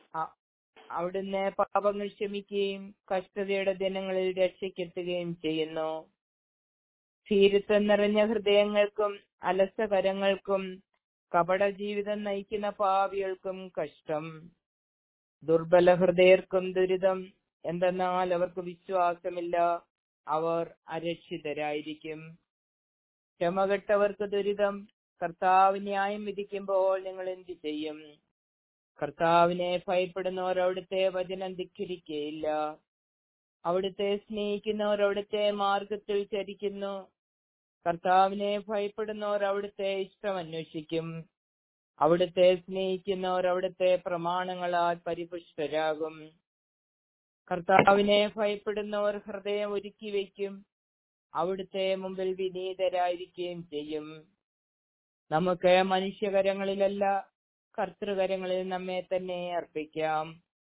അവിടുന്ന് പാപങ്ങൾ ക്ഷമിക്കുകയും കഷ്ടതയുടെ ദിനങ്ങളിൽ രക്ഷയ്ക്കെത്തുകയും ചെയ്യുന്നു. ധീരത്വം നിറഞ്ഞ ഹൃദയങ്ങൾക്കും അലസകരങ്ങൾക്കും കപട ജീവിതം നയിക്കുന്ന പാപികൾക്കും കഷ്ടം. ദുർബല ഹൃദയർക്കും ദുരിതം, എന്തെന്നാൽ അവർക്ക് വിശ്വാസമില്ല, അവർ അരക്ഷിതരായിരിക്കും. ക്ഷമകെട്ടവർക്ക് ദുരിതം, കർത്താവ് ന്യായം വിധിക്കുമ്പോൾ നിങ്ങൾ എന്തു ചെയ്യും? കർത്താവിനെ ഭയപ്പെടുന്നവർ അവിടുത്തെ വചനം ധിക്കരിക്കുകയില്ല. അവിടുത്തെ സ്നേഹിക്കുന്നവർ അവിടുത്തെ മാർഗത്തിൽ ചരിക്കുന്നു. കർത്താവിനെ ഭയപ്പെടുന്നവർ അവിടുത്തെ ഇഷ്ടം അന്വേഷിക്കും. അവിടുത്തെ സ്നേഹിക്കുന്നവർ അവിടുത്തെ പ്രമാണങ്ങളാൽ പരിപുഷ്ടരാകും. കർത്താവിനെ ഭയപ്പെടുന്നവർ ഹൃദയം ഒരുക്കി വയ്ക്കും. അവിടുത്തെ മുമ്പിൽ വിനീതരായിരിക്കുകയും ചെയ്യും. നമുക്ക് മനുഷ്യകരങ്ങളിലല്ല, കർത്തൃകരങ്ങളിൽ നമ്മെ തന്നെ അർപ്പിക്കാം.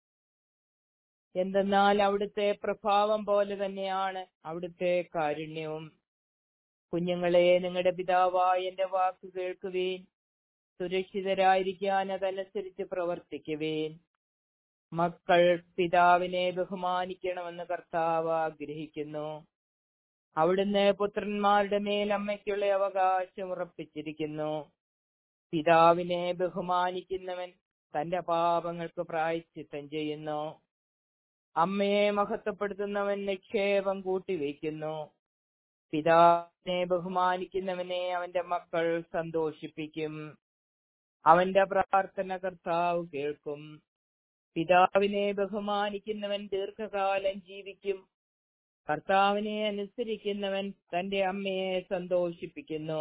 എന്തെന്നാൽ അവിടുത്തെ പ്രഭാവം പോലെ തന്നെയാണ് അവിടുത്തെ കാരുണ്യവും. കുഞ്ഞുങ്ങളെ, നിങ്ങളുടെ പിതാവായ എന്റെ വാക്ക് കേൾക്കുവേൻ. സുരക്ഷിതരായിരിക്കാൻ അതനുസരിച്ച് പ്രവർത്തിക്കുവേൻ. മക്കൾ പിതാവിനെ ബഹുമാനിക്കണമെന്ന് കർത്താവ് ആഗ്രഹിക്കുന്നു. അവിടുന്ന് പുത്രന്മാരുടെ മേൽ അമ്മയ്ക്കുള്ള അവകാശം ഉറപ്പിച്ചിരിക്കുന്നു. പിതാവിനെ ബഹുമാനിക്കുന്നവൻ തന്റെ പാപങ്ങൾക്ക് പ്രായശ്ചിത്തം ചെയ്യുന്നു. അമ്മയെ മഹത്വപ്പെടുത്തുന്നവൻ നിക്ഷേപം കൂട്ടിവയ്ക്കുന്നു. പിതാവിനെ ബഹുമാനിക്കുന്നവനെ അവന്റെ മക്കൾ സന്തോഷിപ്പിക്കും. അവന്റെ പ്രാർത്ഥന കർത്താവ് കേൾക്കും. പിതാവിനെ ബഹുമാനിക്കുന്നവൻ ദീർഘകാലം ജീവിക്കും. കർത്താവിനെ അനുസരിക്കുന്നവൻ തന്റെ അമ്മയെ സന്തോഷിപ്പിക്കുന്നു.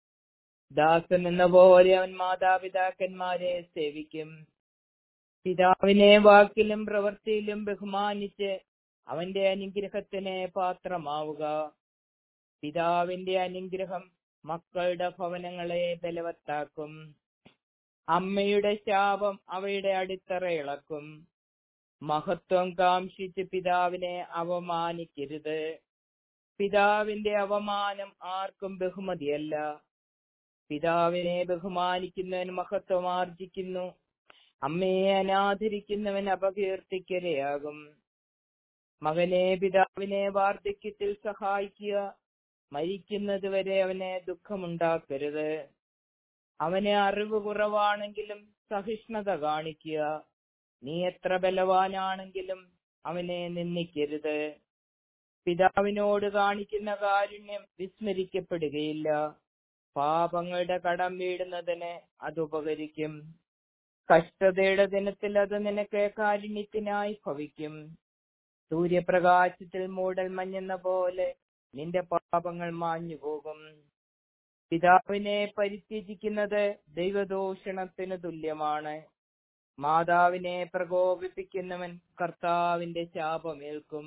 ദാസൻ എന്ന പോലെ അവൻ മാതാപിതാക്കന്മാരെ സേവിക്കും. പിതാവിനെ വാക്കിലും പ്രവൃത്തിയിലും ബഹുമാനിച്ച് അവന്റെ അനുഗ്രഹത്തിന് പാത്രമാവുക. പിതാവിന്റെ അനുഗ്രഹം മക്കളുടെ ഭവനങ്ങളെ ബലവത്താക്കും. അമ്മയുടെ ശാപം അവയുടെ അടിത്തറ ഇളക്കും. മഹത്വം കാംക്ഷിച്ച് പിതാവിനെ അവമാനിക്കരുത്. പിതാവിന്റെ അവമാനം ആർക്കും ബഹുമതിയല്ല. പിതാവിനെ ബഹുമാനിക്കുന്നവൻ മഹത്വം ആർജിക്കുന്നു. അമ്മയെ അനാദരിക്കുന്നവൻ അപകീർത്തിക്കിരയാകും. മകനെ, പിതാവിനെ വാർദ്ധക്യത്തിൽ സഹായിക്കുക. മരിക്കുന്നത് വരെ അവനെ ദുഃഖമുണ്ടാക്കരുത്. അവന് അറിവ് കുറവാണെങ്കിലും സഹിഷ്ണുത കാണിക്കുക. നീ എത്ര ബലവാനാണെങ്കിലും അവനെ നിന്ദിക്കരുത്. പിതാവിനോട് കാണിക്കുന്ന കാരുണ്യം വിസ്മരിക്കപ്പെടുകയില്ല. പാപങ്ങളുടെ കടം വീടുന്നതിന് അത് ഉപകരിക്കും. കഷ്ടതയുടെ ദിനത്തിൽ അത് നിനക്ക് കാരുണ്യത്തിനായി ഭവിക്കും. സൂര്യപ്രകാശത്തിൽ മൂടൽ മഞ്ഞെന്ന പോലെ നിന്റെ പാപങ്ങൾ മാഞ്ഞു പോകും. പിതാവിനെ പരിത്യജിക്കുന്നത് ദൈവദൂഷണത്തിന് തുല്യമാണ്. മാതാവിനെ പ്രകോപിപ്പിക്കുന്നവൻ കർത്താവിന്റെ ശാപമേൽക്കും.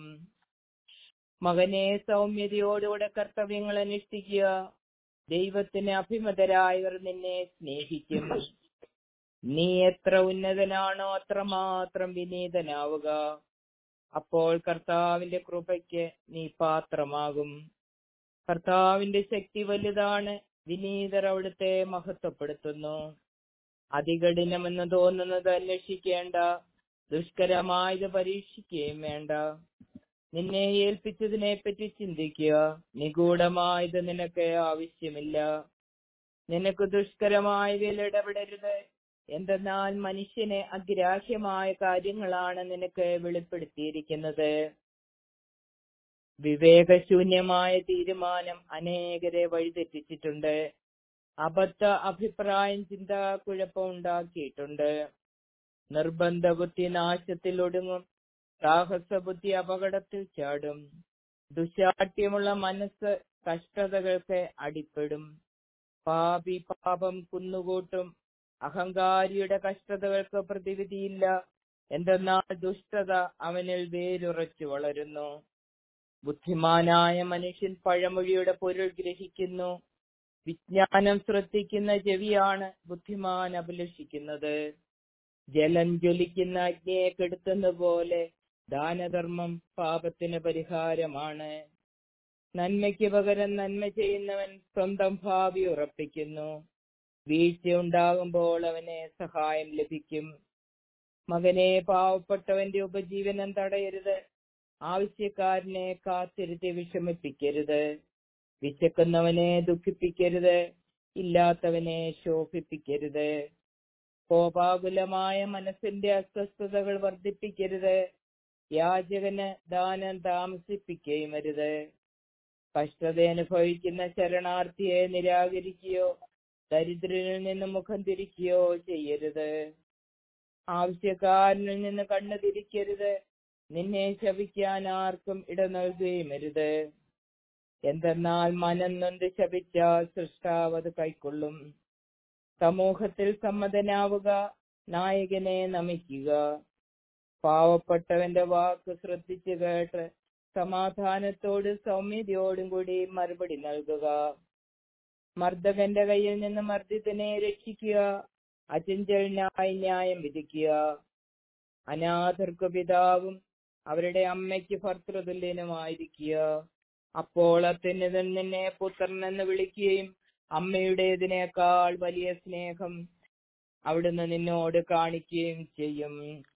മകനെ, സൗമ്യതയോടുകൂടെ കർത്തവ്യങ്ങൾ അനുഷ്ഠിക്കുക. ദൈവത്തിന് അഭിമതരായവർ നിന്നെ സ്നേഹിക്കും. നീ എത്ര ഉന്നതനാണോ അത്രമാത്രം വിനീതനാവുക. അപ്പോൾ കർത്താവിന്റെ കൃപയ്ക്ക് നീ പാത്രമാകും. കർത്താവിന്റെ ശക്തി വലുതാണ്. വിനീതർ അവിടുത്തെ മഹത്വപ്പെടുത്തുന്നു. അതികഠിനമെന്ന് തോന്നുന്നത് അന്വേഷിക്കേണ്ട. ദുഷ്കരമായത് പരീക്ഷിക്കുകയും വേണ്ട. നിന്നെ ഏൽപ്പിച്ചതിനെ പറ്റി ചിന്തിക്കുക. നിഗൂഢമായത് നിനക്ക് ആവശ്യമില്ല. നിനക്ക് ദുഷ്കരമായതിൽ ഇടപെടരുത്. എന്തെന്നാൽ മനുഷ്യന് അഗ്രാഹ്യമായ കാര്യങ്ങളാണ് നിനക്ക് വെളിപ്പെടുത്തിയിരിക്കുന്നത്. വിവേകശൂന്യമായ തീരുമാനം അനേകരെ വഴിതെറ്റിച്ചിട്ടുണ്ട്. അബദ്ധ അഭിപ്രായം ചിന്താക്കുഴപ്പം ഉണ്ടാക്കിയിട്ടുണ്ട്. നിർബന്ധ ബുദ്ധി നാശത്തിൽ ഒടുങ്ങും. സാഹസബുദ്ധി അപകടത്തിൽ ചാടും. ദുശാഠ്യമുള്ള മനസ്സ് കഷ്ടതകൾക്ക് അടിപ്പെടും. പാപി പാപം കുന്നുകൂട്ടും. അഹങ്കാരിയുടെ കഷ്ടതകൾക്ക് പ്രതിവിധിയില്ല. എന്തെന്നാൽ ദുഷ്ടത അവനിൽ വേരുറച്ചു വളരുന്നു. ബുദ്ധിമാനായ മനുഷ്യൻ പഴമൊഴിയുടെ പൊരുൾ ഗ്രഹിക്കുന്നു. വിജ്ഞാനം ശ്രദ്ധിക്കുന്ന ചെവിയാണ് ബുദ്ധിമാൻ അഭിലഷിക്കുന്നത്. ജലം ജ്വലിക്കുന്ന അഗ്നിയെ കെടുത്തുന്ന പോലെ ദാനധർമ്മം പാപത്തിന് പരിഹാരമാണ്. നന്മയ്ക്ക് പകരം നന്മ ചെയ്യുന്നവൻ സ്വന്തം ഭാവി ഉറപ്പിക്കുന്നു. വീഴ്ച ഉണ്ടാകുമ്പോൾ അവന് സഹായം ലഭിക്കും. മകനെ, പാവപ്പെട്ടവന്റെ ഉപജീവനം തടയരുത്. ആവശ്യക്കാരനെ കാത്തിരുത്തി വിഷമിപ്പിക്കരുത്. വിശക്കുന്നവനെ ദുഃഖിപ്പിക്കരുത്. ഇല്ലാത്തവനെ ശോഭിപ്പിക്കരുത്. കോപാകുലമായ മനസ്സിന്റെ അസ്വസ്ഥതകൾ വർദ്ധിപ്പിക്കരുത്. യാചകന് ദാനം താമസിപ്പിക്കുകയും അരുത്. കഷ്ടത അനുഭവിക്കുന്ന ശരണാർത്ഥിയെ നിരാകരിക്കുകയോ ദരിദ്രനിൽ നിന്ന് മുഖം തിരിക്കുകയോ ചെയ്യരുത്. ആവശ്യക്കാരനിൽ നിന്ന് കണ്ണു തിരിക്കരുത്. നിന്നെ ശപിക്കാൻ ആർക്കും ഇട നൽകുകയും അരുത്. എന്തെന്നാൽ മനം നൊന്ത് ശപിച്ചാൽ സൃഷ്ടാവ് അത് കൈക്കൊള്ളും. സമൂഹത്തിൽ സമ്മതനാവുക, നായകനെ നമിക്കുക. പാവപ്പെട്ടവന്റെ വാക്ക് ശ്രദ്ധിച്ചു കേട്ട് സമാധാനത്തോടും സൗമ്യതയോടും കൂടി മറുപടി നൽകുക. മർദ്ദകന്റെ കയ്യിൽ നിന്ന് മർദ്ദിതനെ രക്ഷിക്കുക. അചഞ്ചലനായി ന്യായം വിധിക്കുക. അനാഥർക്ക് പിതാവും അവരുടെ അമ്മയ്ക്ക് ഭർത്തൃതുല്യനുമായിരിക്കുക. അപ്പോൾ അത്യുന്നതൻ നിന്നെ പുത്രൻ എന്ന് വിളിക്കുകയും അമ്മയുടേതിനേക്കാൾ വലിയ സ്നേഹം അവിടുന്ന് നിന്നോട് കാണിക്കുകയും ചെയ്യും.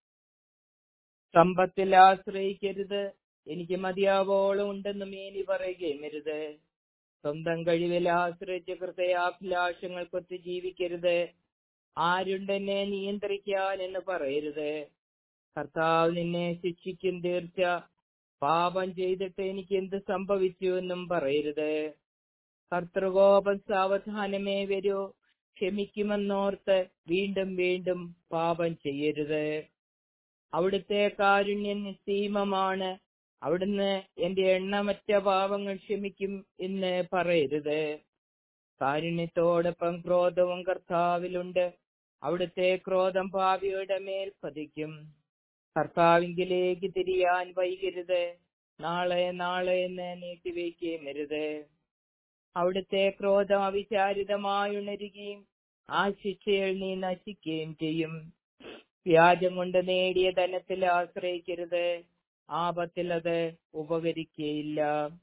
സമ്പത്തിൽ ആശ്രയിക്കരുത്. എനിക്ക് മതിയാവോളം ഉണ്ടെന്ന് മേനി പറയുകയും അരുത്. സ്വന്തം കഴിവിൽ ആശ്രയിച്ച് ഹൃദയാഭിലാഷങ്ങൾക്കൊത്ത് ജീവിക്കരുത്. ആരുണ്ടെന്നെ നിയന്ത്രിക്കാൻ എന്ന് പറയരുത്. കർത്താവ് നിന്നെ ശിക്ഷിക്കും തീർച്ച. പാപം ചെയ്തിട്ട് എനിക്ക് എന്ത് സംഭവിച്ചു എന്നും പറയരുത്. കർത്തൃകോപം സാവധാനമേ വരൂ. ക്ഷമിക്കുമെന്നോർത്ത് വീണ്ടും വീണ്ടും പാപം ചെയ്യരുത്. അവിടുത്തെ കാരുണ്യം നിസ്സീമമാണ്. അവിടുന്ന് എന്റെ എണ്ണമറ്റ പാപങ്ങൾ ക്ഷമിക്കും എന്ന് പറയരുത്. കാരുണ്യത്തോടൊപ്പം ക്രോധവും കർത്താവിലുണ്ട്. അവിടുത്തെ ക്രോധം പാപിയുടെ മേൽ പതിക്കും. കർത്താവിങ്കിലേക്ക് തിരിയാൻ വൈകരുത്. നാളെ നാളെ എന്ന് നീട്ടിവെക്കുകയും അരുത്. അവിടുത്തെ ക്രോധം അവിചാരിതമായി ഉണരുകയും ആ ശിക്ഷയിൽ നീ നശിക്കുകയും ചെയ്യും. വ്യാജം കൊണ്ട് നേടിയ ധനത്തിൽ ആശ്രയിക്കരുത്. ആപത്തിൽ അത് ഉപകരിക്കുകയില്ല.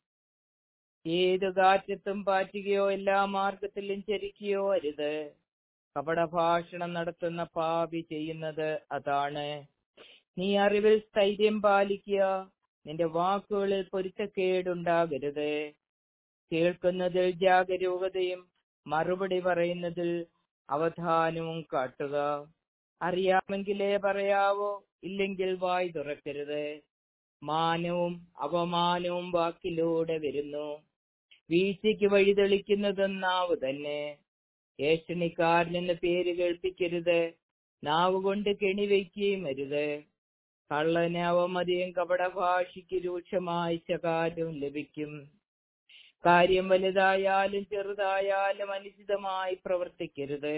ഏതു കാറ്റത്തും പാറ്റുകയോ എല്ലാ മാർഗത്തിലും ചരിക്കുകയോ അരുത്. കപടഭാഷണം നടത്തുന്ന പാപി ചെയ്യുന്നത് അതാണ്. നീ അറിവിൽ സ്ഥൈര്യം പാലിക്കുക. നിന്റെ വാക്കുകളിൽ പൊരുത്തക്കേടുണ്ടാകരുത്. കേൾക്കുന്നതിൽ ജാഗരൂകതയും മറുപടി പറയുന്നതിൽ അവധാനവും കാട്ടുക. അറിയാമെങ്കിലേ പറയാവോ, ഇല്ലെങ്കിൽ വായ് തുറക്കരുത്. മാനവും അപമാനവും വാക്കിലൂടെ വരുന്നു. വീഴ്ചയ്ക്ക് വഴിതെളിക്കുന്നത് നാവ് തന്നെ. ഏഷണിക്കാരനെന്ന് പേര് കേൾപ്പിക്കരുത്. നാവ് കൊണ്ട് കെണിവയ്ക്കുകയും അരുത്. കള്ളന് അവമതിയും കപടഭാഷിക്ക് രൂക്ഷമായ ശകാരവും ലഭിക്കും. കാര്യം വലുതായാലും ചെറുതായാലും അനുചിതമായി പ്രവർത്തിക്കരുത്.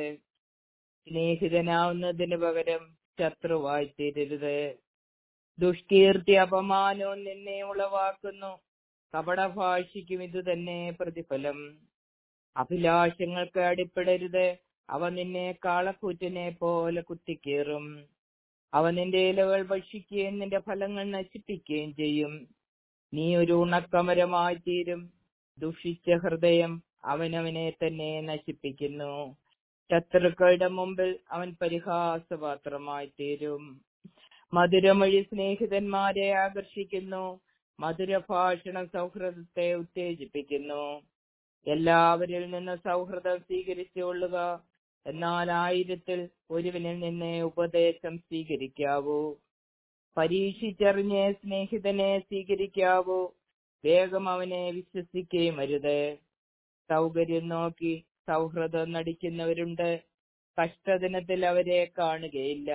സ്നേഹിതനാവുന്നതിന് പകരം ശത്രുവായി തീരരുത്. ദുഷ്കീർത്തി അപമാനവും നിന്നെ ഉളവാക്കുന്നു. കപടഭാഷിക്കും ഇത് തന്നെ പ്രതിഫലം. അഭിലാഷങ്ങൾക്ക് അടിപ്പെടരുത്. അവ നിന്നെ കാളക്കൂറ്റിനെ പോലെ കുത്തിക്കേറും. അവ നിന്റെ ഇലകൾ ഭക്ഷിക്കുകയും നിന്റെ ഫലങ്ങൾ നശിപ്പിക്കുകയും ചെയ്യും. നീ ഒരു ഉണക്കമരമായി തീരും. ദുഷിച്ച ഹൃദയം അവനവനെ തന്നെ നശിപ്പിക്കുന്നു. ശത്രുക്കളുടെ മുമ്പിൽ അവൻ പരിഹാസപാത്രമായി തീരും. മധുരമൊഴി സ്നേഹിതന്മാരെ ആകർഷിക്കുന്നു. മധുരഭാഷണം സൗഹൃദത്തെ ഉത്തേജിപ്പിക്കുന്നു. എല്ലാവരിൽ നിന്ന് സൗഹൃദം സ്വീകരിച്ചുകൊള്ളുക. എന്നാൽ 1000-ൽ ഒരുവനിൽ നിന്ന് ഉപദേശം സ്വീകരിക്കാവൂ. പരീക്ഷിച്ചറിഞ്ഞ് സ്നേഹിതനെ സ്വീകരിക്കാവൂ. വേഗം അവനെ വിശ്വസിക്കുകയും അരുത്. സൗകര്യം നോക്കി സൗഹൃദം നടിക്കുന്നവരുണ്ട്. കഷ്ടദിനത്തിൽ അവരെ കാണുകയില്ല.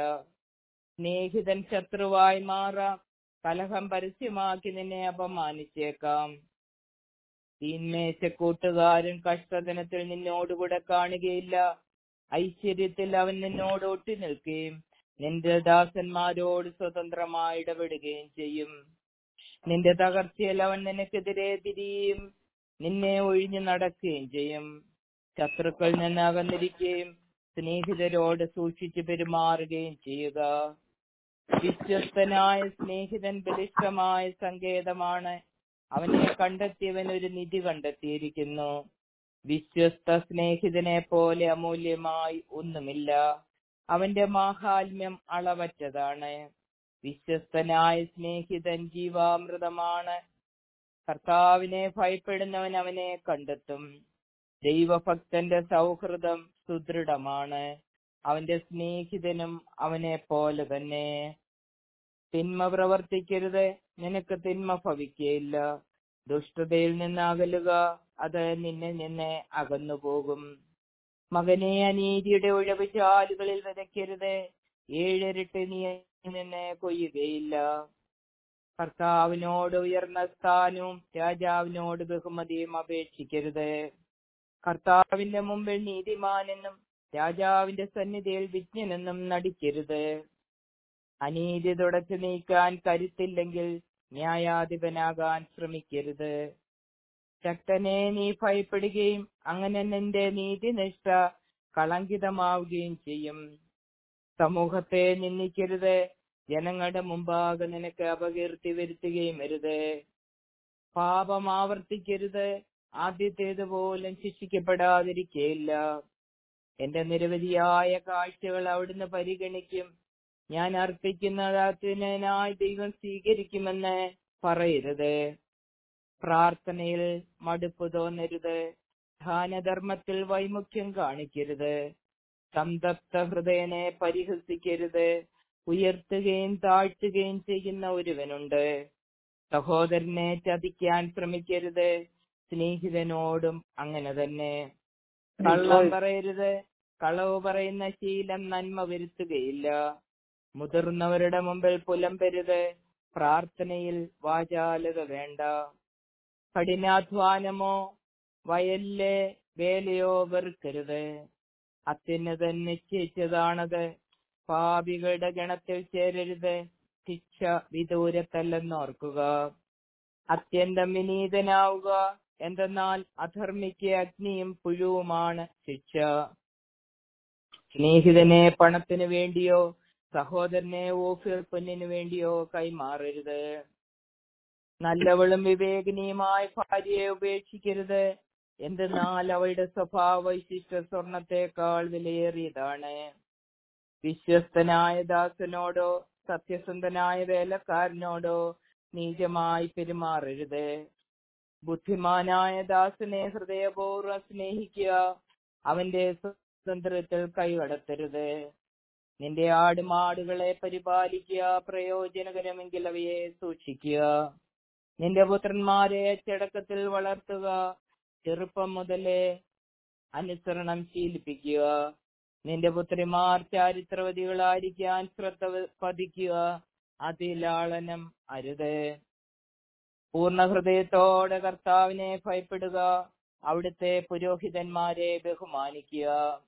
സ്നേഹിതൻ ശത്രുവായി മാറാം. കലഹം പരസ്യമാക്കി നിന്നെ അപമാനിച്ചേക്കാം. തീന്മേശക്കൂട്ടുകാരൻ കഷ്ടദിനത്തിൽ നിന്നോടുകൂടെ കാണുകയില്ല. ഐശ്വര്യത്തിൽ അവൻ നിന്നോട് ഒട്ടി നിൽക്കുകയും നിന്റെ ദാസന്മാരോട് സ്വതന്ത്രമായി ഇടപെടുകയും ചെയ്യും. നിന്റെ തകർച്ചയിൽ അവൻ നിനക്കെതിരെ തിരിയും. നിന്നെ ഒഴിഞ്ഞു നടക്കുകയും ചെയ്യും. ശത്രുക്കൾ നിന്ന് അകന്നിരിക്കുകയും സ്നേഹിതരോട് സൂക്ഷിച്ചു പെരുമാറുകയും ചെയ്യുക. വിശ്വസ്തനായ സ്നേഹിതൻ ബലിഷ്ഠമായ സങ്കേതമാണ്. അവനെ കണ്ടെത്തിയവൻ ഒരു നിധി കണ്ടെത്തിയിരിക്കുന്നു. വിശ്വസ്ത സ്നേഹിതനെ പോലെ അമൂല്യമായി ഒന്നുമില്ല. അവന്റെ മാഹാത്മ്യം അളവറ്റതാണ്. വിശ്വസ്തനായ സ്നേഹിതൻ ജീവാമൃതമാണ്. കർത്താവിനെ ഭയപ്പെടുന്നവൻ അവനെ കണ്ടെത്തും. ദൈവഭക്തന്റെ സൗഹൃദം സുദൃഢമാണ്. അവന്റെ സ്നേഹിതനും അവനെ പോലെ തന്നെ. തിന്മ പ്രവർത്തിക്കരുത്, നിനക്ക് തിന്മ ഭവിക്കുകയില്ല. ദുഷ്ടതയിൽ നിന്ന് അകലുക, അത് നിന്നിൽ നിന്ന് അകന്നുപോകും. മകനെ, അനീതിയുടെ ഉഴവ് ചാലുകളിൽ വിതയ്ക്കരുത്, 7 ഇരട്ടി നീ നിന്ന് കൊയ്യുകയില്ല. കർത്താവിനോട് ഉയർന്ന സ്ഥാനവും രാജാവിനോട് ബഹുമതിയും അപേക്ഷിക്കരുത്. കർത്താവിന്റെ മുമ്പിൽ നീതിമാനെന്നും രാജാവിന്റെ സന്നിധിയിൽ വിജ്ഞനെന്നും നടിക്കരുത്. അനീതി തുടച്ചു നീക്കാൻ കരുത്തില്ലെങ്കിൽ ന്യായാധിപനാകാൻ ശ്രമിക്കരുത്. ശക്തനെ നീ ഭയപ്പെടുകയും അങ്ങനെ നിന്റെ നീതിനിഷ്ഠ കളങ്കിതമാവുകയും ചെയ്യും. സമൂഹത്തെ നിന്ദിക്കരുത്, ജനങ്ങളുടെ മുമ്പാകെ നിനക്ക് അപകീർത്തി വരുത്തുകയും അരുത്. പാപം ആവർത്തിക്കരുത്, ആദ്യത്തേതുപോലും ശിക്ഷിക്കപ്പെടാതിരിക്കയില്ല. എന്റെ നിരവധിയായ കാഴ്ചകൾ അവിടുന്ന് പരിഗണിക്കും. ഞാൻ അർപ്പിക്കുന്നതിനായി ദൈവം സ്വീകരിക്കുമെന്ന് പറയരുത്. പ്രാർത്ഥനയിൽ മടുപ്പ് തോന്നരുത്, ദാനധർമ്മത്തിൽ വൈമുഖ്യം കാണിക്കരുത്. സംതപ്ത ഹൃദയനെ പരിഹസിക്കരുത്. ഉയർത്തുകയും താഴ്ത്തുകയും ചെയ്യുന്ന ഒരുവനുണ്ട്. സഹോദരനെ ചതിക്കാൻ ശ്രമിക്കരുത്, സ്നേഹിതനോടും അങ്ങനെ തന്നെ. കള്ളം പറയരുത്, കളവ് പറയുന്ന ശീലം നന്മ വരുത്തുകയില്ല. മുതിർന്നവരുടെ മുമ്പിൽ പുലമ്പരുത്, പ്രാർത്ഥനയിൽ വാചാലത വേണ്ട. കഠിനാധ്വാനമോ വയലിലെ വേലയോ വെറുക്കരുത്, അത്യുന്നതൻ നിശ്ചയിച്ചതാണത്. പാപികളുടെ ഗണത്തിൽ ചേരരുത്, ശിക്ഷ വിദൂരത്തല്ലെന്നോർക്കുക. അത്യന്തം വിനീതനാവുക, എന്തെന്നാൽ അധർമ്മിക്ക് അഗ്നിയും പുഴുവുമാണ് ശിക്ഷ. സ്നേഹിതനെ പണത്തിനു വേണ്ടിയോ സഹോദരനെ ഓഫീർ പൊന്നിനു വേണ്ടിയോ കൈമാറരുത്. നല്ലവളും വിവേകിനിയുമായ ഭാര്യയെ ഉപേക്ഷിക്കരുത്, എന്തെന്നാൽ അവളുടെ സ്വഭാവ വൈശിഷ്ട്യ സ്വർണത്തെക്കാൾ വിലയേറിയതാണ്. വിശ്വസ്തനായ ദാസനോടോ സത്യസന്ധനായ വേലക്കാരനോടോ നീചമായി പെരുമാറരുത്. ബുദ്ധിമാനായ ദാസനെ ഹൃദയപൂർവ്വം സ്നേഹിക്കുക, അവന്റെ സ്വാതന്ത്ര്യത്തിൽ കൈകടത്തരുത്. നിന്റെ ആടുമാടുകളെ പരിപാലിക്കുക, പ്രയോജനകരമെങ്കിൽ അവയെ സൂക്ഷിക്കുക. നിന്റെ പുത്രന്മാരെ അച്ചടക്കത്തിൽ വളർത്തുക, ചെറുപ്പം മുതലേ അനുസരണം ശീലിപ്പിക്കുക. നിന്റെ പുത്രിമാർ ചാരിത്രവതികളായിരിക്കാൻ ശ്രദ്ധ പതിക്കുക, അതിലാളനം അരുത്. പൂർണ്ണ ഹൃദയത്തോടെ കർത്താവിനെ ഭയപ്പെടുക, അവിടുത്തെ പുരോഹിതന്മാരെ ബഹുമാനിക്കുക.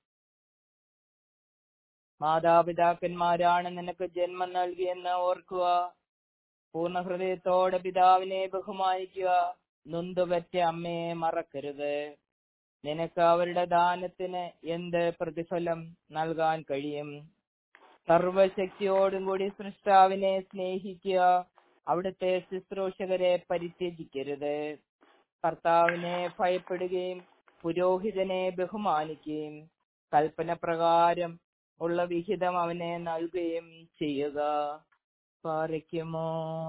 മാതാപിതാക്കന്മാരാണ് നിനക്ക് ജന്മം നൽകിയെന്ന് ഓർക്കുക. പൂർണ്ണ ഹൃദയത്തോടെ പിതാവിനെ ബഹുമാനിക്കുക, നൊന്തുപറ്റ അമ്മയെ മറക്കരുത്. നിനക്ക് അവരുടെ ദാനത്തിന് എന്ത് പ്രതിഫലം നൽകാൻ കഴിയും? സർവശക്തിയോടും കൂടി സൃഷ്ടാവിനെ സ്നേഹിക്കുക, അവിടുത്തെ ശുശ്രൂഷകരെ പരിത്യജിക്കരുത്. കർത്താവിനെ ഭയപ്പെടുകയും പുരോഹിതനെ ബഹുമാനിക്കുകയും കൽപ്പന പ്രകാരം ഉള്ള വിഹിതം അവനെ നൽകുകയും ചെയ്യുക. പാറയ്ക്കുമോ.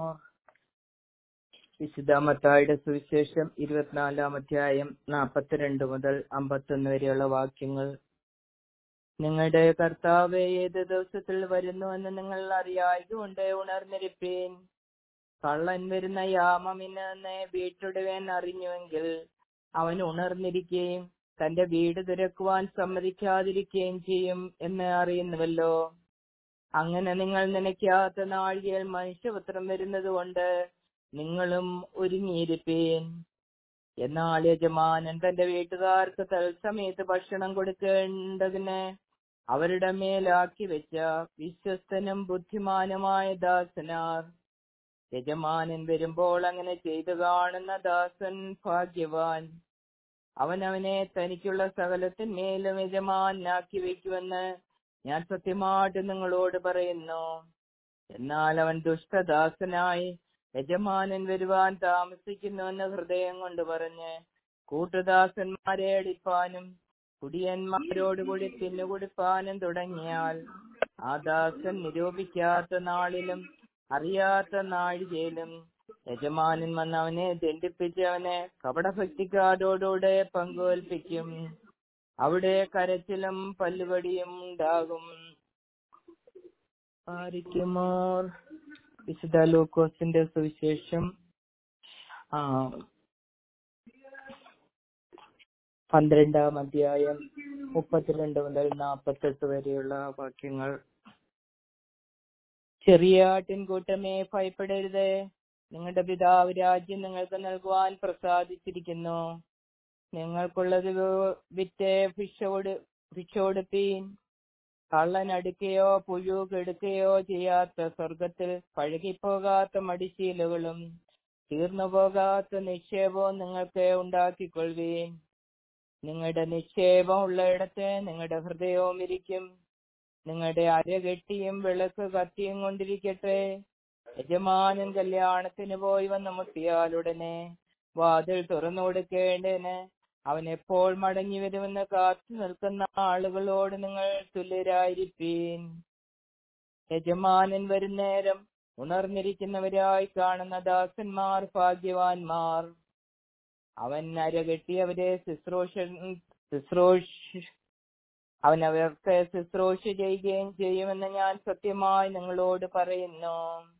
വിശുദ്ധ മത്തായിയുടെ സുവിശേഷം 24-ാം അധ്യായം 42 മുതൽ 51 വരെയുള്ള വാക്യങ്ങൾ. നിങ്ങളുടെ കർത്താവ് ഏത് ദിവസത്തിൽ വരുന്നുവെന്ന് നിങ്ങൾ അറിയായതുകൊണ്ട് ഉണർന്നിരിപ്പീൻ. കള്ളൻ വരുന്ന യാമം ഇന്ന് വീട്ടുടവൻ അറിഞ്ഞുവെങ്കിൽ അവൻ ഉണർന്നിരിക്കുകയും തന്റെ വീട് തുറക്കുവാൻ സമ്മതിക്കാതിരിക്കുകയും ചെയ്യും എന്ന് അറിയുന്നുവല്ലോ. അങ്ങനെ നിങ്ങൾ നനയ്ക്കാത്ത നാഴികയിൽ മനുഷ്യപുത്രം വരുന്നത് കൊണ്ട് നിങ്ങളും ഒരുങ്ങിയിരിപ്പീൻ. എന്നാൽ യജമാനൻ തന്റെ വീട്ടുകാർക്ക് തത്സമയത്ത് ഭക്ഷണം കൊടുക്കേണ്ടതിന് അവരുടെ മേലാക്കി വെച്ച വിശ്വസ്തനും ബുദ്ധിമാനുമായ ദാസനാർ. യജമാനൻ വരുമ്പോൾ അങ്ങനെ ചെയ്തു കാണുന്ന ദാസൻ ഭാഗ്യവാൻ. അവനവനെ തനിക്കുള്ള സകലത്തിന്മേലും യജമാനാക്കി വയ്ക്കുമെന്ന് ഞാൻ സത്യമായിട്ട് നിങ്ങളോട് പറയുന്നു. എന്നാൽ അവൻ ദുഷ്ടദാസനായി യജമാനൻ വരുവാൻ താമസിക്കുന്നുവെന്ന് ഹൃദയം കൊണ്ട് പറഞ്ഞ് കൂട്ടുദാസന്മാരെ അടിപ്പാനും കുടിയന്മാരോടുകൂടി തിന്നുകുടിപ്പാനും തുടങ്ങിയാൽ ആ ദാസൻ നിരൂപിക്കാത്ത നാളിലും അറിയാത്ത നാഴികയിലും യജമാനൻ വന്ന് അവനെ ദണ്ഡിപ്പിച്ച് അവനെ കപടഭക്തിക്കാരോടുകൂടെ പങ്കുവൽപ്പിക്കും. അവിടെ കരച്ചിലും പല്ലുകടിയും ഉണ്ടാകും. വിശുദ്ധ ലൂക്കോസിന്റെ സുവിശേഷം 12-ാം അധ്യായം 32 മുതൽ 48 വരെയുള്ള വാക്യങ്ങൾ. ചെറിയ ആട്ടിൻകൂട്ടമേ, ഭയപ്പെടരുത്. നിങ്ങളുടെ പിതാവ് രാജ്യം നിങ്ങൾക്ക് നൽകുവാൻ പ്രസാദിച്ചിരിക്കുന്നു. നിങ്ങൾക്കുള്ളത് വിറ്റ് ഭിക്ഷോടുപ്പീൻ. കള്ളൻ അടുക്കുകയോ പുഴു കെടുക്കുകയോ ചെയ്യാത്ത സ്വർഗത്തിൽ പഴകിപ്പോകാത്ത മടിശീലകളും തീർന്നു പോകാത്ത നിക്ഷേപവും നിങ്ങൾക്ക് ഉണ്ടാക്കിക്കൊള്ളുവീൻ. നിങ്ങളുടെ നിക്ഷേപം ഉള്ളയിടത്ത് നിങ്ങളുടെ ഹൃദയവും ഇരിക്കും. നിങ്ങളുടെ അരകെട്ടിയും വിളക്ക് കത്തിയും കൊണ്ടിരിക്കട്ടെ. യജമാനൻ കല്യാണത്തിന് പോയി വന്ന് മുട്ടിയാലുടനെ വാതിൽ തുറന്നു കൊടുക്കേണ്ടതിന് അവൻ എപ്പോൾ മടങ്ങി വരുമെന്ന് കാത്തു നിൽക്കുന്ന ആളുകളോട് നിങ്ങൾ തുല്യരായിരിപ്പീൻ. യജമാനൻ വരുന്നേരം ഉണർന്നിരിക്കുന്നവരായി കാണുന്ന ദാസന്മാർ ഭാഗ്യവാന്മാർ. അവൻ അരകെട്ടി അവരെ അവനവർക്ക് ശുശ്രൂഷ ചെയ്യുകയും ചെയ്യുമെന്ന് ഞാൻ സത്യമായി നിങ്ങളോട് പറയുന്നു.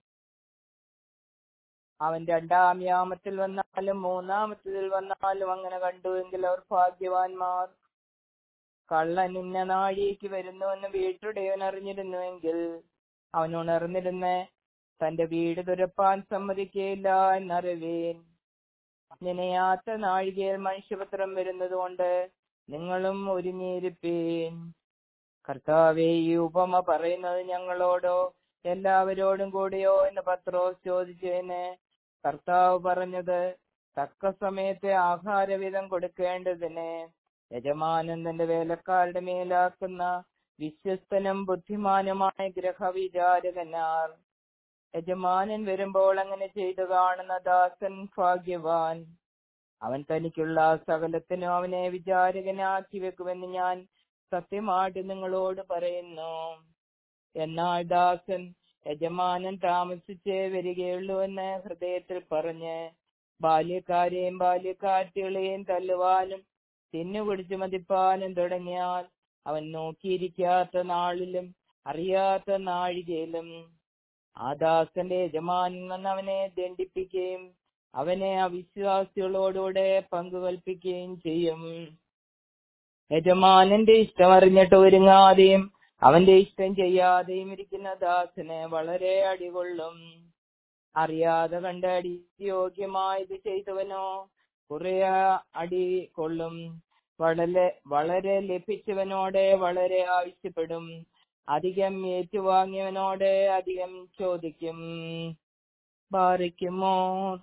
അവൻ 2-ാം യാമത്തിൽ വന്നാലും 3-ാമത്തിൽ വന്നാലും അങ്ങനെ കണ്ടുവെങ്കിൽ അവർ ഭാഗ്യവാന്മാർ. കള്ളൻ ഇന്ന നാഴികയ്ക്ക് വരുന്നുവെന്ന് വീട്ടുടയവൻ അറിഞ്ഞിരുന്നുവെങ്കിൽ അവൻ ഉണർന്നിരുന്ന് തന്റെ വീട് തുരപ്പാൻ സമ്മതിക്കുകയില്ല എന്നറിവീൻ. നനയാത്ത നാഴികയിൽ മനുഷ്യപുത്രൻ വരുന്നത് കൊണ്ട് നിങ്ങളും ഒരുങ്ങിയിരിപ്പീൻ. കർത്താവേ, ഈ ഉപമ പറയുന്നത് ഞങ്ങളോടോ എല്ലാവരോടും കൂടിയോ എന്ന് പത്രോസ് ചോദിച്ചതിന് കർത്താവ് പറഞ്ഞത്, തക്ക സമയത്തെ ആഹാരവിധം കൊടുക്കേണ്ടതിന് യജമാനൻ തന്റെ വേലക്കാരുടെ മേലാക്കുന്ന വിശ്വസ്തനും ബുദ്ധിമാനുമായ ഗ്രഹവിചാരകനാർ. യജമാനൻ വരുമ്പോൾ അങ്ങനെ ചെയ്തു കാണുന്ന ദാസൻ ഭാഗ്യവാൻ. അവൻ തനിക്കുള്ള സകലത്തിനും അവനെ വിചാരകനാക്കി വെക്കുമെന്ന് ഞാൻ സത്യമായിട്ട് നിങ്ങളോട് പറയുന്നു. എന്നാൽ ദാസൻ യജമാനൻ താമസിച്ചേ വരികയുള്ളൂ എന്ന് ഹൃദയത്തിൽ പറഞ്ഞ് ബാല്യക്കാരെയും ബാല്യക്കാറ്റികളെയും തല്ലുവാനും തിന്നുകുടിച്ചു മതിപ്പാനും തുടങ്ങിയാൽ അവൻ നോക്കിയിരിക്കാത്ത നാളിലും അറിയാത്ത നാഴികയിലും ആ ദാസന്റെ യജമാനൻ വന്ന് അവനെ ദണ്ഡിപ്പിക്കുകയും അവനെ അവിശ്വാസികളോടുകൂടെ പങ്കുകൽപ്പിക്കുകയും ചെയ്യും. യജമാനന്റെ ഇഷ്ടം അറിഞ്ഞിട്ട് ഒരുങ്ങാതെയും അവന്റെ ഇഷ്ടം ചെയ്യാതെയും ഇരിക്കുന്ന ദാസന് വളരെ അടികൊള്ളും. അറിയാതെ കണ്ട് അടി യോഗ്യമായത് ചെയ്തവനോ കുറെ അടി കൊള്ളും. വളരെ ലഭിച്ചവനോടെ വളരെ ആവശ്യപ്പെടും. അധികം ഏറ്റുവാങ്ങിയവനോട് അധികം ചോദിക്കും. ബാറിക്കുമോ.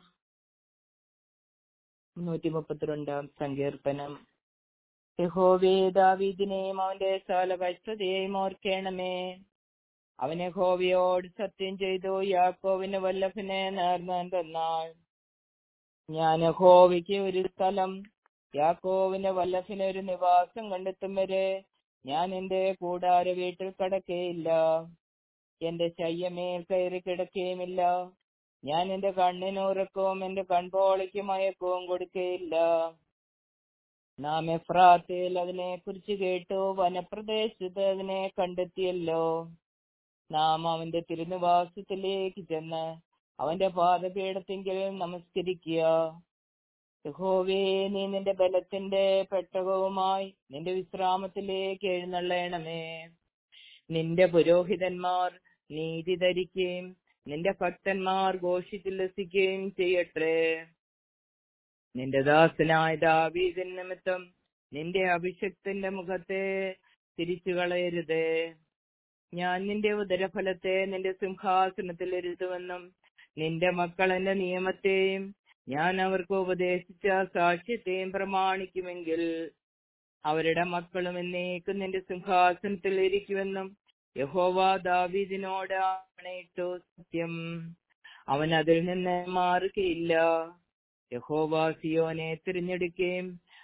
132-ാം സങ്കീർത്തനം. യഹോവേ, ദാവീദിനെയും അവന്റെ സകല കഷ്ടതയെയും ഓർക്കണമേ. അവൻ യഹോവയോട് സത്യം ചെയ്തു, യാക്കോബിന് വല്ലഭനെ നേർന്നെന്നാൽ. ഞാൻ യഹോവയ്ക്ക് ഒരു സ്ഥലം, യാക്കോബിന്റെ വല്ലഭന് ഒരു നിവാസം കണ്ടെത്തും വരെ ഞാൻ എന്റെ കൂടാര വീട്ടിൽ കടക്കുകയില്ല. എന്റെ ശയ്യമേൽ കയറി കിടക്കുകയുമില്ല. ഞാൻ എന്റെ കണ്ണിന് ഉറക്കവും എന്റെ കൺപോളയ്ക്ക് മയക്കവും കൊടുക്കുകയില്ല. നാം എഫ്രാത്തയിൽ അതിനെ കുറിച്ച് കേട്ടു, വനപ്രദേശത്ത് അതിനെ കണ്ടെത്തിയല്ലോ. നാം അവന്റെ തിരുനിവാസത്തിലേക്ക് ചെന്ന് അവന്റെ പാദപീഠത്തിങ്കിൽ നമസ്കരിക്കുക. യഹോവേ, നീ നിന്റെ ബലത്തിന്റെ പെട്ടകവുമായി നിന്റെ വിശ്രാമത്തിലേക്ക് എഴുന്നള്ളണമേ. നിന്റെ പുരോഹിതന്മാർ നീതി ധരിക്കുകയും നിന്റെ ഭക്തന്മാർ ഘോഷിച്ചുല്ലസിക്കുകയും ചെയ്യട്ടെ. നിന്റെ ദാസനായ ദാവീദിൻ നിമിത്തം നിന്റെ അഭിഷക്തന്റെ മുഖത്തെ തിരിച്ചു കളയരുതേ. ഞാൻ നിന്റെ ഉദരഫലത്തെ നിന്റെ സിംഹാസനത്തിൽ ഇരുത്തുമെന്നും നിന്റെ മക്കൾ എന്റെ നിയമത്തെയും ഞാൻ അവർക്ക് ഉപദേശിച്ച സാക്ഷ്യത്തെയും പ്രമാണിക്കുമെങ്കിൽ അവരുടെ മക്കളും എന്നേക്കും നിന്റെ സിംഹാസനത്തിൽ ഇരിക്കുമെന്നും യഹോവ ദാവീദിനോട് ആണയിട്ടു. സത്യം, അവൻ അതിൽ നിന്ന് മാറുകയില്ല. യഹോവ സിയോനെ തിരഞ്ഞെടുക്കുകയും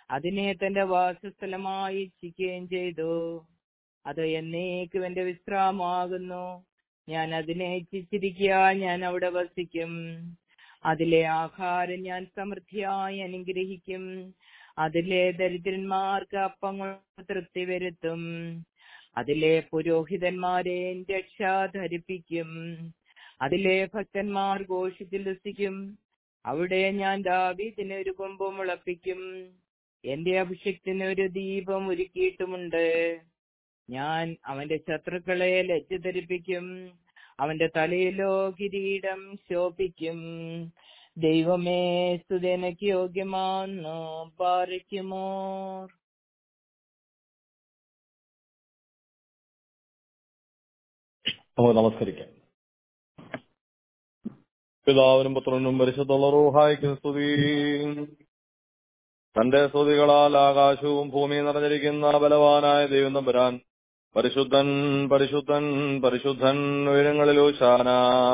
അതിനെ തന്റെ വാസസ്ഥലമായി ഇച്ഛിക്കുകയും ചെയ്തു. അത് എന്നേക്കും എന്റെ വിശ്രാമമാകുന്നു. ഞാൻ അതിനെ ഇച്ഛിച്ചിരിക്കാൻ ഞാൻ അവിടെ വസിക്കും. അതിലെ ആഹാരം ഞാൻ സമൃദ്ധിയായി അനുഗ്രഹിക്കും. അതിലെ ദരിദ്രന്മാർക്ക് അപ്പങ്ങൾ തൃപ്തി വരുത്തും. അതിലെ പുരോഹിതന്മാരെ രക്ഷ ധരിപ്പിക്കും. അതിലെ ഭക്തന്മാർ ഘോഷിച്ചുല്ലസിക്കും. അവിടെ ഞാൻ ദാവീദിന് ഒരു കൊമ്പ് മുളപ്പിക്കും. എന്റെ അഭിഷേകത്തിന് ഒരു ദീപം ഒരുക്കിയിട്ടുമുണ്ട്. ഞാൻ അവന്റെ ശത്രുക്കളെ ലജ്ജ ധരിപ്പിക്കും. അവന്റെ തലയിലോ കിരീടം ശോഭിക്കും. ദൈവമേ, സ്തുതി നിനക്ക് യോഗ്യമാണെന്ന് പാറിക്കുമോ. നമസ്കരിക്കാം. പിതാവിനും പുത്രനും പരിശുദ്ധ റൂഹായിക്കും സ്തുതി. തന്റെ സ്തുതികളാൽ ആകാശവും ഭൂമിയും നിറഞ്ഞിരിക്കുന്ന ബലവാനായ ദൈവം തമ്പുരാൻ പരിശുദ്ധൻ പരിശുദ്ധൻ പരിശുദ്ധൻ ഉയരങ്ങളിൽ ഹോശാന.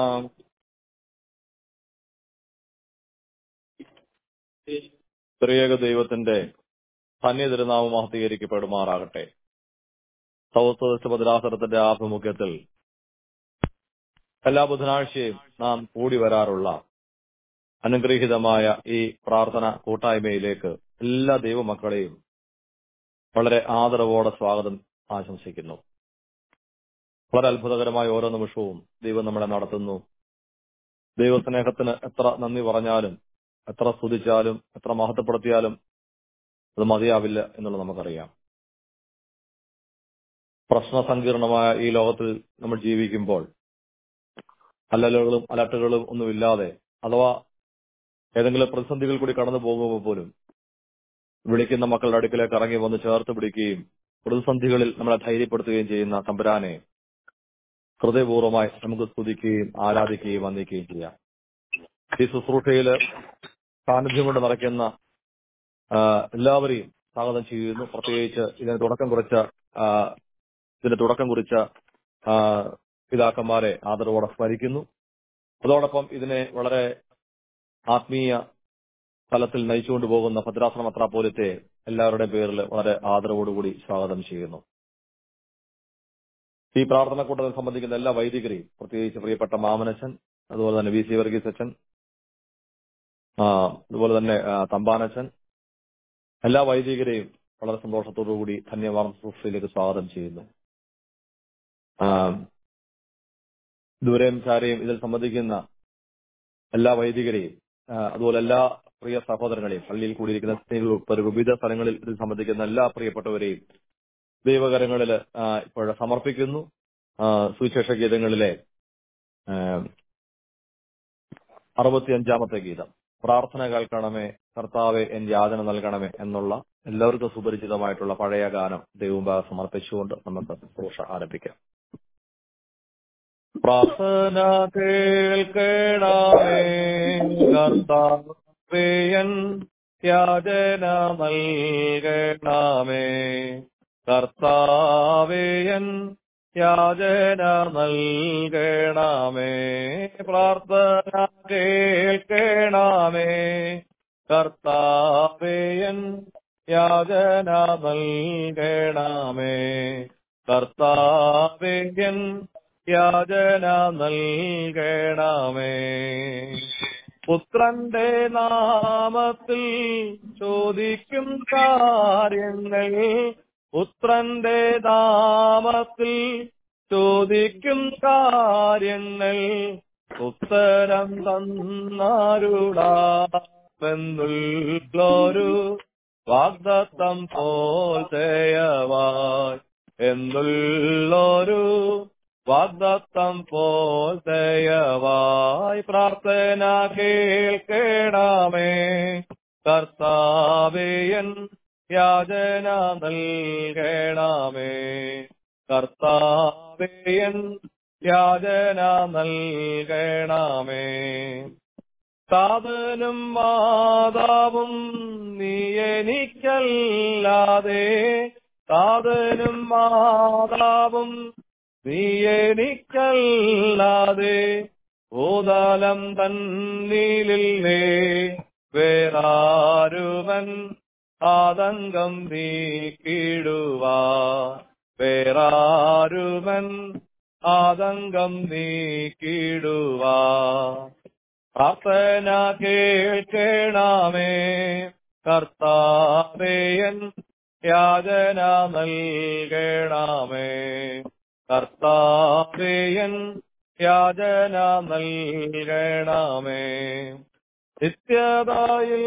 ത്രിയേക ദൈവത്തിന്റെ സന്നിധിനാമം മഹത്വീകരിക്കപ്പെടുമാറാകട്ടെ. സൗത്ത് ഭദ്രാസനത്തിന്റെ ആഭിമുഖ്യത്തിൽ എല്ലാ ബുധനാഴ്ചയും നാം കൂടി വരാറുള്ള അനുഗ്രഹീതമായ ഈ പ്രാർത്ഥന കൂട്ടായ്മയിലേക്ക് എല്ലാ ദൈവമക്കളെയും വളരെ ആദരവോടെ സ്വാഗതം ആശംസിക്കുന്നു. വളരെ അത്ഭുതകരമായ ഓരോ നിമിഷവും ദൈവം നമ്മളെ നടത്തുന്നു. ദൈവസ്നേഹത്തിന് എത്ര നന്ദി പറഞ്ഞാലും എത്ര സ്തുതിച്ചാലും എത്ര മഹത്വപ്പെടുത്തിയാലും അത് മതിയാവില്ല എന്നുള്ളത് നമുക്കറിയാം. പ്രശ്നസങ്കീർണമായ ഈ ലോകത്തിൽ നമ്മൾ ജീവിക്കുമ്പോൾ അല്ലലുകളും അലട്ടുകളും ഒന്നുമില്ലാതെ, അഥവാ ഏതെങ്കിലും പ്രതിസന്ധികൾ കൂടി കടന്നു പോകുമ്പോൾ പോലും വിളിക്കുന്ന മക്കളുടെ അടുക്കിലേക്ക് ഇറങ്ങി വന്ന് ചേർത്ത് പിടിക്കുകയും പ്രതിസന്ധികളിൽ നമ്മളെ ധൈര്യപ്പെടുത്തുകയും ചെയ്യുന്ന തമ്പുരാനെ ഹൃദയപൂർവ്വമായി നമുക്ക് സ്തുതിക്കുകയും ആരാധിക്കുകയും വന്ദിക്കുകയും ചെയ്യാം. ഈ ശുശ്രൂഷയിൽ സാന്നിധ്യം കൊണ്ട് നിറയ്ക്കുന്ന എല്ലാവരെയും സ്വാഗതം ചെയ്യുന്നു. പ്രത്യേകിച്ച് ഇതിന് തുടക്കം കുറിച്ച പിതാക്കന്മാരെ ആദരവോടെ സ്മരിക്കുന്നു. അതോടൊപ്പം ഇതിനെ വളരെ ആത്മീയ തലത്തിൽ നയിച്ചുകൊണ്ട് പോകുന്ന ഭദ്രാസന മെത്രാപ്പോലീത്തെ എല്ലാവരുടെയും പേരിൽ വളരെ ആദരവോടുകൂടി സ്വാഗതം ചെയ്യുന്നു. ഈ പ്രാർത്ഥനക്കൂട്ടത്തിൽ സംബന്ധിക്കുന്ന എല്ലാ വൈദികരെയും, പ്രത്യേകിച്ച് പ്രിയപ്പെട്ട മാമനച്ചൻ, അതുപോലെ തന്നെ VC വർഗീസ് അച്ഛൻ, അതുപോലെ തന്നെ തമ്പാനച്ചൻ, എല്ലാ വൈദികരെയും വളരെ സന്തോഷത്തോടുകൂടി ധന്യവാർന്ന ശുശ്രൂഷയിലേക്ക് സ്വാഗതം ചെയ്യുന്നു. ദൂരെയും ചാരെയും ഇതിൽ സംബന്ധിക്കുന്ന എല്ലാ വൈദികരെയും, അതുപോലെ എല്ലാ പ്രിയ സഹോദരങ്ങളെയും, പള്ളിയിൽ കൂടിയിരിക്കുന്ന സ്ത്രീകൾ വിവിധ സ്ഥലങ്ങളിൽ ഇതിൽ സംബന്ധിക്കുന്ന എല്ലാ പ്രിയപ്പെട്ടവരെയും ദൈവകരങ്ങളിൽ ഇപ്പോൾ സമർപ്പിക്കുന്നു. സുവിശേഷ ഗീതങ്ങളിലെ 65-ാമത്തെ ഗീതം, പ്രാർത്ഥന കേൾക്കണമേ കർത്താവെ എൻ യാചന നൽകണമേ എന്നുള്ള എല്ലാവർക്കും സുപരിചിതമായിട്ടുള്ള പഴയ ഗാനം ദൈവമുമ്പാകെ സമർപ്പിച്ചുകൊണ്ട് നമുക്ക് ശുശ്രൂഷ ആരംഭിക്കാം. പ്രാർത്ഥന കേൾക്കണമേ കർത്താവേ എൻ യാചന നൽകണമേ, കർത്താവേ എൻ യാചന നൽകണമേ. പ്രാർത്ഥന കേൾക്കണമേ കർത്താവേ എൻ യാചന നൽകണമേ, കർത്താവേ എൻ യാചന നൽകണമേ. പുത്രന്റെ നാമത്തിൽ ചോദിക്കും കാര്യങ്ങൾ, പുത്രന്റെ നാമത്തിൽ ചോദിക്കും കാര്യങ്ങൾ, ഉത്തരം തന്നാരുടാമെന്നുള്ളൊരു വാഗ്ദത്തം പോൽ ദയവായി, എന്നുള്ളൊരു വാഗ്ദത്തം പോൽ ദയവായി. പ്രാർത്ഥന കേൾക്കണമേ കർത്താവേ എൻ യാചന നൽകണമേ, കർത്താവേ എൻ യാചന നൽകണമേ. താതനും മാതാവും നീ എനിക്കല്ലാതെ, താതനും മാതാവും നീ എനിക്കല്ലാതെ, ഭൂതലം തന്നിലില്ലേ വേറാരുമൻ ആതങ്കം നീക്കിടുവാ വേറാരുമൻ ആതങ്കം നീക്കിടുവാ പ്രാർത്ഥന കേൾക്കണമേ കർത്താവേയൻ യാചന നൽകണമേ കർത്താവേയൻ യാചന നൽകണമേ നിത്യതയിൽ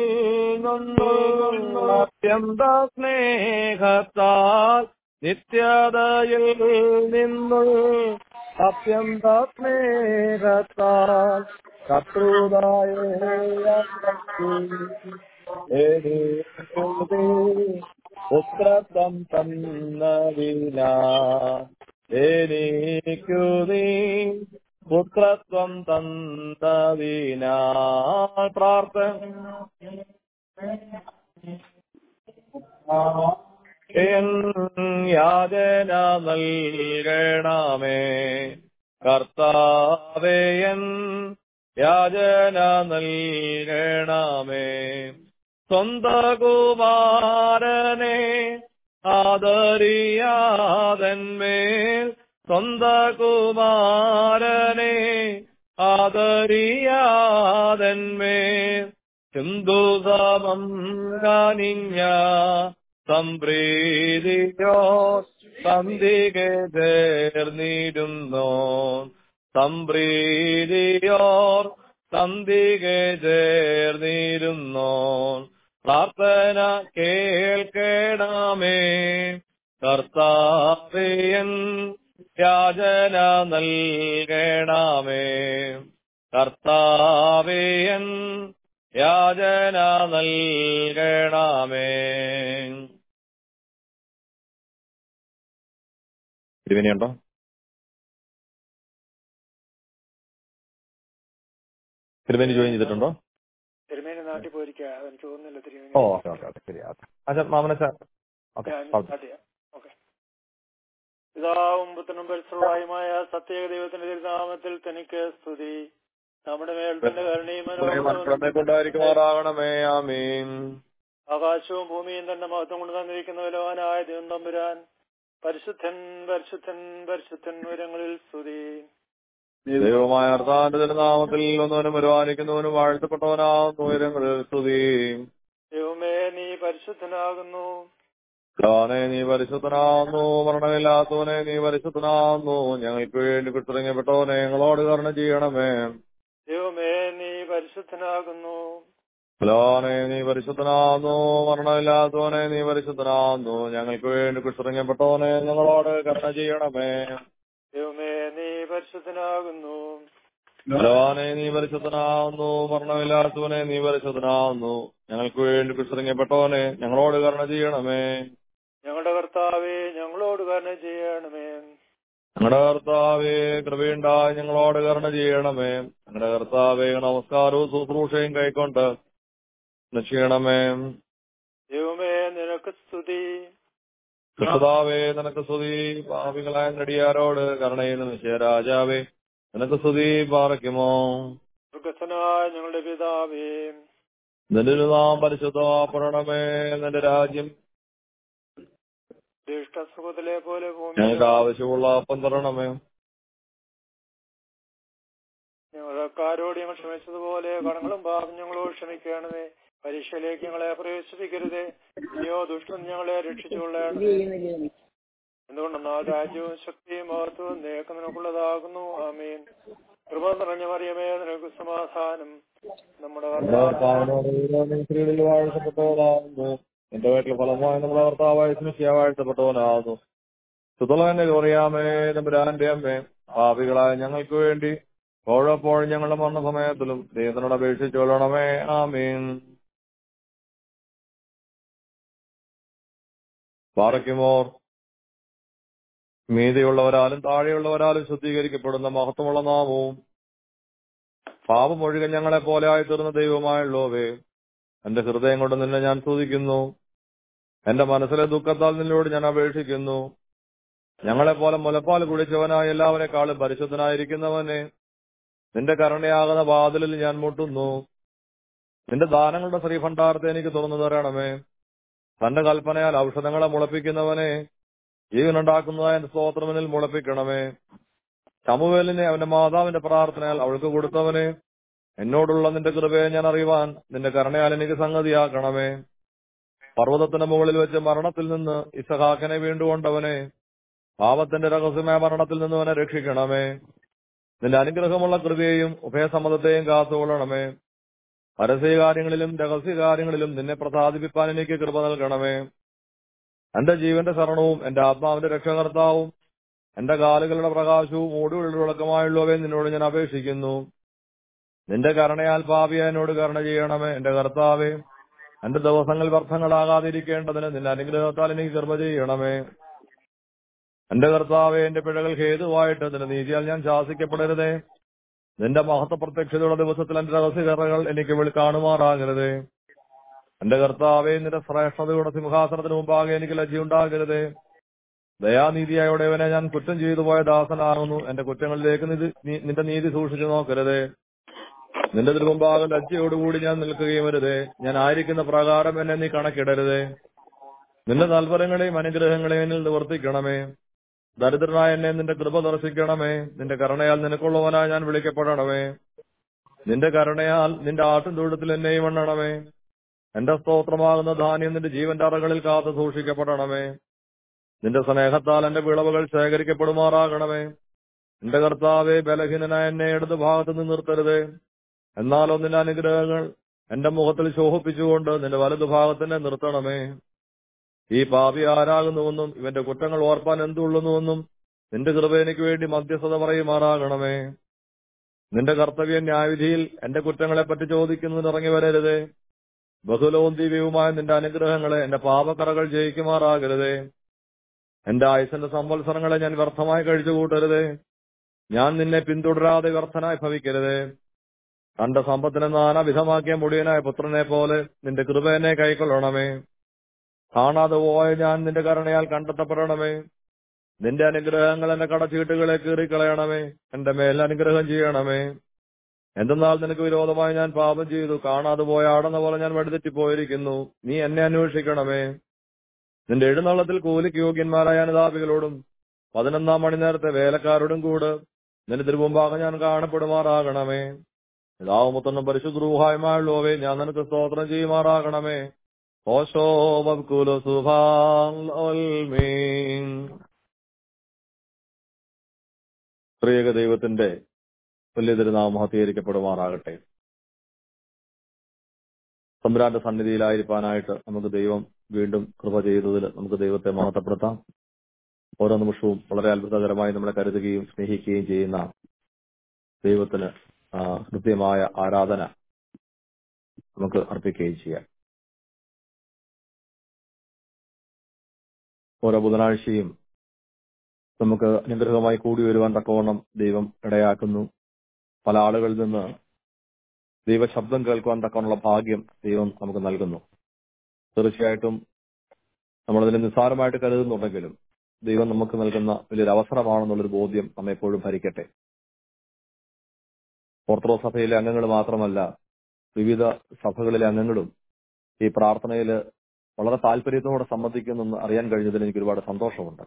നിന്നുള്ള സ്നേഹത്താൽ നിത്യതയിൽ നിന്നുള്ള അത്യന്ത സ്നേഹത്താൽ ശത്രുതായ പുത്രത്വം തന്നവിന എനിക്കു നീ പുത്രത്വം തന്നവിന പ്രാർത്ഥന യാചന നൽകണമേ കർത്താവേയൻ യാചന നൽകണമേ സ്വന്ത കുമാരനെ ആദരിയാതന്മേൽ സ്വന്ത കുമാരനെ ആദരിയാതന്മേൽ സിന്ധു സമം കാനിഞ്ഞ സംപ്രീതിയോ സന്ധികെ ചേർന്നിരുന്നോ സംപ്രീതിയോർ സന്ധികെ ചേർന്നിരുന്നോ പ്രാർത്ഥന കേൾക്കണമേ കർത്താവേയൻ യാചന നൽകണമേ കർത്താവേയൻ യാചന നൽകണമേ. തിരുമേനിയുണ്ടോ? തിരുമേനി ജോയിൻ ചെയ്തിട്ടുണ്ടോ? തിരുമേനി നാട്ടിൽ പോയിരിക്കുക, എനിക്ക് തോന്നുന്നില്ല തിരുമേനി. ഓക്കെ ശരി. അച്ഛാ മാമനച്ച ഓക്കെ. പിതാവും പുത്രനും പരിശുദ്ധനുമായ സത്യേക ദൈവത്തിന്റെ തിരുനാമത്തിൽ തനിക്ക് സ്തുതി. നമ്മുടെ മേൽ തന്റെ കരുണയും കൊണ്ടായിരിക്കുമാറാകണമേ. ആമീൻ. ആകാശവും ഭൂമിയും തന്റെ മഹത്വം കൊണ്ട് തന്നിരിക്കുന്ന ബലവാനായ ദൈവം തമ്പുരാൻ പരിശുദ്ധൻ പരിശുദ്ധൻ പരിശുദ്ധൻ ഉയരങ്ങളിൽ സ്തുതി. ദൈവമായ കർത്താവിന്റെ തിരുനാമത്തിൽ ഒന്നവനും വരുവാനിക്കുന്നവനും വാഴ്ത്തപ്പെട്ടവനാകുന്നു ഉയരങ്ങളിൽ സ്തുതി. ദൈവമേ നീ പരിശുദ്ധനാകുന്നു. ാനെ നീ പരിശുദ്ധനാകുന്നു. മരണമില്ലാത്തവനെ നീ പരിശുദ്ധനാകുന്നു. ഞങ്ങൾക്ക് വേണ്ടി കുത്തിറങ്ങപ്പെട്ടവനെ ഞങ്ങളോട് കരുണ ചെയ്യണമേ. ദൈവമേ നീ പരിശുദ്ധനാകുന്നു. ാനെ നീ പരിശുദ്ധനാകുന്നു. മരണമില്ലാത്തവനെ നീ പരിശുദ്ധനാകുന്നു. ഞങ്ങൾക്ക് വേണ്ടി കുത്തിറങ്ങപ്പെട്ടവനെ ഞങ്ങളോട് കരുണ ചെയ്യണമേ. ദൈവമേ നീ പരിശുദ്ധനാകുന്നു. ാനെ നീ പരിശുദ്ധനാകുന്നു. മരണമില്ലാത്തവനെ നീ പരിശുദ്ധനാകുന്നു. ഞങ്ങൾക്ക് വേണ്ടി കുത്തിറങ്ങപ്പെട്ടവനെ ഞങ്ങളോട് കരുണ ചെയ്യണമേ. ഞങ്ങളുടെ കർത്താവേ ഞങ്ങളോട് കരുണ ചെയ്യണമേ. ഞങ്ങളുടെ കർത്താവേ കൃപയുണ്ടായി ഞങ്ങളോട് കരുണ ചെയ്യണമേ. ഞങ്ങളുടെ കർത്താവേ നമസ്കാരവും ശുശ്രൂഷയും കൈക്കൊണ്ട് ചെയ്യണമേ. ദൈവമേ നിനക്ക് സ്തുതി. കർത്താവേ നിനക്ക് സ്തുതി. പാപികളായ നടിയാരോട് കരുണയുന്ന നിശ്ചയരാജാവേ നിനക്ക് സ്തുതി. പാറയ്ക്കുമോ സ്വർഗ്ഗസ്ഥനായ ഞങ്ങളുടെ പിതാവേ നിന്റെ നാം പരിശുദ്ധപ്പെടണമേ. നിന്റെ രാജ്യം സുഖത്തിലെ പോലെ ഞങ്ങൾക്ക് ആവശ്യമുള്ള അപ്പം തരണമേ. ഞങ്ങളക്കാരോട് ഞങ്ങൾ ക്ഷമിച്ചതുപോലെ കടങ്ങളും പാപം ഞങ്ങളോട് ക്ഷമിക്കണമേ. പരീക്ഷയിലേക്ക് ഞങ്ങളെ പ്രവേശിപ്പിക്കരുതേ. ഇനിയോ ദുഷ്ടൻ ഞങ്ങളെ രക്ഷിച്ചുകൊള്ളണമേ. എന്തുകൊണ്ടെന്നാൽ രാജ്യവും ശക്തിയും മഹത്വവും നിനക്കുള്ളതാകുന്നു. ആമീൻ. കൃപ നിറഞ്ഞ മറിയമേ നിനക്ക് സമാധാനം. നമ്മുടെ സ്ത്രീകളിൽ വാഴ്ത്തപ്പെട്ടവനാകുന്നു. എന്റെ വീട്ടിൽ ഫലമായി നമ്മുടെ കർത്താവായ മിശിഹാ വാഴ്ത്തപ്പെട്ടവനാകുന്നു. സുതലനെ അറിയാമേ തമ്പുരാന്റെ അമ്മേ പാപികളായ ഞങ്ങൾക്ക് വേണ്ടി ഓഴപ്പോഴും ഞങ്ങളുടെ മരണസമയത്തിലും ദൈവത്തിനോട് അപേക്ഷിച്ചു കൊള്ളണമേ. ആമീൻ. പാറയ്ക്കുമോർ മീതിയുള്ളവരാലും താഴെയുള്ളവരാലും ശുദ്ധീകരിക്കപ്പെടുന്ന മഹത്വമുള്ള നാമവും പാപമൊഴികെ ഞങ്ങളെ പോലെ ആയിത്തീർന്ന ദൈവമായുള്ളവേ എന്റെ ഹൃദയം കൊണ്ട് നിന്നെ ഞാൻ സ്തുതിക്കുന്നു. എന്റെ മനസ്സിലെ ദുഃഖത്താൽ നിന്നോട് ഞാൻ അപേക്ഷിക്കുന്നു. ഞങ്ങളെപ്പോലെ മുലപ്പാൽ കുടിച്ചവനായ എല്ലാവരെക്കാളും പരിശുദ്ധനായിരിക്കുന്നവനെ നിന്റെ കരുണയാകുന്ന വാതിലിൽ ഞാൻ മുട്ടുന്നു. നിന്റെ ദാനങ്ങളുടെ ശ്രീഭണ്ഡാരത്തെ എനിക്ക് തുറന്നു തരണമേ. തന്റെ കൽപ്പനയാൽ ഔഷധങ്ങളെ മുളപ്പിക്കുന്നവനെ, ജീവനുണ്ടാക്കുന്നതായ എന്റെ സ്തോത്രമെന്നിൽ മുളപ്പിക്കണമേ. ശമൂവേലിനെ അവന്റെ മാതാവിന്റെ പ്രാർത്ഥനയാൽ അവൾക്ക് കൊടുത്തവനെ, എന്നോടുള്ള നിന്റെ കൃപയെ ഞാൻ അറിയുവാൻ നിന്റെ കരുണയാൽ എനിക്ക് സംഗതിയാക്കണമേ. പർവ്വതത്തിന്റെ മുകളിൽ വെച്ച് മരണത്തിൽ നിന്ന് ഇസഹാക്കിനെ വീണ്ടുകൊണ്ടവനെ, പാപത്തിന്റെ രഹസ്യമായ മരണത്തിൽ നിന്ന് അവനെ രക്ഷിക്കണമേ. നിന്റെ അനുഗ്രഹമുള്ള കൃപയെയും ഉഭയസമ്മതത്തെയും കാത്തുകൊള്ളണമേ. പരസ്യകാര്യങ്ങളിലും രഹസ്യകാര്യങ്ങളിലും നിന്നെ പ്രസാദിപ്പിക്കാൻ എനിക്ക് കൃപ നൽകണമേ. എന്റെ ജീവന്റെ ശരണവും എന്റെ ആത്മാവിന്റെ രക്ഷകർത്താവും എന്റെ കാലുകളുടെ പ്രകാശവും മൂടുകളുടെ വിളക്കമായുള്ളവയെ നിന്നോട് ഞാൻ അപേക്ഷിക്കുന്നു. നിന്റെ കരുണയാൽ പാപിയെ എന്നോട് കരുണ ചെയ്യണമേ. എന്റെ കർത്താവേ, എന്റെ ദിവസങ്ങൾ വ്യർത്ഥങ്ങളാകാതിരിക്കേണ്ടതിന് നിന്റെ അനുഗ്രഹത്താൽ എനിക്ക് കൃപ ചെയ്യണമേ. എന്റെ കർത്താവേ, എന്റെ പിഴകൾ ഹേതുവായിട്ട് നിന്റെ നീതിയാൽ ഞാൻ ശാസിക്കപ്പെടരുതേ. നിന്റെ മഹത്വ പ്രത്യക്ഷതയുടെ ദിവസത്തിൽ എന്റെ രഹസ്യകറകൾ എനിക്ക് കാണുമാറാകരുതേ. എന്റെ കർത്താവേ, നിന്റെ ശ്രേഷ്ഠതയുടെ സിംഹാസനത്തിന് മുമ്പാകെ എനിക്ക് ലജ്ജയുണ്ടാകരുതേ. ദയാനീതിയായുടേവനെ, ഞാൻ കുറ്റം ചെയ്തു പോയ ദാസനാകുന്നു. എന്റെ കുറ്റങ്ങളിലേക്ക് നിന്റെ നീതി സൂക്ഷിച്ചു നോക്കരുതേ. നിന്റെ തിരുമുമ്പാകെ ലജ്ജയോടുകൂടി ഞാൻ നിൽക്കുകയും വരുതേ. ഞാൻ ആയിരിക്കുന്ന പ്രകാരം എന്നെ നീ കണക്കിടരുതേ. നിന്റെ താൽപര്യങ്ങളെയും അനുഗ്രഹങ്ങളെയും എന്നിൽ നിവർത്തിക്കണമേ. ദരിദ്രനായ എന്നെ നിന്റെ കൃപ ദർശിക്കണമേ. നിന്റെ കരുണയാൽ നിനക്കുള്ളവനായി ഞാൻ വിളിക്കപ്പെടണമേ. നിന്റെ കരുണയാൽ നിന്റെ ആട്ടിൻതൊഴുത്തിൽ എന്നെയും എണ്ണണമേ. എന്റെ സ്തോത്രമാകുന്ന ധാന്യം നിന്റെ ജീവന്റെ അറകളിൽ കാത്തു സൂക്ഷിക്കപ്പെടണമേ. നിന്റെ സ്നേഹത്താൽ എന്റെ വിളവുകൾ ശേഖരിക്കപ്പെടുമാറാകണമേ. എന്റെ കർത്താവേ, ബലഹീനനായ എന്നെ ഇടതു ഭാഗത്ത് നിന്ന് നിർത്തരുതേ. എന്നാലോ നിന്റെ അനുഗ്രഹങ്ങൾ എന്റെ മുഖത്തിൽ ശോഭിപ്പിച്ചുകൊണ്ട് നിന്റെ വലതുഭാഗത്തിനെ നിർത്തണമേ. ഈ പാപി ആരാകുന്നുവെന്നും ഇവന്റെ കുറ്റങ്ങൾ ഓർപ്പാൻ എന്തുള്ളുന്നുവെന്നും നിന്റെ കൃപ എനിക്ക് വേണ്ടി മധ്യസ്ഥത പറയുമാറാകണമേ. നിന്റെ കർത്തവ്യ ന്യായവിധിയിൽ എന്റെ കുറ്റങ്ങളെപ്പറ്റി ചോദിക്കുന്നതിന് ഇറങ്ങി വരരുതേ. ബഹുലവും ദിവ്യവുമായ നിന്റെ അനുഗ്രഹങ്ങളെ എന്റെ പാപക്കറകൾ ജയിക്കുമാറാകരുതേ. എന്റെ ആയുസിന്റെ സംവത്സരങ്ങളെ ഞാൻ വ്യർത്ഥമായി കഴിച്ചു കൂട്ടരുതേ. ഞാൻ നിന്നെ പിന്തുടരാതെ വ്യർത്ഥനായി ഭവിക്കരുതേ. തന്റെ സമ്പത്തിനെ നാനാവിധമാക്കിയ മുടിയനായ പുത്രനെ പോലെ നിന്റെ കൃപ എന്നെ കൈക്കൊള്ളണമേ. കാണാതെ പോയ ഞാൻ നിന്റെ കരുണയാൽ കണ്ടെത്തപ്പെടണമേ. നിന്റെ അനുഗ്രഹങ്ങൾ എന്റെ കടച്ചീട്ടുകളെ കീറിക്കളയണമേ. എന്റെ മേൽ അനുഗ്രഹം ചെയ്യണമേ. എന്തെന്നാൽ നിനക്ക് വിരോധമായി ഞാൻ പാപം ചെയ്തു. കാണാതെ പോയ ആടെന്ന പോലെ ഞാൻ വഴിതെറ്റിപ്പോയിരിക്കുന്നു. നീ എന്നെ അന്വേഷിക്കണമേ. നിന്റെ എഴുന്നള്ളത്തിൽ കൂലിക്ക് യോഗ്യന്മാരായ അനുതാപികളോടും 11-ാം മണിനേരത്തെ വേലക്കാരോടും കൂടെ നിന്റെ തിരുമുമ്പാകെ ഞാൻ കാണപ്പെടുമാറാകണമേ. പിതാവും പുത്രനും പരിശുദ്ധ റൂഹായുമായുള്ളവേ, ഞാൻ നിനക്ക് സ്തോത്രം ചെയ്യുമാറാകണമേ. ത്രിയേക ദൈവത്തിന്റെ വലിയ തിരുനാമം മഹത്വീകരിക്കപ്പെടുമാറാകട്ടെ. തമ്പുരാന്റെ സന്നിധിയിലായിരിക്കാനായിട്ട് നമുക്ക് ദൈവം വീണ്ടും കൃപ ചെയ്തതിൽ നമുക്ക് ദൈവത്തെ മഹത്വപ്പെടുത്താം. ഓരോ നിമിഷവും വളരെ അത്ഭുതകരമായി നമ്മളെ കരുതുകയും സ്നേഹിക്കുകയും ചെയ്യുന്ന ദൈവത്തിന് കൃത്യമായ ആരാധന നമുക്ക് അർപ്പിക്കുകയും ചെയ്യാം. ഓരോ ബുധനാഴ്ചയും നമുക്ക് അനുഗ്രഹമായി കൂടി വരുവാൻ തക്കവണ്ണം ദൈവം ഇടയാക്കുന്നു. പല ആളുകളിൽ നിന്ന് ദൈവശബ്ദം കേൾക്കുവാൻ തക്കവണ്ണുള്ള ഭാഗ്യം ദൈവം നമുക്ക് നൽകുന്നു. തീർച്ചയായിട്ടും നമ്മളതിനെ നിസ്സാരമായിട്ട് കരുതുന്നുണ്ടെങ്കിലും ദൈവം നമുക്ക് നൽകുന്ന വലിയൊരു അവസരമാണെന്നുള്ളൊരു ബോധ്യം നമ്മെപ്പോഴും ഭരിക്കട്ടെ. ഓർത്തഡോക്സ് സഭയിലെ അംഗങ്ങൾ മാത്രമല്ല, വിവിധ സഭകളിലെ അംഗങ്ങളും ഈ പ്രാർത്ഥനയിൽ വളരെ താല്പര്യത്തോടെ സംബന്ധിക്കുന്നെന്ന് അറിയാൻ കഴിഞ്ഞതിൽ എനിക്ക് ഒരുപാട് സന്തോഷമുണ്ട്.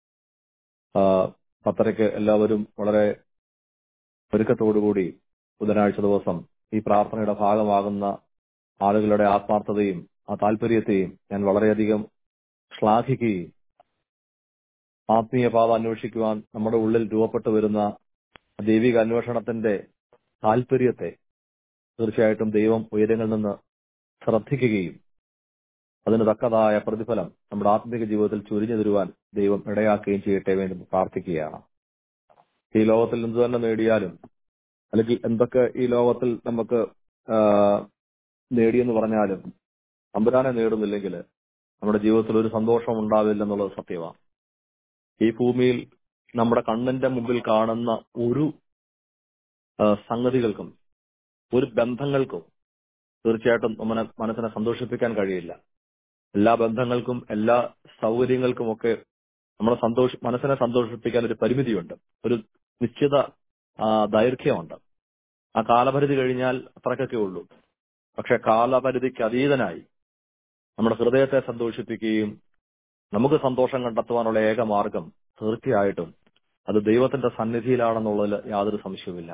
10:30 എല്ലാവരും വളരെ ഒരുക്കത്തോടുകൂടി ബുധനാഴ്ച ദിവസം ഈ പ്രാർത്ഥനയുടെ ഭാഗമാകുന്ന ആളുകളുടെ ആത്മാർത്ഥതയും ആ താല്പര്യത്തെയും ഞാൻ വളരെയധികം ശ്ലാഘിക്കുകയും ആത്മീയ പാത അന്വേഷിക്കുവാൻ നമ്മുടെ ഉള്ളിൽ രൂപപ്പെട്ടു വരുന്ന ദൈവിക അന്വേഷണത്തിന്റെ താല്പര്യത്തെ തീർച്ചയായിട്ടും ദൈവം ഉയരങ്ങളിൽ നിന്ന് ശ്രദ്ധിക്കുകയും അതിന് തക്കതായ പ്രതിഫലം നമ്മുടെ ആത്മീക ജീവിതത്തിൽ ചുരിഞ്ഞു തരുവാൻ ദൈവം ഇടയാക്കുകയും ചെയ്യട്ടെ വേണ്ടി പ്രാർത്ഥിക്കുകയാണ്. ഈ ലോകത്തിൽ എന്തു തന്നെ നേടിയാലും അല്ലെങ്കിൽ എന്തൊക്കെ ഈ ലോകത്തിൽ നമുക്ക് നേടിയെന്ന് പറഞ്ഞാലും തമ്പുരാനെ നേടുന്നില്ലെങ്കിൽ നമ്മുടെ ജീവിതത്തിൽ ഒരു സന്തോഷം ഉണ്ടാവില്ലെന്നുള്ളത് സത്യമാണ്. ഈ ഭൂമിയിൽ നമ്മുടെ കണ്ണിന്റെ മുമ്പിൽ കാണുന്ന ഒരു സംഗതികൾക്കും ഒരു ബന്ധങ്ങൾക്കും തീർച്ചയായിട്ടും നമ്മുടെ മനസ്സിനെ സന്തോഷിപ്പിക്കാൻ കഴിയില്ല. എല്ലാ ബന്ധങ്ങൾക്കും എല്ലാ സൗകര്യങ്ങൾക്കുമൊക്കെ നമ്മുടെ മനസ്സിനെ സന്തോഷിപ്പിക്കാൻ ഒരു പരിമിതിയുണ്ട്, ഒരു നിശ്ചിത ദൈർഘ്യമുണ്ട്. ആ കാലപരിധി കഴിഞ്ഞാൽ അത്രക്കൊക്കെ ഉള്ളൂ. പക്ഷെ കാലപരിധിക്ക് അതീതനായി നമ്മുടെ ഹൃദയത്തെ സന്തോഷിപ്പിക്കുകയും നമുക്ക് സന്തോഷം കണ്ടെത്തുവാനുള്ള ഏക മാർഗം തീർച്ചയായിട്ടും അത് ദൈവത്തിന്റെ സന്നിധിയിലാണെന്നുള്ളതിൽ യാതൊരു സംശയവുമില്ല.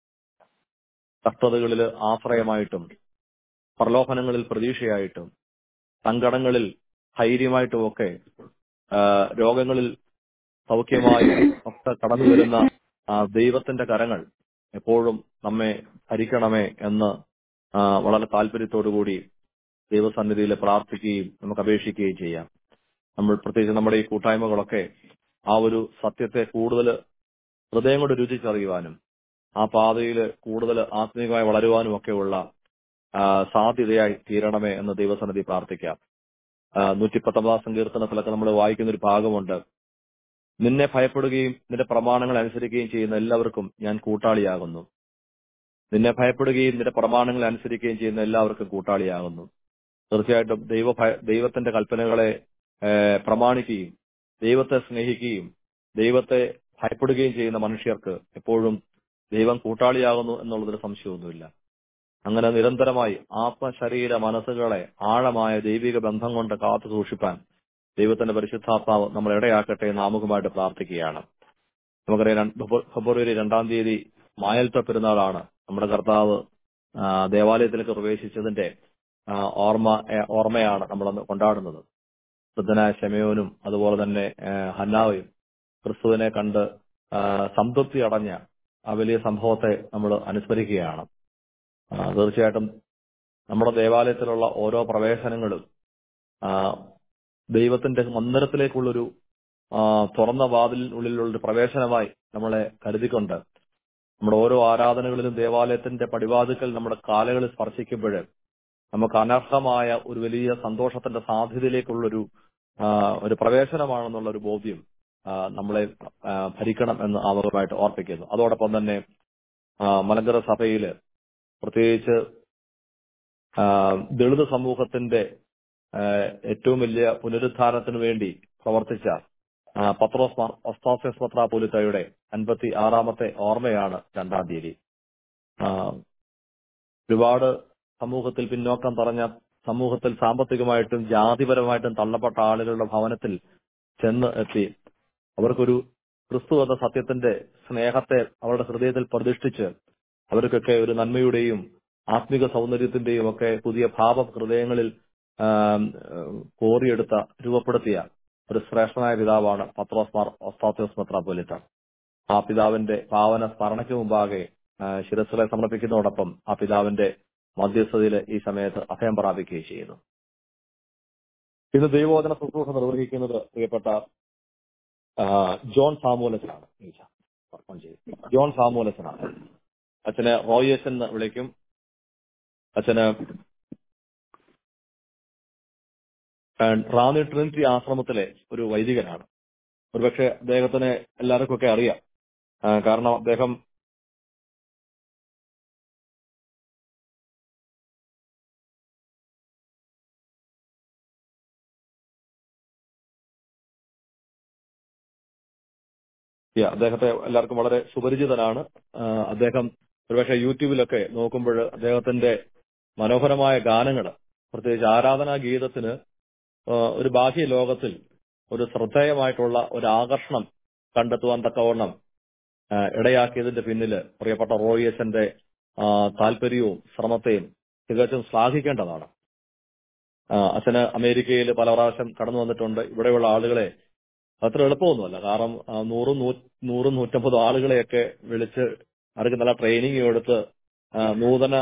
കഷ്ടതകളിൽ ആശ്രയമായിട്ടും പ്രലോഭനങ്ങളിൽ പ്രതീക്ഷയായിട്ടും സങ്കടങ്ങളിൽ ധൈര്യമായിട്ടും ഒക്കെ രോഗങ്ങളിൽ സൗഖ്യമായും ഒക്കെ കടന്നു വരുന്ന ദൈവത്തിന്റെ കരങ്ങൾ എപ്പോഴും നമ്മെ ഭരിക്കണമേ എന്ന് വളരെ താല്പര്യത്തോടുകൂടി ദൈവസന്നിധിയിൽ പ്രാർത്ഥിക്കുകയും നമുക്ക് അപേക്ഷിക്കുകയും ചെയ്യാം. നമ്മൾ പ്രത്യേകിച്ച് നമ്മുടെ ഈ കൂട്ടായ്മകളൊക്കെ ആ ഒരു സത്യത്തെ കൂടുതൽ ഹൃദയം കൊണ്ട് രുചിച്ചറിയുവാനും ആ പാതയിൽ കൂടുതൽ ആത്മീയമായി വളരുവാനും ഒക്കെയുള്ള സാധ്യതയായി തീരണമേ എന്ന് ദൈവസന്നിധി പ്രാർത്ഥിക്കാം. 119 സങ്കീർത്തനത്തിലൊക്കെ നമ്മൾ വായിക്കുന്ന ഒരു ഭാഗമുണ്ട്. നിന്നെ ഭയപ്പെടുകയും നിന്റെ പ്രമാണങ്ങൾ അനുസരിക്കുകയും ചെയ്യുന്ന എല്ലാവർക്കും ഞാൻ കൂട്ടാളിയാകുന്നു. നിന്നെ ഭയപ്പെടുകയും നിന്റെ പ്രമാണങ്ങൾ അനുസരിക്കുകയും ചെയ്യുന്ന എല്ലാവർക്കും കൂട്ടാളിയാകുന്നു. തീർച്ചയായിട്ടും ദൈവത്തിന്റെ കൽപ്പനകളെ പ്രമാണിക്കുകയും ദൈവത്തെ സ്നേഹിക്കുകയും ദൈവത്തെ ഭയപ്പെടുകയും ചെയ്യുന്ന മനുഷ്യർക്ക് എപ്പോഴും ദൈവം കൂട്ടാളിയാകുന്നു എന്നുള്ളതൊരു സംശയമൊന്നുമില്ല. അങ്ങനെ നിരന്തരമായി ആത്മശരീര മനസ്സുകളെ ആഴമായ ദൈവിക ബന്ധം കൊണ്ട് കാത്തു സൂക്ഷിപ്പാൻ ദൈവത്തിന്റെ പരിശുദ്ധാത്മാവ് നമ്മൾ ഇടയാക്കട്ടെ എന്ന് ആമുഖമായിട്ട് പ്രാർത്ഥിക്കുകയാണ്. നമുക്കറിയാം, ഫെബ്രുവരി 2-ാം തീയതി മായൽത്ത പെരുന്നാളാണ്. നമ്മുടെ കർത്താവ് ദേവാലയത്തിലേക്ക് പ്രവേശിച്ചതിന്റെ ഓർമ്മയാണ് നമ്മളന്ന് കൊണ്ടാടുന്നത്. വൃദ്ധനായ ശമയോനും അതുപോലെ തന്നെ ഹന്നാവയും ക്രിസ്തുവിനെ കണ്ട് സംതൃപ്തി അടഞ്ഞ ആ വലിയ സംഭവത്തെ നമ്മൾ അനുസ്മരിക്കുകയാണ്. തീർച്ചയായിട്ടും നമ്മുടെ ദേവാലയത്തിലുള്ള ഓരോ പ്രവേശനങ്ങളും ദൈവത്തിന്റെ മന്ദിരത്തിലേക്കുള്ളൊരു തുറന്ന വാതിലിനുള്ളിലുള്ളൊരു പ്രവേശനമായി നമ്മളെ കരുതിക്കൊണ്ട് നമ്മുടെ ഓരോ ആരാധനകളിലും ദേവാലയത്തിന്റെ പടിവാതിക്കൽ നമ്മുടെ കാലുകളിൽ സ്പർശിക്കുമ്പോൾ നമുക്ക് അനർഹമായ ഒരു വലിയ സന്തോഷത്തിന്റെ സാധ്യതയിലേക്കുള്ളൊരു ഒരു പ്രവേശനമാണെന്നുള്ള ഒരു ബോധ്യം നമ്മളെ ഭരിക്കണം എന്ന് ആമുഖമായിട്ട് ഓർപ്പിക്കുന്നു. അതോടൊപ്പം തന്നെ മലങ്കര സഭയില് പ്രത്യേകിച്ച് ദളിത് സമൂഹത്തിന്റെ ഏറ്റവും വലിയ പുനരുദ്ധാരണത്തിനു വേണ്ടി പ്രവർത്തിച്ച പത്രോസ് ഒസ്താസ്യോസ് മെത്രാപ്പോലീത്തയുടെ 56-ാമത്തെ ഓർമ്മയാണ് 2-ാം തീയതി. ഒരുപാട് സമൂഹത്തിൽ പിന്നോക്കം പറഞ്ഞ സമൂഹത്തിൽ സാമ്പത്തികമായിട്ടും ജാതിപരമായിട്ടും തള്ളപ്പെട്ട ആളുകളുടെ ഭവനത്തിൽ ചെന്ന് എത്തി അവർക്കൊരു ക്രിസ്തു എന്ന സത്യത്തിന്റെ സ്നേഹത്തെ അവരുടെ ഹൃദയത്തിൽ പ്രതിഷ്ഠിച്ച് അവർക്കൊക്കെ ഒരു നന്മയുടെയും ആത്മിക സൗന്ദര്യത്തിന്റെയും ഒക്കെ പുതിയ ഭാവം ഹൃദയങ്ങളിൽ കോറിയെടുത്ത രൂപപ്പെടുത്തിയ ഒരു ശ്രേഷ്ഠനായ പിതാവാണ് പത്രോസ് മാർ ഒസ്താസ്യോസ് മെത്രാപ്പോലീത്ത. ആ പിതാവിന്റെ പാവന സ്മരണയ്ക്ക് മുമ്പാകെ ശിരസ്സുകളെ സമർപ്പിക്കുന്നതോടൊപ്പം ആ പിതാവിന്റെ മധ്യസ്ഥതയിൽ ഈ സമയത്ത് അഭയം പ്രാപിക്കുകയും ചെയ്യുന്നു. ഇന്ന് ദൈവവചന ശുശ്രൂഷ നിർവഹിക്കുന്നത് പ്രിയപ്പെട്ട ജോൺ സാമുവലച്ചനാണ്. ജോൺ സാമുവലച്ചനാണ്. അച്ഛന് റോയച്ചൻ എന്ന് വിളിക്കും. അച്ഛന് റാന്നി ട്രിനിറ്റി ആശ്രമത്തിലെ ഒരു വൈദികനാണ്. ഒരുപക്ഷെ അദ്ദേഹത്തിന് എല്ലാവർക്കും ഒക്കെ അറിയാം. കാരണം അദ്ദേഹം അദ്ദേഹത്തെ എല്ലാവർക്കും വളരെ സുപരിചിതനാണ്. അദ്ദേഹം ഒരുപക്ഷെ യൂട്യൂബിലൊക്കെ നോക്കുമ്പോൾ അദ്ദേഹത്തിന്റെ മനോഹരമായ ഗാനങ്ങൾ, പ്രത്യേകിച്ച് ആരാധനാ ഗീതത്തിന് ഒരു ബാഹ്യ ലോകത്തിൽ ഒരു ശ്രദ്ധേയമായിട്ടുള്ള ഒരു ആകർഷണം കണ്ടെത്തുവാൻ തക്കവണ്ണം ഇടയാക്കിയതിന്റെ പിന്നിൽ പ്രിയപ്പെട്ട റോയിയച്ചന്റെ താല്പര്യവും ശ്രമത്തെയും തികച്ചും ശ്ലാഘിക്കേണ്ടതാണ്. അച്ഛന് അമേരിക്കയിൽ പല പ്രാവശ്യം കടന്നു വന്നിട്ടുണ്ട്. ഇവിടെയുള്ള ആളുകളെ അത്ര എളുപ്പമൊന്നുമല്ല. കാരണം 100-150 ആളുകളെയൊക്കെ വിളിച്ച് അവർക്ക് നല്ല ട്രെയിനിങ് എടുത്ത് നൂതന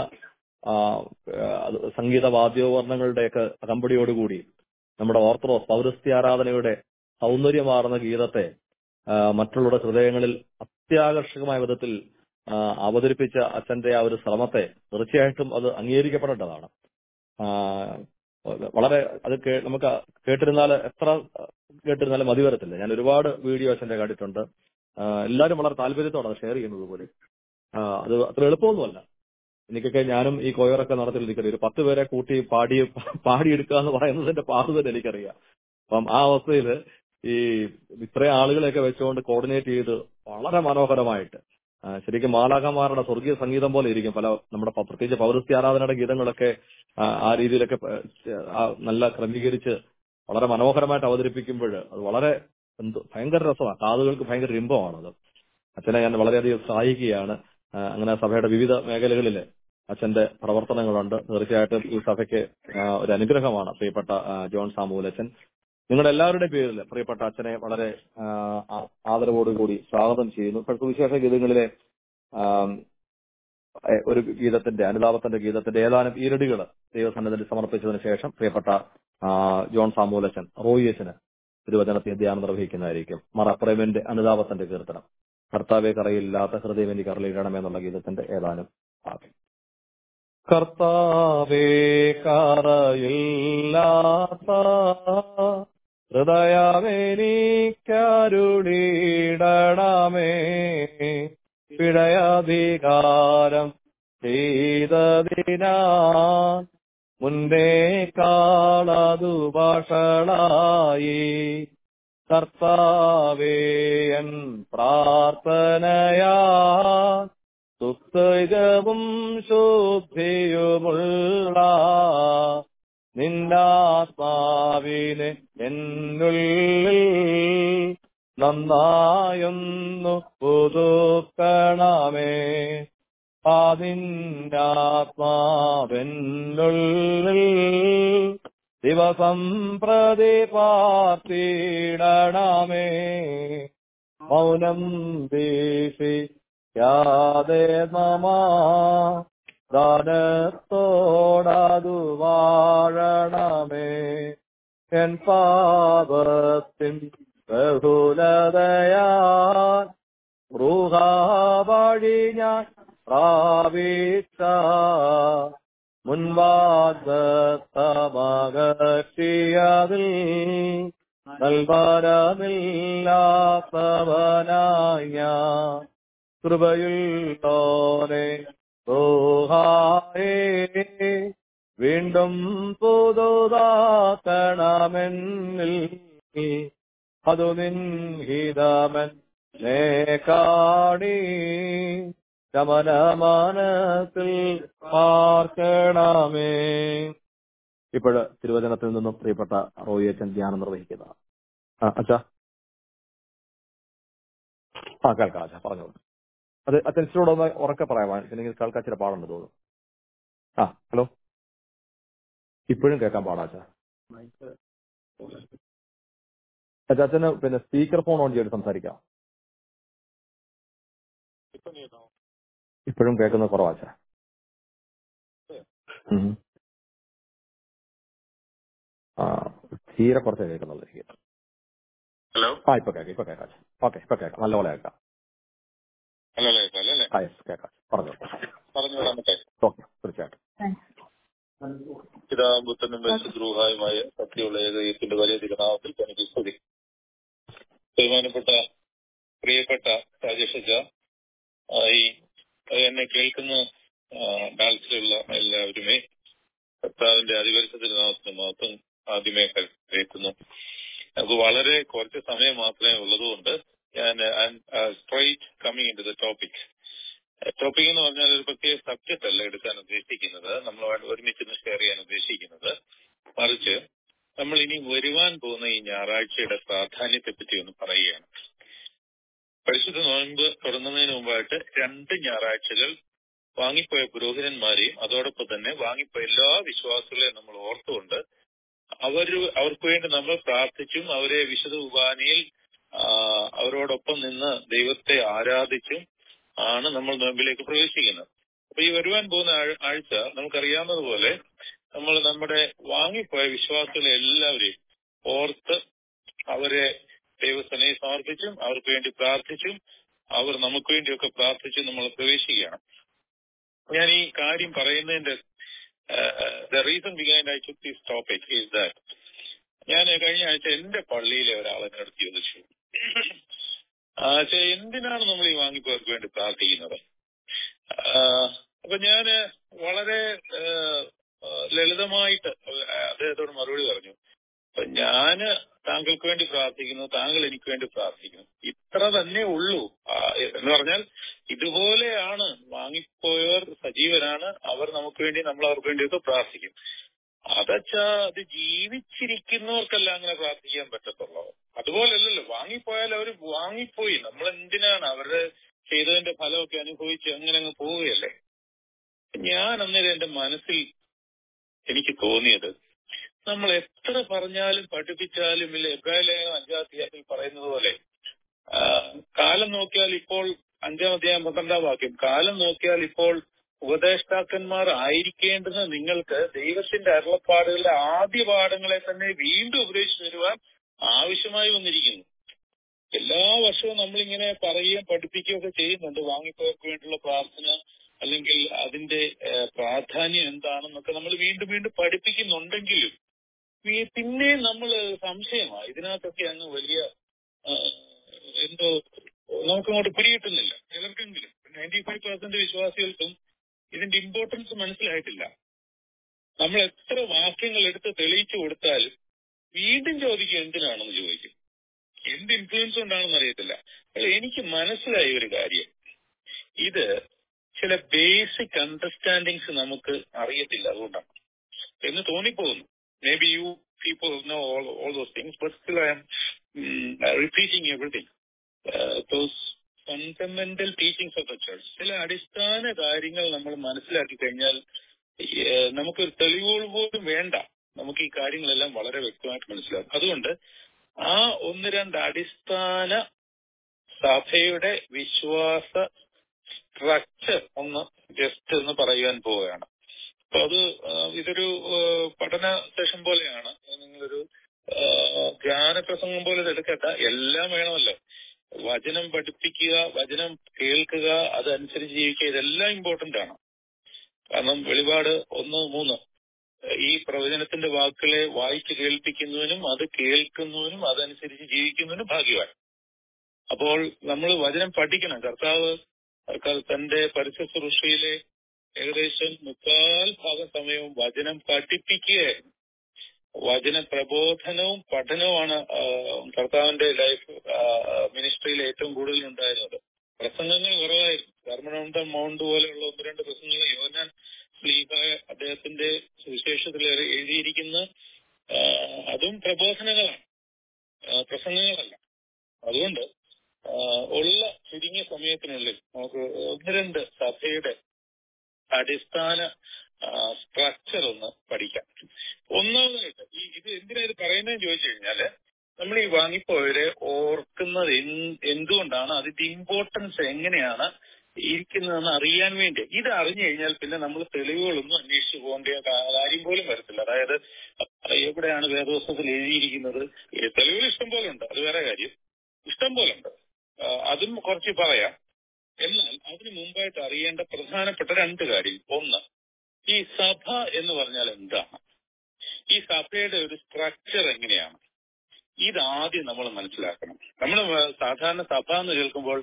സംഗീത വാദ്യോപകരണങ്ങളുടെയൊക്കെ അകമ്പടിയോടുകൂടി നമ്മുടെ ഓർത്തഡോക്സ് പൗരസ്ത്യാരാധനയുടെ സൗന്ദര്യമാർന്ന ഗീതത്തെ മറ്റുള്ളവരുടെ ഹൃദയങ്ങളിൽ അത്യാകർഷകമായ വിധത്തിൽ അവതരിപ്പിച്ച അച്ഛന്റെ ആ ഒരു ശ്രമത്തെ തീർച്ചയായിട്ടും അത് അംഗീകരിക്കപ്പെടേണ്ടതാണ്. വളരെ അത് നമുക്ക് കേട്ടിരുന്നാൽ എത്ര കേട്ടിരുന്നാലും മതി വരത്തില്ല. ഞാൻ ഒരുപാട് വീഡിയോ അച്ഛന്റെ കണ്ടിട്ടുണ്ട്. എല്ലാവരും വളരെ താല്പര്യത്തോടെ ഷെയർ ചെയ്യുന്നത് പോലെ. അത് അത്ര എളുപ്പമൊന്നുമല്ല. എനിക്കൊക്കെ ഞാനും ഈ കൊയറൊക്കെ നടത്തിയിരിക്കുന്നത് ഒരു 10 പേരെ കൂട്ടി പാടിയെടുക്കുക എന്ന് പറയുന്നതിന്റെ പാട് തന്നെ എനിക്കറിയാം. അപ്പം ആ അവസ്ഥയിൽ ഈ ഇത്രയും ആളുകളെയൊക്കെ വെച്ചുകൊണ്ട് കോർഡിനേറ്റ് ചെയ്ത് വളരെ മനോഹരമായിട്ട് ശരിക്കും മാലാഖമാരുടെ സ്വർഗീയ സംഗീതം പോലെ ഇരിക്കും പല നമ്മുടെ പ്രത്യേകിച്ച് പൗരസ്ത്യ ആരാധനയുടെ ഗീതങ്ങളൊക്കെ ആ രീതിയിലൊക്കെ നല്ല ക്രമീകരിച്ച് വളരെ മനോഹരമായിട്ട് അവതരിപ്പിക്കുമ്പോൾ അത് വളരെ ഭയങ്കര രസമാണ്, കാതുകൾക്ക് ഭയങ്കര ഇമ്പമാണത്. അച്ഛനെ ഞാൻ വളരെയധികം സഹായിക്കുകയാണ്. അങ്ങനെ സഭയുടെ വിവിധ മേഖലകളിൽ അച്ഛന്റെ പ്രവർത്തനങ്ങളുണ്ട്. തീർച്ചയായിട്ടും ഈ സഭയ്ക്ക് ഒരു അനുഗ്രഹമാണ് പ്രിയപ്പെട്ട ജോൺ സാമുവൽ അച്ഛൻ. നിങ്ങളുടെ എല്ലാവരുടെയും പേരിൽ പ്രിയപ്പെട്ട അച്ഛനെ വളരെ ആദരവോടുകൂടി സ്വാഗതം ചെയ്യുന്നു. സുവിശേഷ ഗീതങ്ങളിലെ ഒരു ഗീതത്തിന്റെ അനുതാപത്തിന്റെ ഗീതത്തിന്റെ ഏതാനും ഈരടികൾ ദൈവസന്നിധിയിൽ സമർപ്പിച്ചതിന് ശേഷം പ്രിയപ്പെട്ട ജോൺ സാമുവൽ അച്ഛൻ റോയി അച്ഛന് തിരുവചനത്തെ ധ്യാനം നിർവഹിക്കുന്നതായിരിക്കും. മറപ്രേമന്റെ അനുതാപത്തിന്റെ കീർത്തനം കർത്താവെ കറയില്ലാത്ത ഹൃദയം എനിക്ക് അരുളിയിടണമെന്നുള്ള ഗീതത്തിന്റെ ഏതാനും ഭാഗം. കർത്താവേ കറയില്ലാത്ത ഹൃദയമെനിക്കരുളിയിടണമേ, പിഴയധികാരം ചെയ്തതിനാൽ മുന്നേക്കാളതു വഷളായി. കർത്താവേയൻ പ്രാർത്ഥനയാ സുസ്ഥിരവും ശുദ്ധിയുമുള്ള നിന്നാത്മാവിനെ എന്നുള്ളിൽ നന്നായൊന്നു പുതുക്കണമേ. അതിനാത്മാവെന്നുള്ളിൽ ദിവസം പ്രതി പാർത്തിടണമേ. മൗനം വീക്ഷിക്കാതെ ദാനത്തോടതു വാഴണമേ. എൻ പാപത്തിൻ ബഹുലതയാ വഴി ഞാൻ പ്രാപിച്ച മുൻവാഗ്ദത്തമകറ്റിയതിൽ നൽവരമില്ലാത്തവനായ ഞാൻ. കൃപയുള്ളോനെ ോഹായേ വീണ്ടും പുതുതാക്കണമെന്നിൽ അതു നിൻഹിതമൻ നേ കാണി ശമനമാനത്തിൽ പാർക്കണമേ. ഇപ്പോഴ് തിരുവചനത്തിൽ നിന്നും പ്രിയപ്പെട്ട റോയിയച്ചൻ ധ്യാനം നിർവഹിക്കുന്ന അച്ഛാ കേൾക്കാം അച്ഛാ പറഞ്ഞോളൂ. അത് അച്ഛനോട് ഒന്ന് ഉറക്കെ പറയാൻ അല്ലെങ്കിൽ കേൾക്കാൻ ചില പാടുണ്ട് തോന്നുന്നു. ഹലോ, ഇപ്പോഴും കേൾക്കാൻ പാടാ അച്ഛാ. അച്ഛന് പിന്നെ സ്പീക്കർ ഫോൺ ഓൺ ചെയ്തിട്ട് സംസാരിക്കാം. ഇപ്പോഴും കേൾക്കുന്നത് കുറവാ അച്ഛാ. തീരെ കുറച്ചേ കേൾക്കുന്നുള്ളൂ. ഹലോ, ഇപ്പൊ കേൾക്കാം. ഓക്കെ, ഇപ്പൊ കേൾക്കാം, നല്ലപോലെ കേൾക്കാം. കേൾക്കാം, പറഞ്ഞോളാം. ഓക്കെ, തീർച്ചയായിട്ടും. പിതാവും പുത്രനും പരിശുദ്ധരൂഹായുമായ സത്യമുള്ള ഏകദൈവത്തിന്റെ വലിയ തിരുനാമത്തിൽ തനിക്ക് സ്തുതി. ബഹുമാനപ്പെട്ട പ്രിയപ്പെട്ട രാജേഷ് ഈ എന്നെ കേൾക്കുന്ന ഡാൽസിലുള്ള എല്ലാവരുമേ കർത്താവിന്റെ അതിപരിശുദ്ധ തിരുനാമത്തിന് മാത്രം ആദ്യമേ കേൾക്കുന്നു. നമുക്ക് വളരെ കുറച്ച് സമയം മാത്രമേ ഉള്ളതുകൊണ്ട് ഞാൻ straight coming into the topic എന്ന് പറഞ്ഞാൽ ഒരു പ്രത്യേക സബ്ജക്റ്റ് അല്ല എടുക്കാൻ ഉദ്ദേശിക്കുന്നത്, നമ്മൾ ഒരുമിച്ച് ഷെയർ ചെയ്യാൻ ഉദ്ദേശിക്കുന്നത്. മറിച്ച് നമ്മൾ ഇനി വരുവാൻ പോകുന്ന ഈ ഞായറാഴ്ചയുടെ പ്രാധാന്യത്തെ പറ്റി ഒന്ന് പറയുകയാണ്. പരിശുദ്ധ നോയമ്പ് തുടങ്ങുന്നതിന് മുമ്പായിട്ട് 2 ഞായറാഴ്ചകൾ വാങ്ങിപ്പോയ പുരോഹിതന്മാരെയും അതോടൊപ്പം തന്നെ വാങ്ങിപ്പോയ എല്ലാ വിശ്വാസികളെയും നമ്മൾ ഓർത്തുകൊണ്ട് അവർക്ക് വേണ്ടി നമ്മൾ പ്രാർത്ഥിച്ചും അവരെ വിശുദ്ധ കുർബാനയിൽ അവരോടൊപ്പം നിന്ന് ദൈവത്തെ ആരാധിച്ചും ആണ് നമ്മൾ നോമ്പിലേക്ക് പ്രവേശിക്കുന്നത്. അപ്പൊ ഈ വരുവാൻ പോകുന്ന ആഴ്ച നമുക്കറിയാവുന്നതുപോലെ നമ്മൾ നമ്മുടെ വാങ്ങിപ്പോയ വിശ്വാസികളെ എല്ലാവരെയും ഓർത്ത് അവരെ ദൈവസനയെ സമർപ്പിച്ചും അവർക്ക് വേണ്ടി പ്രാർത്ഥിച്ചും അവർ നമുക്ക് വേണ്ടിയൊക്കെ പ്രാർത്ഥിച്ചും നമ്മൾ പ്രവേശിക്കുകയാണ്. ഞാൻ ഈ കാര്യം പറയുന്നതിന്റെ the reason behind I took this topic is that ഞാൻ കഴിഞ്ഞ ആഴ്ച എന്റെ പള്ളിയിലെ ഒരാളെ അടുത്ത് ചോദിച്ചു, എന്തിനാണ് നമ്മൾ ഈ വാങ്ങിപ്പോർക്ക് വേണ്ടി പ്രാർത്ഥിക്കുന്നത്? അപ്പൊ ഞാന് വളരെ ലളിതമായിട്ട് അദ്ദേഹത്തോട് മറുപടി പറഞ്ഞു, അപ്പൊ ഞാന് താങ്കൾക്ക് വേണ്ടി പ്രാർത്ഥിക്കുന്നു, താങ്കൾ എനിക്ക് വേണ്ടി പ്രാർത്ഥിക്കുന്നു. ഇത്ര തന്നെ ഉള്ളൂ. എന്ന് പറഞ്ഞാൽ ഇതുപോലെയാണ്. വാങ്ങിപ്പോയവർ സജീവരാണ്. അവർ നമുക്ക് വേണ്ടി, നമ്മൾ അവർക്ക് വേണ്ടിയൊക്കെ പ്രാർത്ഥിക്കും. അതച്ചാ അത് ജീവിച്ചിരിക്കുന്നവർക്കല്ല അങ്ങനെ പ്രാർത്ഥിക്കാൻ പറ്റത്തുള്ളൂ. അതുപോലല്ലല്ലോ, വാങ്ങിപ്പോയാൽ അവർ വാങ്ങിപ്പോയി. നമ്മൾ എന്തിനാണ് അവരുടെ ചെയ്തതിന്റെ ഫലമൊക്കെ അനുഭവിച്ച് അങ്ങനെ അങ്ങ് പോവുകയല്ലേ. ഞാൻ അന്നേരം എന്റെ മനസ്സിൽ എനിക്ക് തോന്നിയത്, നമ്മൾ എത്ര പറഞ്ഞാലും പഠിപ്പിച്ചാലും ഇല്ല, എബ്രായലേഖനം 5-ാം അധ്യായത്തിൽ പറയുന്നത് പോലെ കാലം നോക്കിയാൽ ഇപ്പോൾ 5-ാം അധ്യായം 12-ാം വാക്യം, കാലം നോക്കിയാൽ ഇപ്പോൾ ഉപദേഷ്ടാക്കന്മാർ ആയിരിക്കേണ്ടുന്ന നിങ്ങൾക്ക് ദൈവത്തിന്റെ അരുളപ്പാടുകളുടെ ആദ്യ പാഠങ്ങളെ തന്നെ വീണ്ടും ഉപദേശിച്ചു തരുവാൻ ആവശ്യമായി വന്നിരിക്കുന്നു. എല്ലാ വർഷവും നമ്മളിങ്ങനെ പറയുകയും പഠിപ്പിക്കുകയും ഒക്കെ ചെയ്യുന്നുണ്ട്. വാങ്ങിപ്പോയവർക്ക് വേണ്ടിയുള്ള പ്രാർത്ഥന, അല്ലെങ്കിൽ അതിന്റെ പ്രാധാന്യം എന്താണെന്നൊക്കെ നമ്മൾ വീണ്ടും വീണ്ടും പഠിപ്പിക്കുന്നുണ്ടെങ്കിലും പിന്നെ നമ്മൾ സംശയമാണ്. ഇതിനകത്തൊക്കെ അങ്ങ് വലിയ എന്തോ നമുക്കങ്ങോട്ട് പിടികിട്ടുന്നില്ല. ചിലർക്കെങ്കിലും 95% വിശ്വാസികൾക്കും ഇതിന്റെ ഇമ്പോർട്ടൻസ് മനസ്സിലായിട്ടില്ല. നമ്മൾ എത്ര വാക്യങ്ങൾ എടുത്ത് തെളിയിച്ചു കൊടുത്താലും വീണ്ടും ചോദിക്കും എന്തിനാണെന്ന് ചോദിക്കും. എന്ത് ഇൻഫ്ലുവൻസ് കൊണ്ടാണെന്ന് അറിയത്തില്ല. എനിക്ക് മനസ്സിലായ ഒരു കാര്യം, ഇത് ചില ബേസിക് അണ്ടർസ്റ്റാൻഡിങ്സ് നമുക്ക് അറിയത്തില്ല, അതുകൊണ്ടാണ് എന്ന് തോന്നിപ്പോകുന്നു. Maybe you people know all those things, but still I am repeating everything. Those fundamental teachings of the church, ചില അടിസ്ഥാന കാര്യങ്ങൾ നമ്മൾ മനസ്സിലാക്കി കഴിഞ്ഞാൽ നമുക്കൊരു തെളിവുകൾ പോലും വേണ്ട, നമുക്ക് ഈ കാര്യങ്ങളെല്ലാം വളരെ വ്യക്തമായിട്ട് മനസ്സിലാകും. അതുകൊണ്ട് ആ 1-2 അടിസ്ഥാന സഭയുടെ വിശ്വാസ സ്ട്രക്ചർ ജസ്റ്റ് ഒന്ന് പറയുവാൻ പോവുകയാണ്. അപ്പൊ ഇതൊരു പഠന സെഷൻ പോലെയാണ്. നിങ്ങളൊരു ധ്യാന പ്രസംഗം പോലെ എടുക്കട്ട. എല്ലാം വേണമല്ലോ. വചനം പഠിപ്പിക്കുക, വചനം കേൾക്കുക, അതനുസരിച്ച് ജീവിക്കുക, ഇതെല്ലാം ഇമ്പോർട്ടന്റ് ആണ്. കാരണം വെളിപാട് 1:3 ഈ പ്രവചനത്തിന്റെ വാക്കുകളെ വായിച്ചു കേൾപ്പിക്കുന്നതിനും അത് കേൾക്കുന്നതിനും അതനുസരിച്ച് ജീവിക്കുന്നതിനും ഭാഗ്യവാൻ. അപ്പോൾ നമ്മൾ വചനം പഠിക്കണം. കർത്താവ് തന്റെ പരസ്യ ശുശ്രൂഷയിലെ ഏകദേശം 3/4 സമയവും വചനം പഠിപ്പിക്കുകയായിരുന്നു. വചന പ്രബോധനവും പഠനവുമാണ് കർത്താവിന്റെ ലൈഫ് മിനിസ്ട്രിയിൽ ഏറ്റവും കൂടുതൽ ഉണ്ടായിരുന്നത്. പ്രസംഗങ്ങൾ കുറവായിരുന്നു. സെർമൺ ഓൺ ദ മൗണ്ട് പോലെയുള്ള 1-2 പ്രസംഗങ്ങൾ യോഹന്നാൻ ശ്ലീഹ അദ്ദേഹത്തിന്റെ സുവിശേഷത്തിൽ എഴുതിയിരിക്കുന്ന അതും പ്രബോധനങ്ങളാണ്, പ്രസംഗങ്ങളല്ല. അതുകൊണ്ട് ഉള്ള ചുരുങ്ങിയ സമയത്തിനുള്ളിൽ നമുക്ക് 1-2 സഭയുടെ അടിസ്ഥാന സ്ട്രക്ചർ ഒന്ന് പഠിക്കാം. ഒന്നാമതായിട്ട് ഇത് എന്തിനാ ഇത് പറയുന്നതെന്ന് ചോദിച്ചു കഴിഞ്ഞാല്, നമ്മൾ ഈ വാങ്ങിപ്പോയവരെ ഓർക്കുന്നത് എന്തുകൊണ്ടാണ്, അതിന്റെ ഇമ്പോർട്ടൻസ് എങ്ങനെയാണ് ഇരിക്കുന്നതെന്ന് അറിയാൻ വേണ്ടി. ഇത് അറിഞ്ഞു കഴിഞ്ഞാൽ പിന്നെ നമ്മൾ തെളിവുകളൊന്നും അന്വേഷിച്ചു പോകേണ്ട കാര്യം പോലും വരത്തില്ല. അതായത് എവിടെയാണ് വേദപുസ്തകത്തിൽ എഴുതിയിരിക്കുന്നത്, തെളിവുകൾ ഇഷ്ടം പോലെ ഉണ്ട്, അത് വേറെ കാര്യം, ഇഷ്ടം പോലെ ഉണ്ട്. അതും കുറച്ച് പറയാം. എന്നാൽ അതിനു മുമ്പായിട്ട് അറിയേണ്ട പ്രധാനപ്പെട്ട 2 കാര്യം. ഒന്ന്, ഈ സഭ എന്ന് പറഞ്ഞാൽ എന്താണ്, ഈ സഭയുടെ ഒരു സ്ട്രക്ചർ എങ്ങനെയാണ്, ഇതാദ്യം നമ്മൾ മനസ്സിലാക്കണം. നമ്മൾ സാധാരണ സഭ എന്ന് കേൾക്കുമ്പോൾ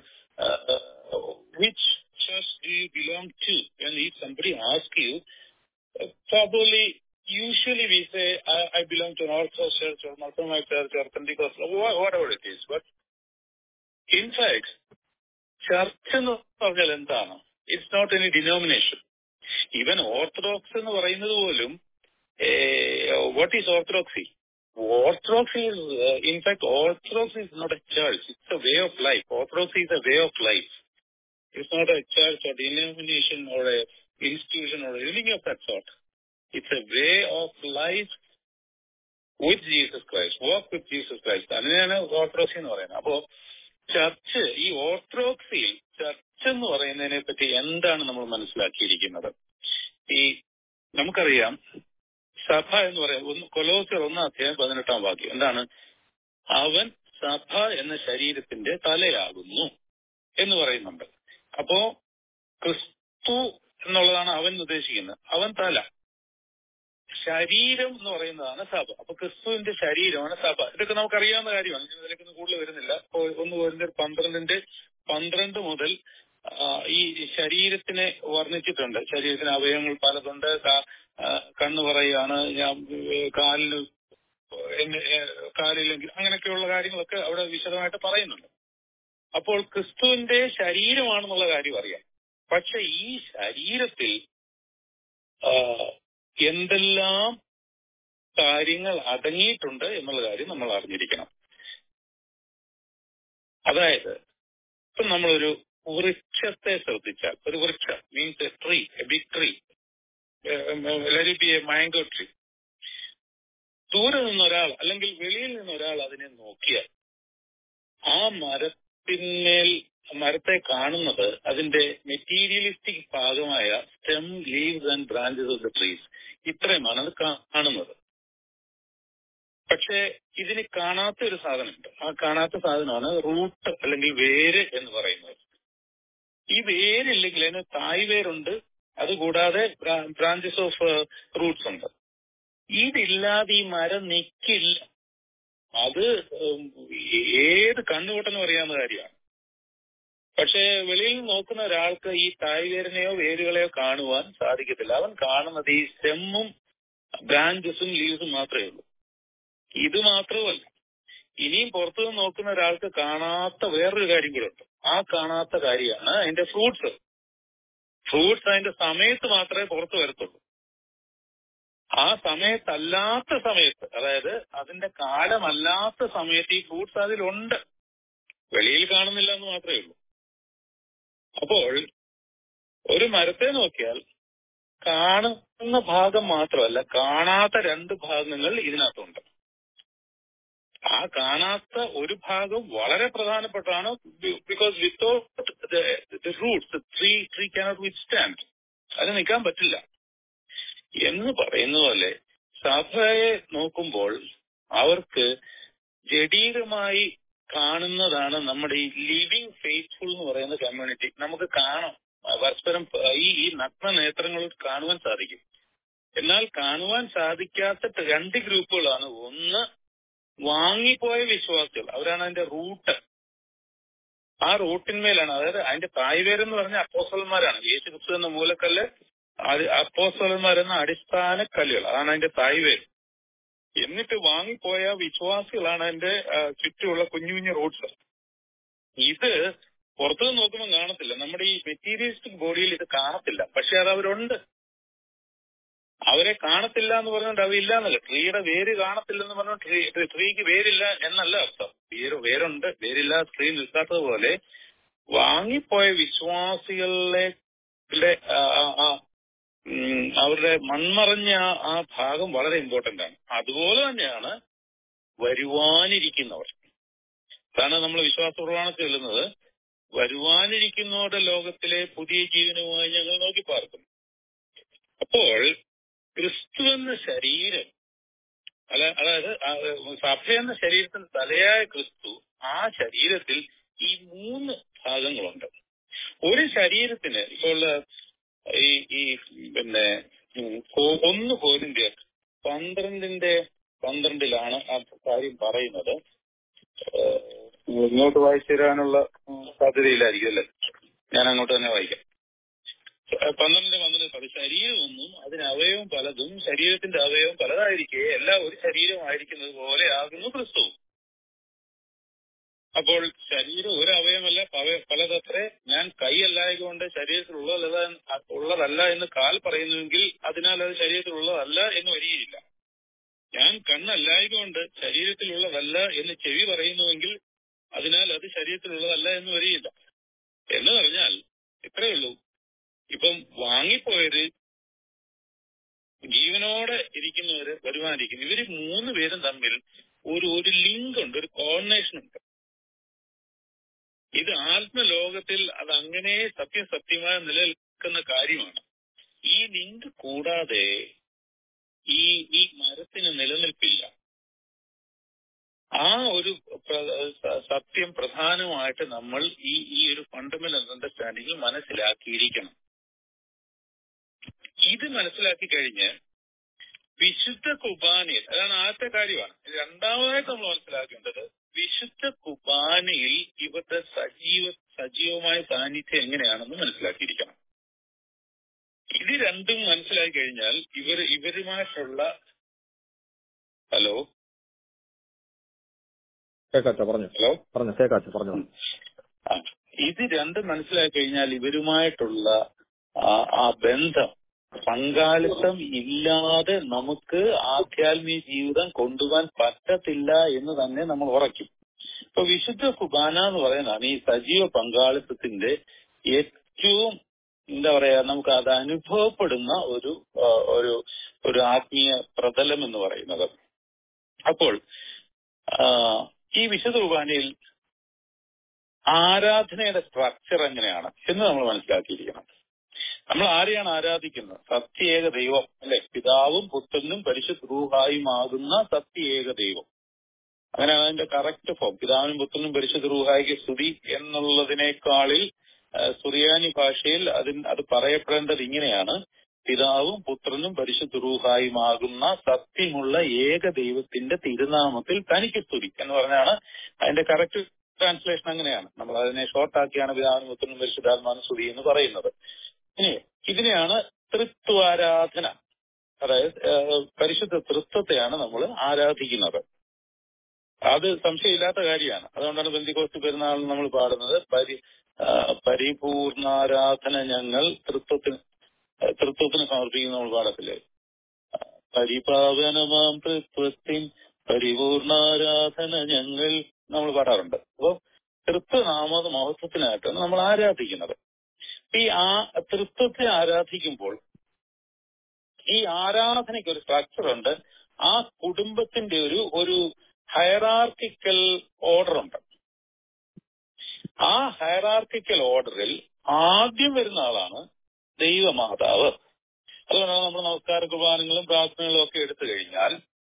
which church do you belong to എന്ന് ഈ somebody ask you, probably usually we say I belong to an Orthodox church or Reformed church or Pentecostal, whatever it is. But in fact, church എന്ന് പറഞ്ഞാൽ എന്താണ്? It's not any denomination. Even orthodox എന്ന് പറയുന്നത് പോലും, what is orthodoxy? Orthodoxy is, in fact, Orthodoxy is not a church. It's a way of life. Orthodoxy is a way of life. It's not a church or denomination or a institution or anything of that sort. It's a way of life with Jesus Christ. Walk with Jesus Christ. അതിനെയാണ് orthodoxy എന്ന് പറയുന്നത്. അപ്പോ church, ഈ ഓർത്തഡോക്സിയിൽ church എന്ന് പറയുന്നതിനെ പറ്റി എന്താണ് നമ്മൾ മനസ്സിലാക്കിയിരിക്കുന്നത്? നമുക്കറിയാം സഭ എന്ന് പറയാം. കൊലോസ്യർ 1:18 വാക്യം എന്താണ്? അവൻ സഭ എന്ന ശരീരത്തിന്റെ തലയാകുന്നു എന്ന് പറയുന്നുണ്ട്. അപ്പോ ക്രിസ്തു എന്നുള്ളതാണ് അവൻ ഉദ്ദേശിക്കുന്നത്. അവൻ തല, ശരീരം എന്ന് പറയുന്നതാണ് സഭ. അപ്പൊ ക്രിസ്തുവിന്റെ ശരീരമാണ് സഭ. ഇതൊക്കെ നമുക്കറിയാവുന്ന കാര്യമാണ്. ഞാൻ ഇതിലേക്കൊന്നും കൂടുതൽ വരുന്നില്ല. 1 കൊരിന്ത്യർ 12 മുതൽ ഈ ശരീരത്തിനെ വർണ്ണിച്ചിട്ടുണ്ട്. ശരീരത്തിന് അവയവങ്ങൾ പലതുണ്ട്. കണ്ണ് പറയാണ്, കാലിന് കാലില്ലെങ്കിൽ അങ്ങനെയൊക്കെയുള്ള കാര്യങ്ങളൊക്കെ അവിടെ വിശദമായിട്ട് പറയുന്നുണ്ട്. അപ്പോൾ ക്രിസ്തുവിന്റെ ശരീരമാണെന്നുള്ള കാര്യം അറിയാം. പക്ഷെ ഈ ശരീരത്തിൽ എന്തെല്ലാം കാര്യങ്ങൾ അടങ്ങിയിട്ടുണ്ട് എന്നുള്ള കാര്യം നമ്മൾ അറിഞ്ഞിരിക്കണം. അതായത് ഇപ്പൊ നമ്മളൊരു വൃക്ഷത്തെ ശ്രദ്ധിച്ചാൽ, ഒരു വൃക്ഷം means a tree, a big tree, mango tree, ദൂരെ നിന്നൊരാൾ അല്ലെങ്കിൽ വെളിയിൽ നിന്നൊരാൾ അതിനെ നോക്കിയാൽ ആ മരത്തെ കാണുന്നത് അതിന്റെ മെറ്റീരിയലിസ്റ്റിക് ഭാഗമായ stem, leaves and branches of the trees, ഇത്രയുമാണ് അത് കാണുന്നത്. പക്ഷെ ഇതിന് കാണാത്ത ഒരു സാധനമുണ്ട്. ആ കാണാത്ത സാധനമാണ് റൂട്ട് അല്ലെങ്കിൽ വേര് എന്ന് പറയുന്നത്. ഈ വേരില്ലെങ്കിൽ അതിന് തായ് വേരുണ്ട്, അതുകൂടാതെ ബ്രാഞ്ചസ് ഓഫ് റൂട്ട്സ് ഉണ്ട്. ഇതില്ലാതെ ഈ മരം നിൽക്കില്ല. അത് ഏത് കണ്ണുകൂട്ടനും അറിയാവുന്ന കാര്യമാണ്. പക്ഷെ വെളിയിൽ നിന്ന് നോക്കുന്ന ഒരാൾക്ക് ഈ തായ് വേരിനെയോ വേരുകളെയോ കാണുവാൻ സാധിക്കത്തില്ല. അവൻ കാണുന്നത് ഈ സ്റ്റെമ്മും ബ്രാഞ്ചസും ലീവ്സും മാത്രമേ ഉള്ളൂ. ഇത് മാത്രമല്ല, ഇനിയും പുറത്തുനിന്ന് നോക്കുന്ന ഒരാൾക്ക് കാണാത്ത വേറൊരു കാര്യം കൂടെ ഉണ്ട്. ആ കാണാത്ത കാര്യമാണ് അതിന്റെ ഫ്രൂട്ട്സ്. ഫ്രൂട്ട്സ് അതിന്റെ സമയത്ത് മാത്രമേ പുറത്തു വരത്തുള്ളൂ. ആ സമയത്തല്ലാത്ത സമയത്ത്, അതായത് അതിന്റെ കാലമല്ലാത്ത സമയത്ത് ഈ ഫ്രൂട്ട്സ് അതിലുണ്ട്, വെളിയിൽ കാണുന്നില്ല എന്ന് മാത്രമേ ഉള്ളൂ. അപ്പോൾ ഒരു മരത്തെ നോക്കിയാൽ കാണുന്ന ഭാഗം മാത്രമല്ല, കാണാത്ത രണ്ട് ഭാഗങ്ങൾ ഇതിനകത്തുണ്ട്. ആ കാണാത്ത ഒരു ഭാഗം വളരെ പ്രധാനപ്പെട്ടാണ്. Because without the roots tree cannot withstand, അത് നിൽക്കാൻ പറ്റില്ല. എന്ന് പറയുന്ന പോലെ സഭയെ നോക്കുമ്പോൾ അവർക്ക് ജഡീകമായി കാണുന്നതാണ് നമ്മുടെ ഈ ലിവിങ് ഫെയ്ത്ത്ഫുൾ എന്ന് പറയുന്ന കമ്മ്യൂണിറ്റി. നമുക്ക് കാണാം, പരസ്പരം ഈ നഗ്ന നേത്രങ്ങൾ കാണുവാൻ സാധിക്കും. എന്നാൽ കാണുവാൻ സാധിക്കാത്ത രണ്ട് ഗ്രൂപ്പുകളാണ്. ഒന്ന്, വാങ്ങിപ്പോയ വിശ്വാസികൾ, അവരാണ് അതിന്റെ റൂട്ട്. ആ റൂട്ടിന്മേലാണ്, അതായത് അതിന്റെ തായ്വേരെന്ന് പറഞ്ഞ അപ്പോസ്തലന്മാരാണ്. യേശു ക്രിസ്തു എന്ന മൂലക്കല്ല്, അപ്പോസ്തലന്മാരെന്ന അടിസ്ഥാന കല്ലുകൾ, അതാണ് അതിന്റെ തായ്വേര്. എന്നിട്ട് വാങ്ങിപ്പോയ വിശ്വാസികളാണ് അതിന്റെ ചുറ്റുമുള്ള കുഞ്ഞു കുഞ്ഞു റൂട്ട്സ്. ഇത് പുറത്തുനിന്ന് നോക്കുമ്പോൾ കാണത്തില്ല. നമ്മുടെ ഈ മെറ്റീരിയലിസ്റ്റിക് ബോഡിയിൽ ഇത് കാണത്തില്ല. പക്ഷെ അത് അവരുണ്ട്. അവരെ കാണത്തില്ല എന്ന് പറഞ്ഞുകൊണ്ട് അവയില്ല എന്നല്ല. ട്രീയുടെ വേര് കാണത്തില്ലെന്ന് പറഞ്ഞു ട്രീക്ക് വേരില്ല എന്നല്ല അർത്ഥം. വേരുണ്ട്, വേരില്ലാതെ ട്രീ നിൽക്കാത്തത് പോലെ വാങ്ങിപ്പോയ വിശ്വാസികളെ അവരുടെ മൺമറഞ്ഞ ആ ഭാഗം വളരെ ഇമ്പോർട്ടന്റ് ആണ്. അതുപോലെ തന്നെയാണ് വരുവാനിരിക്കുന്നവർ. കാരണം നമ്മൾ വിശ്വാസ പ്രമാണത്തിൽ ചെല്ലുന്നത് വരുവാനിരിക്കുന്നവരുടെ ലോകത്തിലെ പുതിയ ജീവനുമായി ഞങ്ങൾ നോക്കി പാർക്കുന്നു. അപ്പോൾ ക്രിസ്തു എന്ന ശരീരം, അതായത് സഭ എന്ന ശരീരത്തിന് തലയായ ക്രിസ്തു, ആ ശരീരത്തിൽ ഈ 3 ഭാഗങ്ങളുണ്ട്. ഒരു ശരീരത്തിന് ഇപ്പോൾ ഈ 1 കൊരിന്ത്യർ 12:12 ആ കാര്യം പറയുന്നത്. ഇങ്ങോട്ട് വായിച്ചു തരാനുള്ള സാധ്യതയില്ലായിരിക്കും അല്ലേ? ഞാൻ അങ്ങോട്ട് തന്നെ വായിക്കാം. 12:12 ശരീരം ഒന്നും അതിന് അവയവം പലതും, ശരീരത്തിന്റെ അവയവം പലതായിരിക്കെ എല്ലാം ഒരു ശരീരമായിരിക്കുന്നത് പോലെ ആകുന്നു ക്രിസ്തു. അപ്പോൾ ശരീരം ഒരു അവയവമല്ല, പലതത്രേ. ഞാൻ കൈയല്ലായതുകൊണ്ട് ശരീരത്തിലുള്ളതല്ല എന്ന് കാൽ പറയുന്നുവെങ്കിൽ അതിനാൽ അത് ശരീരത്തിലുള്ളതല്ല എന്ന് വരികയില്ല. ഞാൻ കണ്ണല്ലായതുകൊണ്ട് ശരീരത്തിലുള്ളതല്ല എന്ന് ചെവി പറയുന്നുവെങ്കിൽ അതിനാൽ അത് ശരീരത്തിലുള്ളതല്ല എന്ന് വരികയില്ല. എന്ന് പറഞ്ഞാൽ ഇത്രയേ ഉള്ളൂ. ഇപ്പം വാങ്ങിപ്പോയവര്, ജീവനോടെ ഇരിക്കുന്നവര്, വരുവാനിരിക്കുന്നു, ഇവര് 3 പേരും തമ്മിൽ ഒരു ലിങ്ക് ഉണ്ട്, ഒരു കോർഡിനേഷൻ ഉണ്ട്. ഇത് ആത്മലോകത്തിൽ അത് അങ്ങനെ സത്യമായി നിലനിൽക്കുന്ന കാര്യമാണ്. ഈ ലിങ്ക് കൂടാതെ ഈ മരത്തിന് നിലനിൽപ്പില്ല. ആ ഒരു സത്യം പ്രധാനമായിട്ട് നമ്മൾ ഈ ഒരു ഫണ്ടമെന്റൽ അണ്ടർസ്റ്റാൻഡിങ്ങിൽ മനസ്സിലാക്കിയിരിക്കണം. ഇത് മനസ്സിലാക്കി കഴിഞ്ഞ് വിശുദ്ധ കുർബാനയിൽ, അതാണ് ആദ്യത്തെ കാര്യമാണ്. രണ്ടാമതായിട്ട് നമ്മൾ മനസ്സിലാക്കേണ്ടത് വിശുദ്ധ കുർബാനയിൽ ഇവരുടെ സജീവമായ സാന്നിധ്യം എങ്ങനെയാണെന്ന് മനസ്സിലാക്കിയിരിക്കണം. ഇത് രണ്ടും മനസ്സിലാക്കി കഴിഞ്ഞാൽ ഇവരുമായിട്ടുള്ള കേക്കാച്ച പറഞ്ഞു. ഹലോ, പറഞ്ഞു കേക്കാച്ച പറഞ്ഞു. ഇത് രണ്ടും മനസ്സിലാക്കി കഴിഞ്ഞാൽ ഇവരുമായിട്ടുള്ള ആ ബന്ധം, പങ്കാളിത്തം ഇല്ലാതെ നമുക്ക് ആധ്യാത്മിക ജീവിതം കൊണ്ടുപോകാൻ പറ്റത്തില്ല എന്ന് തന്നെ നമ്മൾ ഉറയ്ക്കും. ഇപ്പൊ വിശുദ്ധ കുർബാന എന്ന് പറയുന്നതാണ് ഈ സജീവ പങ്കാളിത്തത്തിന്റെ ഏറ്റവും എന്താ പറയാ, നമുക്ക് അത് അനുഭവപ്പെടുന്ന ഒരു ആത്മീയ പ്രതലം എന്ന് പറയുന്നത്. അപ്പോൾ ഈ വിശുദ്ധ കുർബാനയിൽ ആരാധനയുടെ സ്ട്രക്ചർ എങ്ങനെയാണ് എന്ന് നമ്മൾ മനസ്സിലാക്കിയിരിക്കണം. നമ്മൾ ആരെയാണ് ആരാധിക്കുന്നത്? സത്യേക ദൈവം, അല്ലെ? പിതാവും പുത്രനും പരിശുദ്ധ റൂഹായുമാകുന്ന സത്യേക ദൈവം. അങ്ങനെയാണ് അതിന്റെ കറക്റ്റ് ഫോം. പിതാവിനും പുത്രനും പരിശുദ്ധ റൂഹായിക്ക് സ്തുതി എന്നുള്ളതിനേക്കാളിൽ സുറിയാനി ഭാഷയിൽ അത് പറയപ്പെടേണ്ടത് ഇങ്ങനെയാണ്: പിതാവും പുത്രനും പരിശുദ്ധ റൂഹായുമാകുന്ന സത്യമുള്ള ഏക ദൈവത്തിന്റെ തിരുനാമത്തിൽ തനിക്ക് സ്തുതി എന്ന് പറഞ്ഞാണ് അതിന്റെ കറക്റ്റ് ട്രാൻസ്ലേഷൻ. അങ്ങനെയാണ് നമ്മൾ അതിനെ ഷോർട്ടാക്കിയാണ് പിതാവിനും പുത്രനും പരിശുദ്ധാത്മാവിനും സ്തുതി എന്ന് പറയുന്നത്. ഇനി ഇതിനെയാണ് തൃത്വാരാധന, അതായത് പരിശുദ്ധ തൃത്വത്തെയാണ് നമ്മൾ ആരാധിക്കുന്നത്. അത് സംശയമില്ലാത്ത കാര്യമാണ്. അതുകൊണ്ടാണ് പെന്തിക്കോസ്ത് പെരുന്നാളിൽ നമ്മൾ പാടുന്നത് പരിപൂർണാരാധന ഞങ്ങൾ തൃത്വത്തിന് സമർപ്പിക്കുന്ന നമ്മൾ പാടത്തില്ലേ? പരിപാവനമാം തൃത്വത്തിൻ പരിപൂർണാരാധന ഞങ്ങൾ നമ്മൾ പാടാറുണ്ട്. അപ്പോൾ തൃത്വനാമ മഹത്വത്തിനായിട്ടാണ് നമ്മൾ ആരാധിക്കുന്നത്. ഈ തൃത്വത്തെ ആരാധിക്കുമ്പോൾ ഈ ആരാധനയ്ക്ക് ഒരു സ്ട്രക്ചർ ഉണ്ട്. ആ കുടുംബത്തിന്റെ ഒരു ഹയറാർക്കിക്കൽ ഓർഡർ ഉണ്ട്. ആ ഹയറാർക്കിക്കൽ ഓർഡറിൽ ആദ്യം വരുന്ന ആളാണ് ദൈവമാതാവ്. അതുകൊണ്ടാണ് നമ്മൾ നമസ്കാര കുർബാനകളും പ്രാർത്ഥനകളും ഒക്കെ എടുത്തു കഴിഞ്ഞാൽ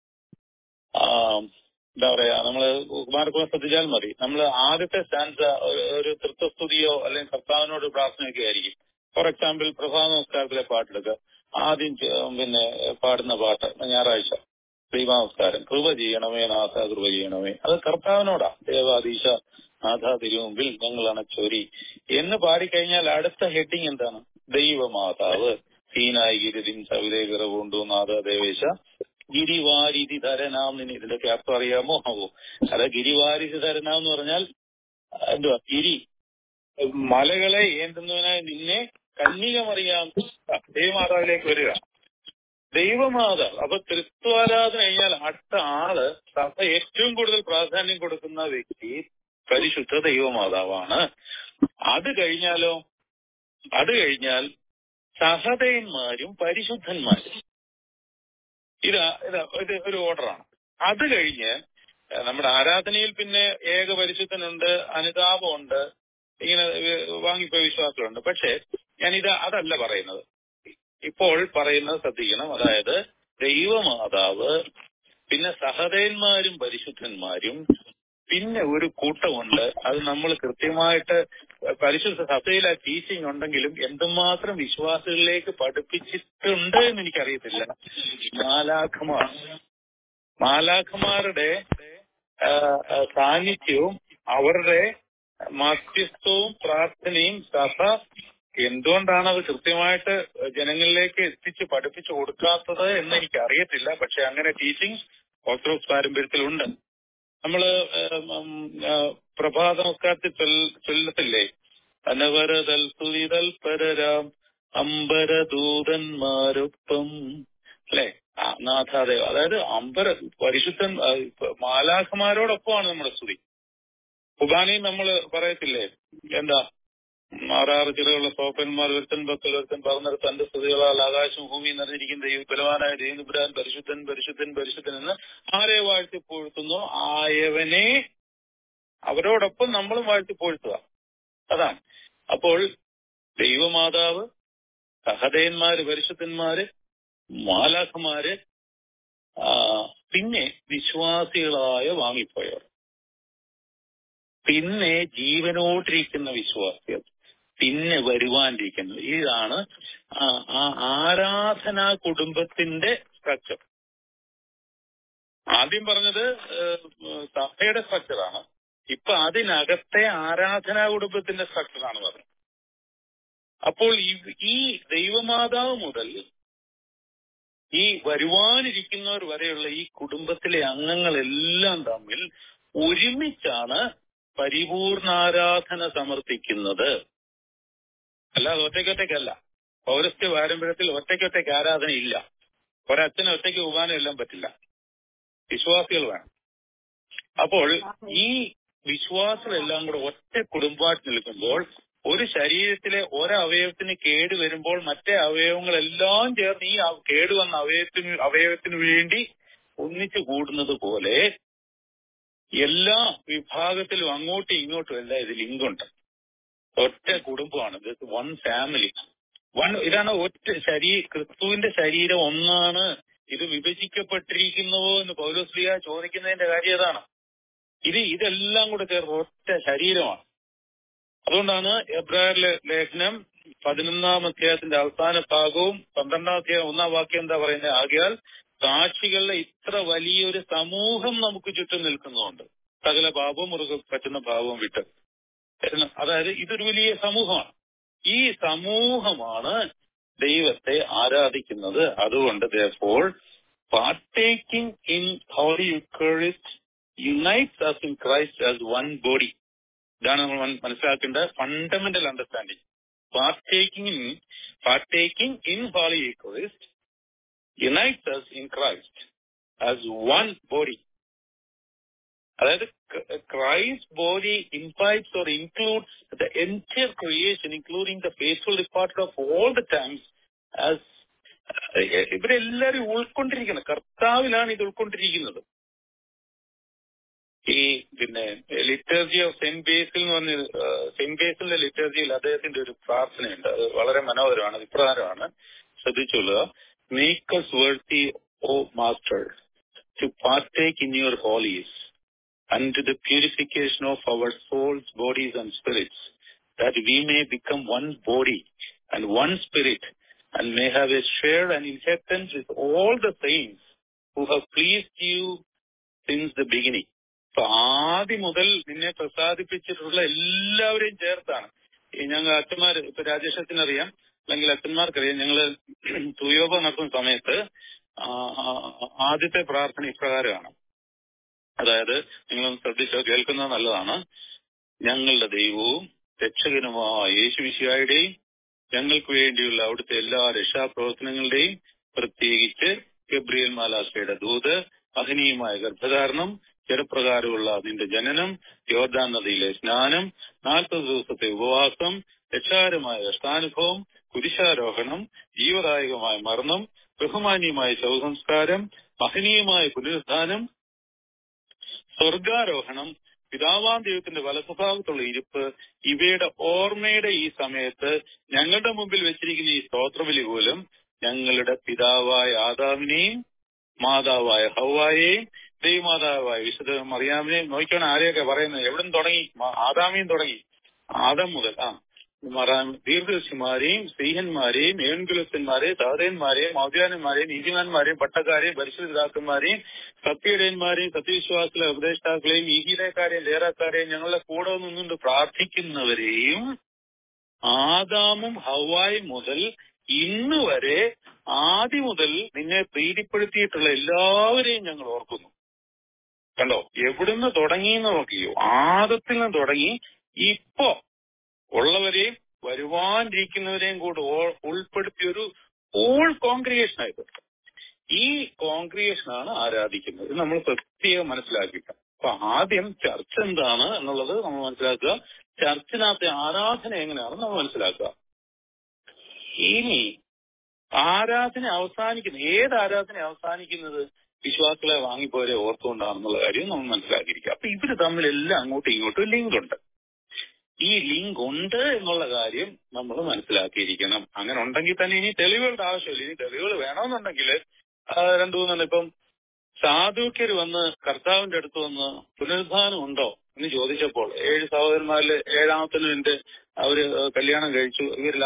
എന്താ പറയാ, നമ്മള് കുർബാനക്കുള്ള ശ്രദ്ധിച്ചാൽ മതി. നമ്മൾ ആദ്യത്തെ സ്റ്റാൻസ ഒരു തൃത്വസ്തുതിയോ അല്ലെങ്കിൽ കർത്താവിനോട് പ്രാർത്ഥനയൊക്കെ ആയിരിക്കും. ഫോർ എക്സാമ്പിൾ, പ്രഭാത നമസ്കാരത്തിലെ പാട്ടെടുക്കുക. ആദ്യം പാടുന്ന പാട്ട് ഞായറാഴ്ച ദൈവാനമസ്കാരം, കൃപ ചെയ്യണമേ നാഥ കൃപ ചെയ്യണമേ. അത് കർത്താവിനോടാ. ദേവാധീശ നാഥ തിരുമുമ്പിൽ ഞങ്ങൾ അണച്ചൊരി എന്ന് പാടിക്കഴിഞ്ഞാൽ അടുത്ത ഹെഡിങ് എന്താണ്? ദൈവമാതാവ്. സീനായി ഗിരിതിൻ സവിതേ വിറവുണ്ടു നാഥ ദേവേശ ഗിരിവാരിധി ധരനാം. ഇതിന്റെയൊക്കെ അർത്ഥം അറിയാമോ? അത് ഗിരിവാരിധി ധരനാം എന്ന് പറഞ്ഞാൽ എന്തുവാ? ഗിരി, മലകളെ ഏന്തുന്നവനായി നിന്നെ കന്യകമറിയാം. ദൈവമാതാവിലേക്ക് വരിക, ദൈവമാതാവ്. അപ്പൊ തൃത്വാരാധന കഴിഞ്ഞാൽ അടുത്ത ആള് സഭ ഏറ്റവും കൂടുതൽ പ്രാധാന്യം കൊടുക്കുന്ന വ്യക്തി പരിശുദ്ധ ദൈവമാതാവാണ്. അത് കഴിഞ്ഞാൽ സഹതയന്മാരും പരിശുദ്ധന്മാരും. ഇത് ഒരു ഓർഡറാണ്. അത് കഴിഞ്ഞ് നമ്മുടെ ആരാധനയിൽ പിന്നെ ഏക പരിശുദ്ധനുണ്ട്, അനുതാപമുണ്ട്, ഇങ്ങനെ വാങ്ങിപ്പോയ വിശ്വാസമുണ്ട്. പക്ഷെ അതല്ല പറയുന്നത്. ഇപ്പോൾ പറയുന്നത് ശ്രദ്ധിക്കണം. അതായത് ദൈവമാതാവ്, പിന്നെ സഹതയന്മാരും പരിശുദ്ധന്മാരും, പിന്നെ ഒരു കൂട്ടമുണ്ട്. അത് നമ്മൾ കൃത്യമായിട്ട് പരിശുദ്ധ സഭയിൽ ആ ടീച്ചിങ് ഉണ്ടെങ്കിലും എന്തുമാത്രം വിശ്വാസികളിലേക്ക് പഠിപ്പിച്ചിട്ടുണ്ട് എന്ന് എനിക്കറിയത്തില്ല. മാലാഖമാരുടെ സാന്നിധ്യവും അവരുടെ മധ്യസ്ഥവും പ്രാർത്ഥനയും സഭ എന്തുകൊണ്ടാണ് അത് കൃത്യമായിട്ട് ജനങ്ങളിലേക്ക് എത്തിച്ച് പഠിപ്പിച്ചു കൊടുക്കാത്തത് എന്ന് എനിക്കറിയത്തില്ല. പക്ഷെ അങ്ങനെ ടീച്ചിങ് ഓർത്തഡോക്സ് പാരമ്പര്യത്തിലുണ്ട്. നമ്മള് പ്രഭാത നമസ്കാരത്തിൽ ചൊല്ലത്തില്ലേ? അനവരതൽ സുരിതൽ പരരാം അമ്പരദൂതന്മാരൊപ്പം, അല്ലെ? നാഥാദേവ, അതായത് പരിശുദ്ധൻ മാലാഖമാരോടൊപ്പമാണ് നമ്മുടെ സ്തുതി. കുർബാനയും നമ്മൾ പറയത്തില്ലേ? എന്താ? 6 ചിറകുള്ള സോപ്പന്മാർ ഒരുത്തൻ പക്കൽ ഒരുത്തൻ പറന്നെടുത്ത് തന്റെ സ്തുതികളാൽ ആകാശം ഭൂമി നിറഞ്ഞിരിക്കുന്ന ബലവാനായ ദൈവപുരാൻ പരിശുദ്ധൻ പരിശുദ്ധൻ പരിശുദ്ധൻ എന്ന് ആരെ വാഴ്ത്തിപ്പോഴ്ത്തുന്നു ആയവനെ അവരോടൊപ്പം നമ്മളും വാഴ്ത്തിപ്പോഴ്ത്തുക. അതാണ്. അപ്പോൾ ദൈവമാതാവ്, സഹതയന്മാര്, പരിശുദ്ധന്മാര്, മാലാഖമാര്, പിന്നെ വിശ്വാസികളായ വാങ്ങിപ്പോയവർ, പിന്നെ ജീവനോട്ടിരിക്കുന്ന വിശ്വാസികൾ, പിന്നെ വരുവാനിരിക്കുന്നത്. ഇതാണ് ആ ആരാധനാ കുടുംബത്തിന്റെ സ്ട്രക്ചർ. ആദ്യം പറഞ്ഞത് സഭയുടെ സ്ട്രക്ചറാണ്. ഇപ്പൊ അതിനകത്തെ ആരാധനാ കുടുംബത്തിന്റെ സ്ട്രക്ചറാണ് പറഞ്ഞത്. അപ്പോൾ ഈ ദൈവമാതാവ് മുതൽ ഈ വരുവാനിരിക്കുന്നവർ വരെയുള്ള ഈ കുടുംബത്തിലെ അംഗങ്ങളെല്ലാം തമ്മിൽ ഒരുമിച്ചാണ് പരിപൂർണാരാധന സമർപ്പിക്കുന്നത്. അല്ലാതെ ഒറ്റയ്ക്കൊറ്റയ്ക്കല്ല. പൗരസ്ത്യ പാരമ്പര്യത്തിൽ ഒറ്റയ്ക്കൊറ്റയ്ക്ക് ആരാധന ഇല്ല. ഒരച്ഛന് ഒറ്റയ്ക്ക് പോകാനും എല്ലാം പറ്റില്ല. വിശ്വാസികൾ വേണം. അപ്പോൾ ഈ വിശ്വാസമെല്ലാം കൂടെ ഒറ്റ കുടുംബമായിട്ട് നിൽക്കുമ്പോൾ ഒരു ശരീരത്തിലെ ഒരവയവത്തിന് കേട് വരുമ്പോൾ മറ്റേ അവയവങ്ങളെല്ലാം ചേർന്ന് ഈ കേടുവന്ന അവയവത്തിന് വേണ്ടി ഒന്നിച്ചു കൂടുന്നത് പോലെ എല്ലാ വിഭാഗത്തിലും അങ്ങോട്ടും ഇങ്ങോട്ടും എല്ലാം ഇത് ലിങ്കുണ്ട്. ഒറ്റ കുടുംബമാണ്. ഇത് വൺ ഫാമിലി. ഇതാണ് ഒറ്റ ക്രിസ്തുവിന്റെ ശരീരം ഒന്നാണ്. ഇത് വിഭജിക്കപ്പെട്ടിരിക്കുന്നുവോ എന്ന് പൗലോസ്ലീഹ ചോദിക്കുന്നതിന്റെ കാര്യം അതാണ്. ഇതെല്ലാം കൂടെ ചേർന്ന് ഒറ്റ ശരീരമാണ്. അതുകൊണ്ടാണ് എബ്രായർ ലേഖനം 11-ാം അധ്യായത്തിന്റെ അവസാന ഭാഗവും 12-ാം അധ്യായം 1-ാം വാക്യം എന്താ പറയുന്നത്? ആകയാൽ സാക്ഷികളുടെ ഇത്ര വലിയൊരു സമൂഹം നമുക്ക് ചുറ്റും നിൽക്കുന്നുണ്ട്, സകല പാപവും മുറുകെ പറ്റുന്ന പാപവും വിട്ട്. അതായത് ഇതൊരു വലിയ സമൂഹമാണ്. ഈ സമൂഹമാണ് ദൈവത്തെ ആരാധിക്കുന്നത്. അതുകൊണ്ട് therefore partaking in Holy Eucharist unites us in Christ as one body. ഇതാണ് നമ്മൾ മനസ്സിലാക്കേണ്ട fundamental understanding. partaking in Holy Eucharist unites us in Christ as one body. അതായത് Christ's body imbibes or includes the entire creation, including the faithful departed of all the times, as ഇവരെല്ലാരും ഉൾക്കൊണ്ടിരിക്കുന്നത് കർത്താവിലാണ്. ഇത് ഉൾക്കൊണ്ടിരിക്കുന്നത്. ഈ liturgy of saint ബേസിൽ എന്ന് പറഞ്ഞ saint ബേസിലെ ലിറ്റർജിയിൽ അദ്ദേഹത്തിന്റെ ഒരു പ്രാർത്ഥനയുണ്ട്. അത് വളരെ മനോഹരമാണ്. ഇപ്രകാരമാണ്, ശ്രദ്ധിച്ചുകൊള്ളുക. Make us worthy, O Master, to partake in your holies, unto the purification of our souls, bodies and spirits, that we may become one body and one spirit, and may have a share and inheritance with all the saints who have pleased you since the beginning. അപ്പൊ ആദ്യം മുതൽ നിന്നെ പ്രസാദിപ്പിച്ചിട്ടുള്ള എല്ലാവരെയും ചേർത്താണ്. ഞങ്ങൾ അച്ഛന്മാർ, ഇപ്പൊ രാജേഷത്തിനറിയാം, അല്ലെങ്കിൽ അച്ഛന്മാർക്കറിയാം, ഞങ്ങള് തുയോബ നടത്തുന്ന സമയത്ത് ആദ്യത്തെ പ്രാർത്ഥന ഇപ്രകാരമാണ്. അതായത് നിങ്ങളൊന്ന് ശ്രദ്ധിച്ചോ, കേൾക്കുന്നത് നല്ലതാണ്. ഞങ്ങളുടെ ദൈവവും രക്ഷകനുമായ യേശുമിശിഹായുടെയും ഞങ്ങൾക്ക് വേണ്ടിയുള്ള അവിടുത്തെ എല്ലാ രക്ഷാപ്രവർത്തനങ്ങളുടെയും, പ്രത്യേകിച്ച് ഗബ്രിയേൽ മാലാഖയുടെ ദൂത്, മഹനീയമായ ഗർഭധാരണം, ജഡപ്രകാരമുള്ള നിന്റെ ജനനം, യോർദാൻ നദിയിലെ സ്നാനം, 40 ദിവസത്തെ ഉപവാസം, രക്ഷാകരമായ കഷ്ടാനുഭവം, കുരിശാരോഹണം, ജീവദായകമായ മരണം, ബഹുമാന്യമായ ശവസംസ്കാരം, മഹനീയമായ പുനരുത്ഥാനം, സ്വർഗാരോഹണം, പിതാവാം ദൈവത്തിന്റെ വലതുഭാഗത്തുള്ള ഇരിപ്പ്, ഇവയുടെ ഓർമ്മയുടെ ഈ സമയത്ത് ഞങ്ങളുടെ മുമ്പിൽ വെച്ചിരിക്കുന്ന ഈ സ്തോത്രബലി പോലും ഞങ്ങളുടെ പിതാവായ ആദാമിനെയും മാതാവായ ഹവ്വായെയും ദൈവമാതാവായ വിശുദ്ധ മറിയാമിനെയും നോക്കിയാണ്. ആരെയൊക്കെ പറയുന്നത്? എവിടെ നിന്ന് തുടങ്ങി? ആദാമിയും തുടങ്ങി. ആദം മുതൽ ദീർഘദർശിമാരെയും സ്ത്രീഹന്മാരെയും ഏൺകുലസ്ഥന്മാരെയും സഹോദരന്മാരെയും മൗദ്യാനന്മാരെയും നീതിമാന്മാരെയും പട്ടക്കാരെയും പരിശുദ്ധാക്കന്മാരെയും സത്യയുടയന്മാരെയും സത്യവിശ്വാസികളെ ഉപദേഷ്ടാക്കളെയും ഈഹിലേക്കാരെയും ലേറാക്കാരെയും ഞങ്ങളുടെ കൂടെ നിന്നുകൊണ്ട് പ്രാർത്ഥിക്കുന്നവരെയും ആദാമും ഹവ്വായും മുതൽ ഇന്ന് വരെ ആദ്യം മുതൽ നിന്നെ പ്രീതിപ്പെടുത്തിയിട്ടുള്ള എല്ലാവരെയും ഞങ്ങൾ ഓർക്കുന്നു. കണ്ടോ, എവിടുന്ന് തുടങ്ങിയെന്ന് നോക്കിയോ? ആദത്തിൽ നിന്ന് തുടങ്ങി ഇപ്പോ ഉള്ളവരെയും വരുവാനിരിക്കുന്നവരെയും കൂടെ ഉൾപ്പെടുത്തിയൊരു ഹോൾ കോൺഗ്രിഗേഷനായിട്ട് ഈ കോൺഗ്രിഗേഷനാണ് ആരാധിക്കുന്നത്. ഇത് നമ്മൾ പ്രത്യേകം മനസ്സിലാക്കിയിട്ട്. അപ്പൊ ആദ്യം ചർച്ച് എന്താണ് എന്നുള്ളത് നമ്മൾ മനസ്സിലാക്കുക. ചർച്ചിനകത്തെ ആരാധന എങ്ങനെയാണെന്ന് നമ്മൾ മനസ്സിലാക്കുക. ഇനി ആരാധന അവസാനിക്കുന്നത്, ഏത് ആരാധന അവസാനിക്കുന്നത്? വിശ്വാസികളെ വാങ്ങിപ്പോരെ ഓർത്തുകൊണ്ടാണെന്നുള്ള കാര്യം നമ്മൾ മനസ്സിലാക്കിയിരിക്കുക. അപ്പൊ ഇവര് തമ്മിലെല്ലാം അങ്ങോട്ടും ഇങ്ങോട്ടും ലിങ്ക് ഉണ്ട്. ഈ ലിങ്ക് ഉണ്ട് എന്നുള്ള കാര്യം നമ്മൾ മനസ്സിലാക്കിയിരിക്കണം. അങ്ങനെ ഉണ്ടെങ്കിൽ തന്നെ ഇനി തെളിവുകളുടെ ആവശ്യമില്ല. ഇനി തെളിവുകൾ വേണമെന്നുണ്ടെങ്കിൽ 2-3 ഇപ്പം സാധുക്യർ വന്ന് കർത്താവിന്റെ അടുത്ത് വന്ന് പുനരുദ്ധാനം ഉണ്ടോ എന്ന് ചോദിച്ചപ്പോൾ 7 സഹോദരന്മാരിൽ 7ാമത്തെ അവര് കല്യാണം കഴിച്ചു. ഇവരിൽ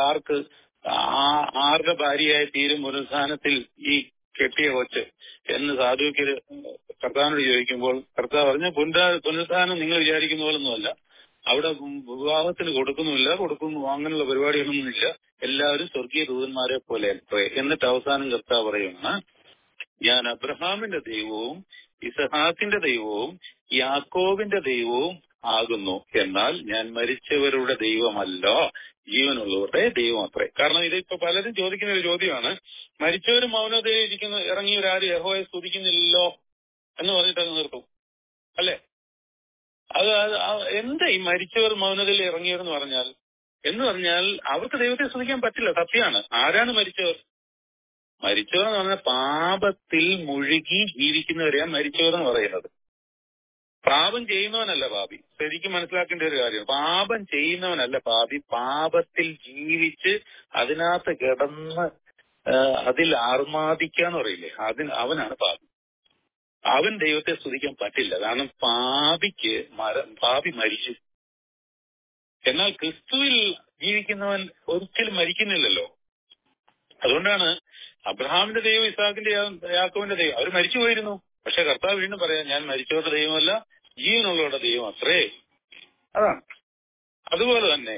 ആരുടെ ഭാര്യയായി തീരും പുനരുദ്ധാനത്തിൽ ഈ കെട്ടിയ കൊച്ച് എന്ന് സാധുക്യര് കർത്താവിനോട് ചോദിക്കുമ്പോൾ കർത്താവ് പറഞ്ഞു, പുനരുദ്ധാനം നിങ്ങൾ വിചാരിക്കുന്ന പോലൊന്നുമല്ല. അവിടെ വിവാഹത്തിന് കൊടുക്കുന്നില്ല, അങ്ങനെയുള്ള പരിപാടികളൊന്നുമില്ല. എല്ലാവരും സ്വർഗീയ ദൂതന്മാരെ പോലെ. എന്നിട്ട് അവസാനം കർത്താവ് പറയുകയാണ്, ഞാൻ അബ്രഹാമിന്റെ ദൈവവും ഇസഹാക്കിന്റെ ദൈവവും യാക്കോബിന്റെ ദൈവവും ആകുന്നു. എന്നാൽ ഞാൻ മരിച്ചവരുടെ ദൈവമല്ല, ജീവനുള്ളവരുടെ ദൈവം അത്രേ. കാരണം ഇതിപ്പോ പലരും ചോദിക്കുന്ന ഒരു ചോദ്യമാണ്, മരിച്ചവരും മൗനതയിൽ ഇറങ്ങിയവരാരും യഹോവയെ സ്തുതിക്കുന്നില്ലല്ലോ എന്ന് പറഞ്ഞിട്ട് നിർത്തും, അല്ലെ? അത് എന്താ ഈ മരിച്ചവർ മൗനതയിൽ ഇറങ്ങിയവരെന്ന് പറഞ്ഞാൽ അവർക്ക് ദൈവത്തെ സ്തുതിക്കാൻ പറ്റില്ല. സത്യമാണ്. ആരാണ് മരിച്ചവർ? മരിച്ചവർ എന്ന് പറഞ്ഞാൽ പാപത്തിൽ മുഴുകി ജീവിക്കുന്നവരെയാണ് മരിച്ചവർ എന്ന് പറയുന്നത്. പാപം ചെയ്യുന്നവനല്ല പാപി. ശരിക്കും മനസ്സിലാക്കേണ്ട ഒരു കാര്യം, പാപം ചെയ്യുന്നവനല്ല പാപി. പാപത്തിൽ ജീവിച്ച് അതിനകത്ത് കിടന്ന് അതിൽ ആർമാദിക്കാന്ന് പറയില്ലേ, അവനാണ് പാപി. അവൻ ദൈവത്തെ സ്തുതിക്കാൻ പറ്റില്ല. കാരണം പാപി മരിച്ചു. എന്നാൽ ക്രിസ്തുവിൽ ജീവിക്കുന്നവൻ ഒരിക്കലും മരിക്കുന്നില്ലല്ലോ. അതുകൊണ്ടാണ് അബ്രഹാമിന്റെ ദൈവം, ഇസാഖിന്റെ, യാക്കോബിന്റെ ദൈവം അവർ മരിച്ചു പോയിരുന്നു. പക്ഷെ കർത്താവ് വീണ്ടും പറയാം, ഞാൻ മരിച്ചവരുടെ ദൈവമല്ല, ജീവനുള്ളവരുടെ ദൈവം അത്രേ. അതാണ്. അതുപോലെ തന്നെ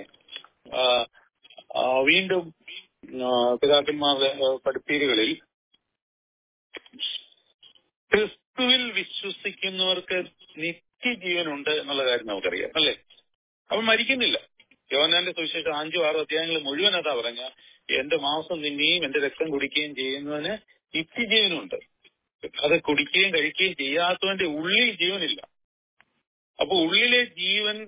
വീണ്ടും പിതാക്കന്മാരുടെ പഠിപ്പീരുകളിൽ ക്രിസ്തുവിൽ വിശ്വസിക്കുന്നവർക്ക് നിത്യജീവനുണ്ട് എന്നുള്ള കാര്യം നമുക്കറിയാം, അല്ലെ? അവൻ മരിക്കുന്നില്ല. യോഹന്നാന്റെ സുവിശേഷം 5-6 അധ്യായങ്ങൾ മുഴുവൻ അതാ പറഞ്ഞ, എന്റെ മാംസം തിന്നുകയും എന്റെ രക്തം കുടിക്കുകയും ചെയ്യുന്നവന് നിത്യജീവനുണ്ട്. അത് കുടിക്കുകയും കഴിക്കുകയും ചെയ്യാത്തവന്റെ ഉള്ളിൽ ജീവനില്ല. അപ്പൊ ഉള്ളിലെ ജീവൻ,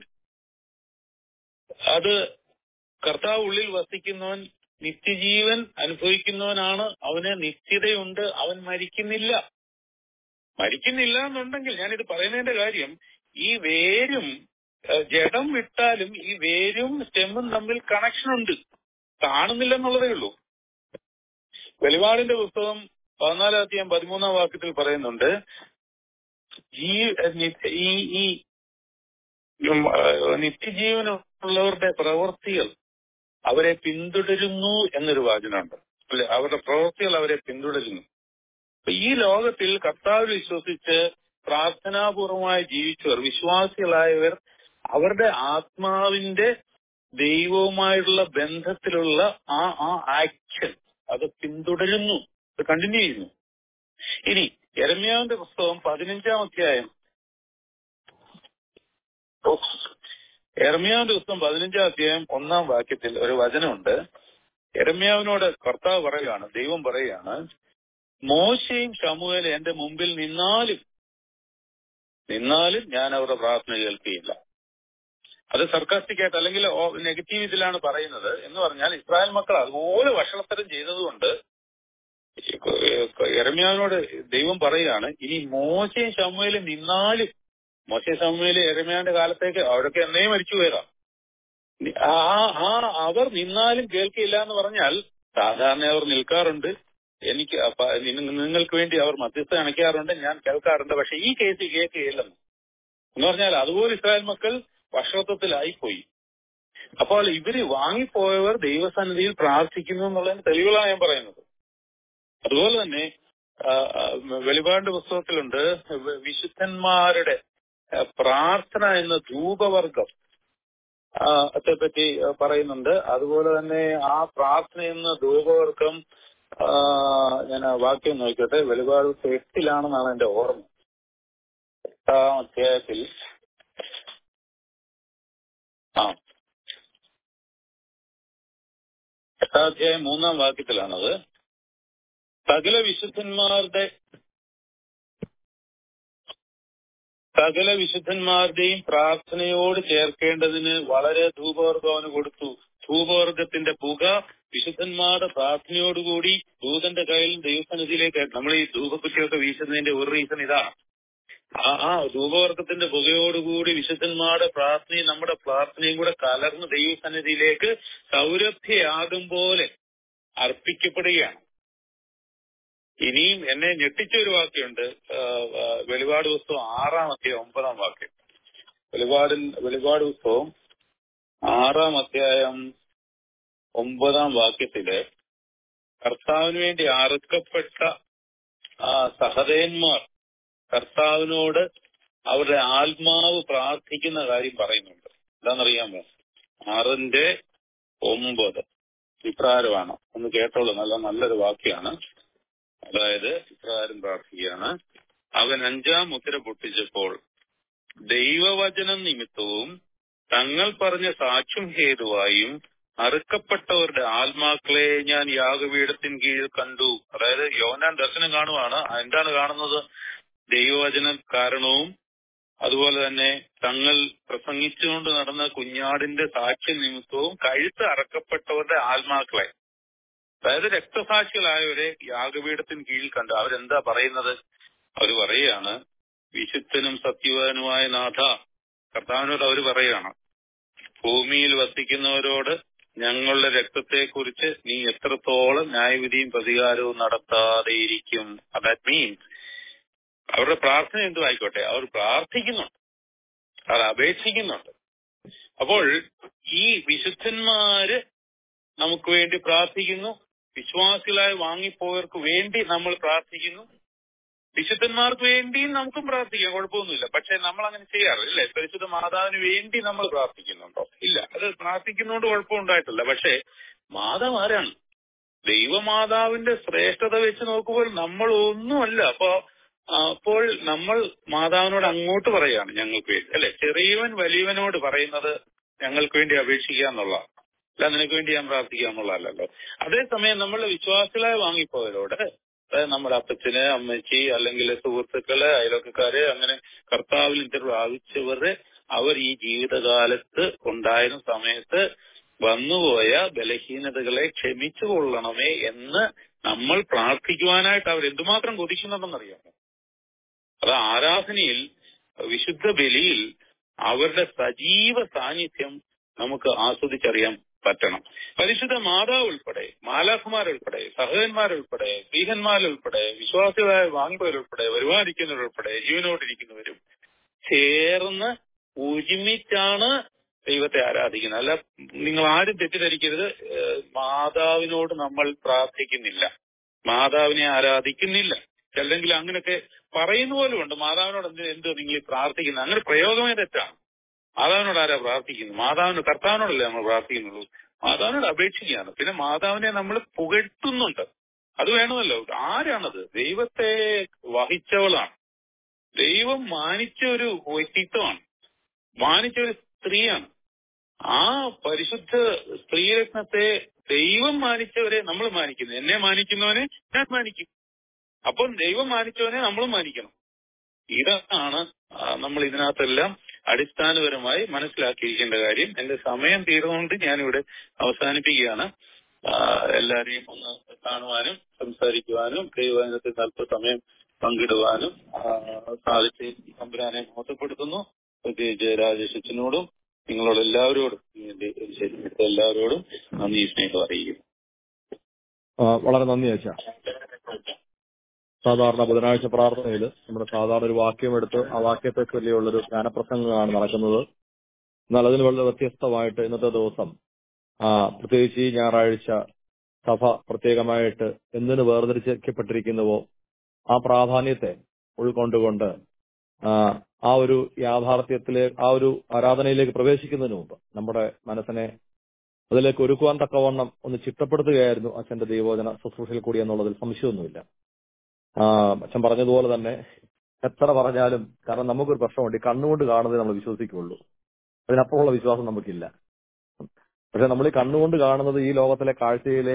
അത് കർത്താവ് ഉള്ളിൽ വസിക്കുന്നവൻ നിത്യജീവൻ അനുഭവിക്കുന്നവനാണ്. അവന് നിത്യതയുണ്ട്. അവൻ മരിക്കുന്നില്ല എന്നുണ്ടെങ്കിൽ, ഞാനിത് പറയുന്നതിന്റെ കാര്യം, ഈ വേരും ജഡം വിട്ടാലും ഈ വേരും സ്റ്റെമ്മും തമ്മിൽ കണക്ഷൻ ഉണ്ട്. കാണുന്നില്ലെന്നുള്ളതേ ഉള്ളൂ. വെളിപാടിന്റെ പുസ്തകം 14 അധ്യായം 13 വാക്യത്തിൽ പറയുന്നുണ്ട്, ഈ നിത്യജീവനുള്ളവരുടെ പ്രവൃത്തികൾ അവരെ പിന്തുടരുന്നു എന്നൊരു വചനമുണ്ട്, അല്ലെ? അവരുടെ പ്രവൃത്തികൾ അവരെ പിന്തുടരുന്നു. അപ്പൊ ഈ ലോകത്തിൽ കർത്താവിൽ വിശ്വസിച്ച് പ്രാർത്ഥനാപൂർവമായി ജീവിച്ചവർ, വിശ്വാസികളായവർ, അവരുടെ ആത്മാവിന്റെ ദൈവവുമായിട്ടുള്ള ബന്ധത്തിലുള്ള ആ ആക്ഷൻ അത് പിന്തുടരുന്നു, അത് കണ്ടിന്യൂ ചെയ്യുന്നു. ഇനി യെരമ്യാവിന്റെ പുസ്തകം 15-ാം അധ്യായം, യെരമ്യാവിന്റെ പുസ്തകം 15-ാം അധ്യായം 1-ാം വാക്യത്തിൽ ഒരു വചനമുണ്ട്. യെരമ്യാവിനോട് കർത്താവ് പറയുകയാണ്, ദൈവം പറയുകയാണ്, മോശയും ശമൂവേലും എന്റെ മുമ്പിൽ നിന്നാലും ഞാൻ അവരുടെ പ്രാർത്ഥന കേൾക്കുകയില്ല. അത് സർക്കാസ്റ്റിക്കായിട്ട് അല്ലെങ്കിൽ നെഗറ്റീവ് ഇതിലാണ് പറയുന്നത്. എന്ന് പറഞ്ഞാൽ ഇസ്രായേൽ മക്കൾ അതുപോലെ വഷളത്തരം ചെയ്തതുകൊണ്ട് യെരമ്യാവിനോട് ദൈവം പറയുകയാണ്, ഇനി മോശയും ശമൂവേലും നിന്നാലും, മോശയും ശമൂവേലും യെരമ്യാവിന്റെ കാലത്തേക്ക് അവരൊക്കെ എന്നേ മരിച്ചു പോയതാ, അവർ നിന്നാലും കേൾക്കില്ല എന്ന് പറഞ്ഞാൽ, സാധാരണ അവർ നിൽക്കാറുണ്ട്, നിങ്ങൾക്ക് വേണ്ടി അവർ മധ്യസ്ഥ അണയ്ക്കാറുണ്ട്, ഞാൻ കേൾക്കാറുണ്ട്, പക്ഷെ ഈ കേസിൽ കേൾക്കുകയില്ലെന്ന് പറഞ്ഞാൽ അതുപോലെ ഇസ്രായേൽ മക്കൾ വഷളത്വത്തിലായിപ്പോയി. അപ്പോൾ ഇവര് വാങ്ങിപ്പോയവർ ദൈവസന്നിധിയിൽ പ്രാർത്ഥിക്കുന്നു എന്നുള്ളതിന് തെളിവുകളാണ് ഞാൻ പറയുന്നത്. അതുപോലെ തന്നെ വെളിപാടിന്റെ പുസ്തകത്തിലുണ്ട്, വിശുദ്ധന്മാരുടെ പ്രാർത്ഥന എന്ന ധൂപവർഗം പറ്റി പറയുന്നുണ്ട്. അതുപോലെ തന്നെ ആ പ്രാർത്ഥന എന്ന ധൂപവർഗം, ഞാൻ വാക്യം നോക്കട്ടെ, വെളിപാട് 8-ലാണെന്നാണ് എന്റെ ഓർമ്മ. 8-ാം അധ്യായത്തിൽ 8-ാം അധ്യായം 3-ാം വാക്യത്തിലാണത്. സകല വിശുദ്ധന്മാരുടെയും പ്രാർത്ഥനയോട് ചേർക്കേണ്ടതിന് വളരെ ധൂപവർഗം അവന് കൊടുത്തു. ധൂപവർഗത്തിന്റെ പുക വിശുദ്ധന്മാരുടെ പ്രാർത്ഥനയോടുകൂടി ദൂതന്റെ കയ്യിൽ ദൈവസന്നിധിയിലേക്ക്. നമ്മൾ ഈ ധൂപക്കുറ്റിയൊക്കെ വീശുന്നതിന്റെ ഒരു റീസൺ ഇതാണ്. ആ ധൂപവർഗത്തിന്റെ പുകയോടുകൂടി വിശുദ്ധന്മാരുടെ പ്രാർത്ഥനയും നമ്മുടെ പ്രാർത്ഥനയും കൂടെ കലർന്ന് ദൈവസന്നിധിയിലേക്ക് സൗരഭ്യയാകും പോലെ അർപ്പിക്കപ്പെടുകയാണ്. ഇനിയും എന്നെ ഞെട്ടിച്ച ഒരു വാക്യമുണ്ട്, വെളിപാട് പുസ്തകം 6-ാം അധ്യായം 9-ാം വാക്യം. വെളിപാട് പുസ്തകം 6-ാം അധ്യായം 9-ാം വാക്യത്തില് കർത്താവിന് വേണ്ടി അറുക്കപ്പെട്ട സഹദേവന്മാർ കർത്താവിനോട് അവരുടെ ആത്മാവ് പ്രാർത്ഥിക്കുന്ന കാര്യം പറയുന്നുണ്ട്. എന്താണെന്നറിയാമോ? 6-9 ഇപ്രകാരമാണ്. ഒന്ന് കേട്ടോളൂ, നല്ലൊരു വാക്യാണ്. അതായത് ഇപ്രകാരം പ്രാർത്ഥിക്കുകയാണ്, അവൻ 5-ാം മുദ്ര പൊട്ടിച്ചപ്പോൾ ദൈവവചനം നിമിത്തവും തങ്ങൾ പറഞ്ഞ സാക്ഷ്യം ഹേതുവായും അറുക്കപ്പെട്ടവരുടെ ആത്മാക്കളെ ഞാൻ യാഗപീഠത്തിന് കീഴിൽ കണ്ടു. അതായത് യോഹന്നാൻ ദർശനം കാണുവാണ്. എന്താണ് കാണുന്നത്? ദൈവവചന കാരണവും അതുപോലെ തന്നെ തങ്ങൾ പ്രസംഗിച്ചുകൊണ്ട് നടന്ന കുഞ്ഞാടിന്റെ സാക്ഷ്യ നിമിത്തവും കഴുത്ത് അറക്കപ്പെട്ടവരുടെ ആത്മാക്കളെ, അതായത് രക്തസാക്ഷികളായവരെ യാഗപീഠത്തിന് കീഴിൽ കണ്ടു. അവരെന്താ പറയുന്നത്? അവർ പറയുകയാണ്, വിശുദ്ധനും സത്യവാനുമായ നാഥ, കർത്താവിനോട് അവർ പറയുകയാണ്, ഭൂമിയിൽ വസിക്കുന്നവരോട് ഞങ്ങളുടെ രക്തത്തെക്കുറിച്ച് നീ എത്രത്തോളം ന്യായവിധിയും പ്രതികാരവും നടത്താതെയിരിക്കും. ദാറ്റ് മീൻസ് അവരുടെ പ്രാർത്ഥന എന്തും ആയിക്കോട്ടെ, അവർ പ്രാർത്ഥിക്കുന്നുണ്ട്, അവർ അപേക്ഷിക്കുന്നുണ്ട്. അപ്പോൾ ഈ വിശുദ്ധന്മാര് നമുക്ക് വേണ്ടി പ്രാർത്ഥിക്കുന്നു, വിശ്വാസികളായി വാങ്ങിപ്പോയവർക്ക് വേണ്ടി നമ്മൾ പ്രാർത്ഥിക്കുന്നു, വിശുദ്ധന്മാർക്ക് വേണ്ടിയും നമുക്കും പ്രാർത്ഥിക്കാം, കുഴപ്പമൊന്നുമില്ല. പക്ഷെ നമ്മൾ അങ്ങനെ ചെയ്യാറില്ല, അല്ലേ? പരിശുദ്ധ മാതാവിന് വേണ്ടി നമ്മൾ പ്രാർത്ഥിക്കുന്നുണ്ടോ? ഇല്ല. അത് പ്രാർത്ഥിക്കുന്നതുകൊണ്ട് കുഴപ്പമുണ്ടായിട്ടില്ല. പക്ഷെ മാതാവ് ആരാണ്? ദൈവമാതാവിന്റെ ശ്രേഷ്ഠത വെച്ച് നോക്കുമ്പോൾ നമ്മൾ ഒന്നുമല്ല. അപ്പോൾ നമ്മൾ മാതാവിനോട് അങ്ങോട്ട് പറയുകയാണ് ഞങ്ങൾക്ക് വേണ്ടി, അല്ലെ? ചെറിയവൻ വലിയവനോട് പറയുന്നത് ഞങ്ങൾക്ക് വേണ്ടി അപേക്ഷിക്കുക എന്നുള്ളതാണ്, അല്ല നിനക്ക് വേണ്ടി ഞാൻ പ്രാർത്ഥിക്കുക എന്നുള്ളതല്ലോ. അതേസമയം നമ്മളുടെ വിശ്വാസികളായി വാങ്ങിപ്പോയവരോട്, അതായത് നമ്മുടെ അപ്പച്ചന്, അമ്മച്ചി, അല്ലെങ്കിൽ സുഹൃത്തുക്കള്, അയൽവക്കക്കാര്, അങ്ങനെ കർത്താവിൽ പ്രാപിച്ചവര്, അവർ ഈ ജീവിതകാലത്ത് ഉണ്ടായിരുന്ന സമയത്ത് വന്നുപോയ ബലഹീനതകളെ ക്ഷമിച്ചു കൊള്ളണമേ എന്ന് നമ്മൾ പ്രാർത്ഥിക്കുവാനായിട്ട് അവർ എന്തുമാത്രം കൊതിക്കുന്നുണ്ടെന്നറിയാമോ? അത് ആരാധനയിൽ, വിശുദ്ധ ബലിയിൽ അവരുടെ സജീവ സാന്നിധ്യം നമുക്ക് ആസ്വദിച്ചറിയാൻ പറ്റണം. പരിശുദ്ധ മാതാവ് ഉൾപ്പെടെ, മാലാഖമാരുൾപ്പെടെ, സഹോദരന്മാരുൾപ്പെടെ, സ്ത്രീഹന്മാരുൾപ്പെടെ, വിശ്വാസികളായ വാങ്ങിപ്പോരുൾപ്പെടെ, വരുവാനിരിക്കുന്നവരുൾപ്പെടെ, ജീവനോടിരിക്കുന്നവരും ചേർന്ന് ഒരുമിച്ചാണ് ദൈവത്തെ ആരാധിക്കുന്നത്. അല്ല, നിങ്ങൾ ആരും തെറ്റിദ്ധരിക്കരുത്, മാതാവിനോട് നമ്മൾ പ്രാർത്ഥിക്കുന്നില്ല, മാതാവിനെ ആരാധിക്കുന്നില്ല. അല്ലെങ്കിൽ അങ്ങനെയൊക്കെ പറയുന്ന പോലും ഉണ്ട്, മാതാവിനോട് എന്ത് നിങ്ങൾ പ്രാർത്ഥിക്കുന്നത്, അങ്ങനെ പ്രയോഗമേ തെറ്റാണ്. മാതാവിനോട് ആരാ പ്രാർത്ഥിക്കുന്നത്? മാതാവിന്, കർത്താവിനോടല്ലേ നമ്മൾ പ്രാർത്ഥിക്കുന്നുള്ളൂ. മാതാവിനോട് അപേക്ഷിക്കുകയാണ്. പിന്നെ മാതാവിനെ നമ്മൾ പുകഴ്ത്തുന്നുണ്ട്, അത് വേണമല്ലോ. ആരാണത്? ദൈവത്തെ വഹിച്ചവളാണ്, ദൈവം മാനിച്ച ഒരു വ്യക്തിത്വമാണ്, മാനിച്ച ഒരു സ്ത്രീയാണ്. ആ പരിശുദ്ധ സ്ത്രീരത്നത്തെ ദൈവം മാനിച്ചവരെ നമ്മൾ മാനിക്കുന്നു. എന്നെ മാനിക്കുന്നവനെ ഞാൻ മാനിക്കും. അപ്പം ദൈവം മാനിച്ചവനെ നമ്മളും മാനിക്കണം. ഇതാണ് നമ്മൾ ഇതിനകത്തെല്ലാം അടിസ്ഥാനപരമായി മനസ്സിലാക്കിയിരിക്കേണ്ട കാര്യം. എന്റെ സമയം തീർന്നുകൊണ്ട് ഞാനിവിടെ അവസാനിപ്പിക്കുകയാണ്. എല്ലാവരെയും ഒന്ന് കാണുവാനും സംസാരിക്കുവാനും ദൈവവചനത്തിൽ അല്പസമയം പങ്കിടുവാനും സാധിച്ച് തമ്പുരാനെ മോശപ്പെടുത്തുന്നു. പ്രത്യേകിച്ച് രാജേഷനോടും നിങ്ങളോട് എല്ലാവരോടും, എല്ലാവരോടും നന്ദി, സ്നേഹം അറിയിക്കുന്നു. വളരെ നന്ദി അച്ഛാ. സാധാരണ ബുധനാഴ്ച പ്രാർത്ഥനയിൽ നമ്മുടെ സാധാരണ ഒരു വാക്യം എടുത്ത് ആ വാക്യത്തെ ചൊല്ലിയുള്ളൊരു ജ്ഞാനപ്രസംഗമാണ് നടക്കുന്നത്. എന്നാൽ അതിന് വളരെ വ്യത്യസ്തമായിട്ട് ഇന്നത്തെ ദിവസം, പ്രത്യേകിച്ച് ഈ ഞായറാഴ്ച സഭ പ്രത്യേകമായിട്ട് എന്തിനു വേർതിരിക്കപ്പെട്ടിരിക്കുന്നുവോ ആ പ്രാധാന്യത്തെ ഉൾക്കൊണ്ടുകൊണ്ട് ആ ഒരു ആ ഒരു ആരാധനയിലേക്ക് പ്രവേശിക്കുന്നതിന് മുമ്പ് നമ്മുടെ മനസ്സിനെ അതിലേക്ക് ഒരുക്കുവാൻ തക്കവണ്ണം ഒന്ന് ചിട്ടപ്പെടുത്തുകയായിരുന്നു അച്ഛന്റെ ദൈവവചന ശുശ്രൂഷയിൽ കൂടി എന്നുള്ളതിൽ സംശയമൊന്നുമില്ല. അച്ഛൻ പറഞ്ഞതുപോലെ തന്നെ എത്ര പറഞ്ഞാലും, കാരണം നമുക്കൊരു പ്രശ്നമുണ്ട്, ഈ കണ്ണുകൊണ്ട് കാണുന്നതേ നമ്മൾ വിശ്വസിക്കുള്ളൂ, അതിനപ്പുറമുള്ള വിശ്വാസം നമുക്കില്ല. പക്ഷെ നമ്മൾ ഈ കണ്ണുകൊണ്ട് കാണുന്നത് ഈ ലോകത്തിലെ കാഴ്ചയിലെ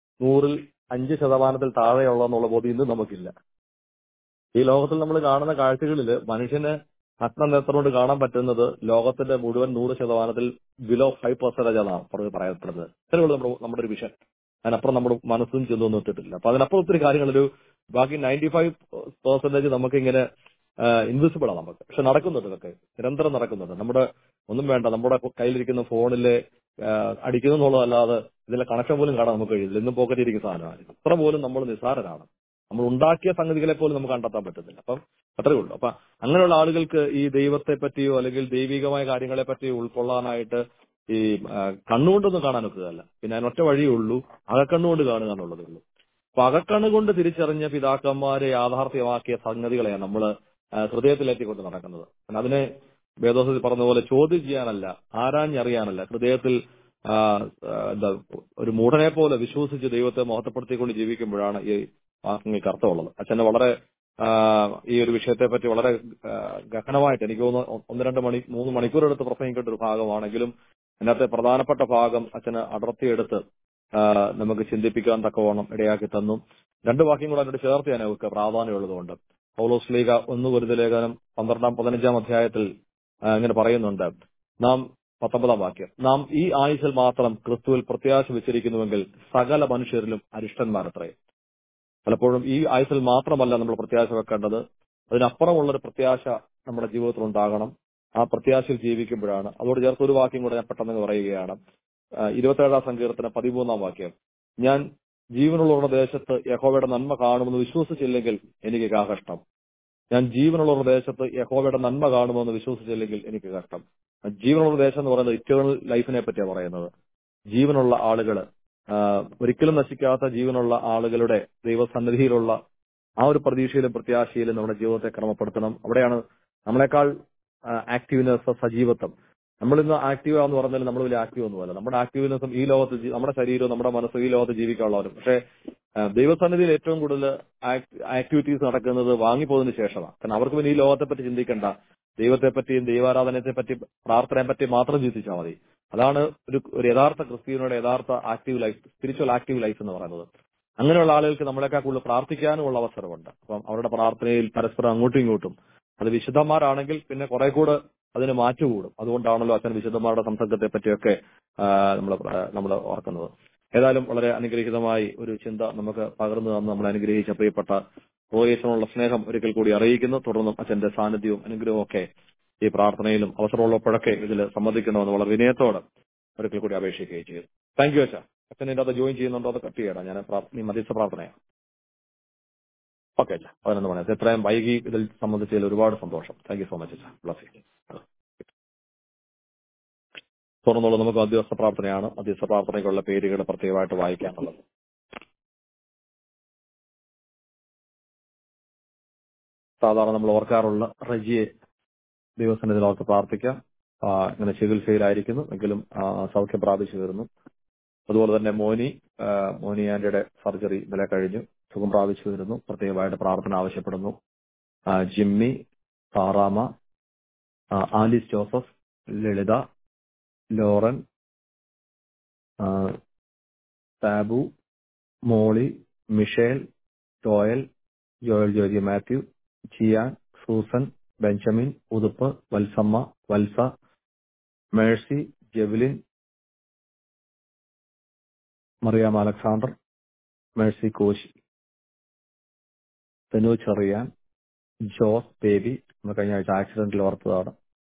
100% താഴെയുള്ളതെന്നുള്ള ബോധ്യം ഇന്നും നമുക്കില്ല. ഈ ലോകത്തിൽ നമ്മൾ കാണുന്ന കാഴ്ചകളിൽ മനുഷ്യന് നഗ്നനേത്രം കൊണ്ട് കാണാൻ പറ്റുന്നത് ലോകത്തിന്റെ മുഴുവൻ 100% ബിലോ 5% എന്നാണ് പറയപ്പെടുന്നത്. ഇത്രയുള്ള നമ്മുടെ ഒരു വിഷൻ. അതിനപ്പുറം നമ്മുടെ മനസ്സും ചെന്നൊന്നും എത്തിയിട്ടില്ല. അപ്പൊ അതിനപ്പുറം ഒത്തിരി കാര്യങ്ങളൊരു ബാക്കി 95% നമുക്കിങ്ങനെ ഇൻവിസിബിൾ ആണ് നമുക്ക്. പക്ഷെ നടക്കുന്നുണ്ട്, ഇതൊക്കെ നിരന്തരം നടക്കുന്നുണ്ട്. നമ്മുടെ ഒന്നും വേണ്ട, നമ്മുടെ കയ്യിലിരിക്കുന്ന ഫോണില് അടിക്കുന്നു എന്നുള്ളതല്ലാതെ ഇതിലെ കണക്ഷൻ പോലും കാണാൻ നമുക്ക് കഴിയില്ല. ഇന്നും പോക്കറ്റിരിക്കുന്ന സാധനമാണ്. അത്ര പോലും നമ്മൾ നിസ്സാരരാണ്. നമ്മൾ ഉണ്ടാക്കിയ സംഗതികളെ പോലും നമുക്ക് കണ്ടെത്താൻ പറ്റുന്നില്ല. അപ്പം അത്രയേ ഉള്ളൂ. അപ്പൊ അങ്ങനെയുള്ള ആളുകൾക്ക് ഈ ദൈവത്തെ പറ്റിയോ അല്ലെങ്കിൽ ദൈവികമായ കാര്യങ്ങളെ പറ്റിയോ ഉൾക്കൊള്ളാനായിട്ട് ഈ കണ്ണുകൊണ്ടൊന്നും കാണാൻ ഒക്കുകയല്ല. പിന്നെ അതിനൊറ്റ വഴിയേ ഉള്ളൂ, അകക്കണ്ണുകൊണ്ട് കാണുക എന്നുള്ളതേ ഉള്ളൂ. അപ്പൊ അകക്കണ്ണുകൊണ്ട് തിരിച്ചറിഞ്ഞ പിതാക്കന്മാരെ യാഥാർത്ഥ്യമാക്കിയ സംഗതികളെയാണ് നമ്മൾ ഹൃദയത്തിലെത്തിക്കൊണ്ട് നടക്കുന്നത്. അതിനെ വേദോസത്തിൽ പറഞ്ഞതുപോലെ ചോദ്യം ചെയ്യാനല്ല, ആരാഞ്ഞറിയാനല്ല, ഹൃദയത്തിൽ ഒരു മൂഢനെ പോലെ വിശ്വസിച്ച് ദൈവത്തെ മഹത്വപ്പെടുത്തിക്കൊണ്ട് ജീവിക്കുമ്പോഴാണ് ഈ വാക്യങ്ങൾക്ക് അർത്ഥമുള്ളത്. അച്ഛനെ വളരെ ഈ ഒരു വിഷയത്തെ പറ്റി വളരെ ഗഹനമായിട്ട് എനിക്ക് തോന്നുന്നു 1-2 മണിക്കൂർ എടുത്ത് പ്രസംഗിക്കേണ്ട ഒരു ഭാഗമാണെങ്കിലും അതിനകത്തെ പ്രധാനപ്പെട്ട ഭാഗം അച്ഛന് അടർത്തിയെടുത്ത് നമുക്ക് ചിന്തിപ്പിക്കാൻ തക്കവണ്ണം ഇടയാക്കി തന്നു. 2 വാക്യം കൂടെ അതിനോട് ചേർത്ത് ഞാൻ അവർക്ക് പ്രാധാന്യമുള്ളതുകൊണ്ട് പൗലോസ് ശ്ലീഹ 1 കൊരിന്ത്യർ ലേഖനം 12-15 അധ്യായത്തിൽ ഇങ്ങനെ പറയുന്നുണ്ട്. നാം 19 വാക്യം, നാം ഈ ആയുസ്സിൽ മാത്രം ക്രിസ്തുവിൽ പ്രത്യാശ വെച്ചിരിക്കുന്നുവെങ്കിൽ സകല മനുഷ്യരിലും അരിഷ്ടന്മാരത്രേ. പലപ്പോഴും ഈ ആയുസ്സിൽ മാത്രമല്ല നമ്മൾ പ്രത്യാശ വെക്കേണ്ടത്, അതിനപ്പുറമുള്ളൊരു പ്രത്യാശ നമ്മുടെ ജീവിതത്തിൽ ഉണ്ടാകണം. ആ പ്രത്യാശയിൽ ജീവിക്കുമ്പോഴാണ്. അതോട് ചേർത്ത് ഒരു വാക്യം കൂടെ ഞാൻ പെട്ടെന്ന് പറയുകയാണ്. 27 സങ്കീർത്തനം 13 വാക്യം, ഞാൻ ജീവനുള്ള ദേശത്ത് യഹോവയുടെ നന്മ കാണുമെന്ന് വിശ്വസിച്ചില്ലെങ്കിൽ എനിക്ക് കഷ്ടം. ഞാൻ ജീവനുള്ള ദേശത്ത് യഹോവയുടെ നന്മ കാണുമെന്ന് വിശ്വസിച്ചില്ലെങ്കിൽ എനിക്ക് കഷ്ടം. ജീവനുള്ള ദേശം എന്ന് പറയുന്നത് ഇറ്റേണൽ ലൈഫിനെ പറ്റിയാണ് പറയുന്നത്. ജീവനുള്ള ആളുകള്, ഒരിക്കലും നശിക്കാത്ത ജീവനുള്ള ആളുകളുടെ ദൈവസന്നിധിയിലുള്ള ആ ഒരു പ്രതീക്ഷയിലും പ്രത്യാശയിലും നമ്മുടെ ജീവിതത്തെ ക്രമപ്പെടുത്തണം. അവിടെയാണ് നമ്മളെക്കാൾ ആക്റ്റീവ്നെസ്, സജീവത്വം. നമ്മളിന്ന് ആക്റ്റീവ് ആണെന്ന് പറഞ്ഞാൽ നമ്മൾ വലിയ ആക്റ്റീവ് ഒന്നുമല്ല. നമ്മുടെ ആക്റ്റീവ്നെസ്സും ഈ ലോകത്ത്, നമ്മുടെ ശരീരവും നമ്മുടെ മനസ്സും ഈ ലോകത്ത് ജീവിക്കാനുള്ളവരും. പക്ഷേ ദൈവസന്നിധിയിൽ ഏറ്റവും കൂടുതൽ ആക്ടിവിറ്റീസ് നടക്കുന്നത് വാങ്ങിപ്പോയതിനു ശേഷമാണ്. കാരണം അവർക്ക് പിന്നെ ഈ ലോകത്തെ പറ്റി ചിന്തിക്കേണ്ട, ദൈവത്തെപ്പറ്റിയും ദൈവാരാധനത്തെ പറ്റി, പ്രാർത്ഥനയെ പറ്റി മാത്രം ചിന്തിച്ചാൽ മതി. അതാണ് ഒരു യഥാർത്ഥ ക്രിസ്ത്യനോട് യഥാർത്ഥ active life, spiritual active life എന്ന് പറയുന്നത്. അങ്ങനെയുള്ള ആളുകൾക്ക് നമ്മളെക്കാൾ കൂടുതൽ പ്രാർത്ഥിക്കാനുമുള്ള അവസരമുണ്ട്. അപ്പം അവരുടെ പ്രാർത്ഥനയിൽ പരസ്പരം അങ്ങോട്ടും ഇങ്ങോട്ടും, അത് വിശുദ്ധന്മാരാണെങ്കിൽ പിന്നെ കുറെ കൂടെ അതിന് മാറ്റുകൂടും. അതുകൊണ്ടാണല്ലോ അച്ഛൻ വിശുദ്ധന്മാരുടെ സംസർഗത്തെ പറ്റിയൊക്കെ നമ്മൾ ഓർക്കുന്നത്. ഏതായാലും വളരെ അനുഗ്രഹീതമായി ഒരു ചിന്ത നമുക്ക് പകർന്നു തന്ന് നമ്മൾ അനുഗ്രഹിച്ച പ്രിയപ്പെട്ട റോയേശനുള്ള സ്നേഹം ഒരിക്കൽ കൂടി അറിയിക്കുന്നു. തുടർന്നും അച്ഛന്റെ സാന്നിധ്യവും അനുഗ്രഹവും ഒക്കെ ഈ പ്രാർത്ഥനയിലും അവസരമുള്ളപ്പോഴൊക്കെ ഇതിൽ സംബന്ധിക്കണമെന്ന് വളരെ വിനയത്തോടെ ഒരിക്കൽ കൂടി അപേക്ഷിക്കുകയും ചെയ്തു. താങ്ക് യു അച്ഛ. അച്ഛൻ ഇതിന്റെ അത് ജോയിൻ ചെയ്യുന്നുണ്ടോ? അത് കട്ട് ചെയ്യണം. ഞാൻ മധ്യസ്ഥ പ്രാർത്ഥനയാണ്. ഓക്കെ അച്ഛ, 11 മണി. എത്രയും വൈകി ഇതിൽ സംബന്ധിച്ചതിൽ ഒരുപാട് സന്തോഷം. താങ്ക് യു സോ മച്ച് അച്ഛ. Bless you. തുറന്നുള്ള നമുക്ക് മധ്യസ്ഥ പ്രാർത്ഥനയാണ്. മധ്യസ്ഥ പ്രാർത്ഥനയ്ക്കുള്ള പേരുകൾ പ്രത്യേകമായിട്ട് വായിക്കാനുള്ളത്. സാധാരണ നമ്മൾ ഓർക്കാറുള്ള റജിയെ ദൈവസന്നിധിയിൽ ഓർത്ത് പ്രാർത്ഥിക്കാം. ഇങ്ങനെ ചികിത്സയിലായിരിക്കുന്നു, എങ്കിലും സൗഖ്യം പ്രാപിച്ചു വരുന്നു. അതുപോലെ തന്നെ മോനി ആന്റിയുടെ സർജറി വില കഴിഞ്ഞു, സുഖം പ്രാപിച്ചു വരുന്നു. പ്രത്യേകമായിട്ട് പ്രാർത്ഥന ആവശ്യപ്പെടുന്നു. Jimmy, Saramma, Alice Joseph, Lalitha, Lauren, Sabu, Molly, Michelle, Joel Georgie Mathew, Jiyan, Susan, Benjamin, Uthup, Valsamma, Valsa, Mercy, Jevelin, Mariyam Alexander, Mercy Koshy, Thenu Cherian, Jose Baby, നമ്മൾ കഴിഞ്ഞ ആഴ്ച ആക്സിഡന്റിൽ ഓർത്തതാണ്.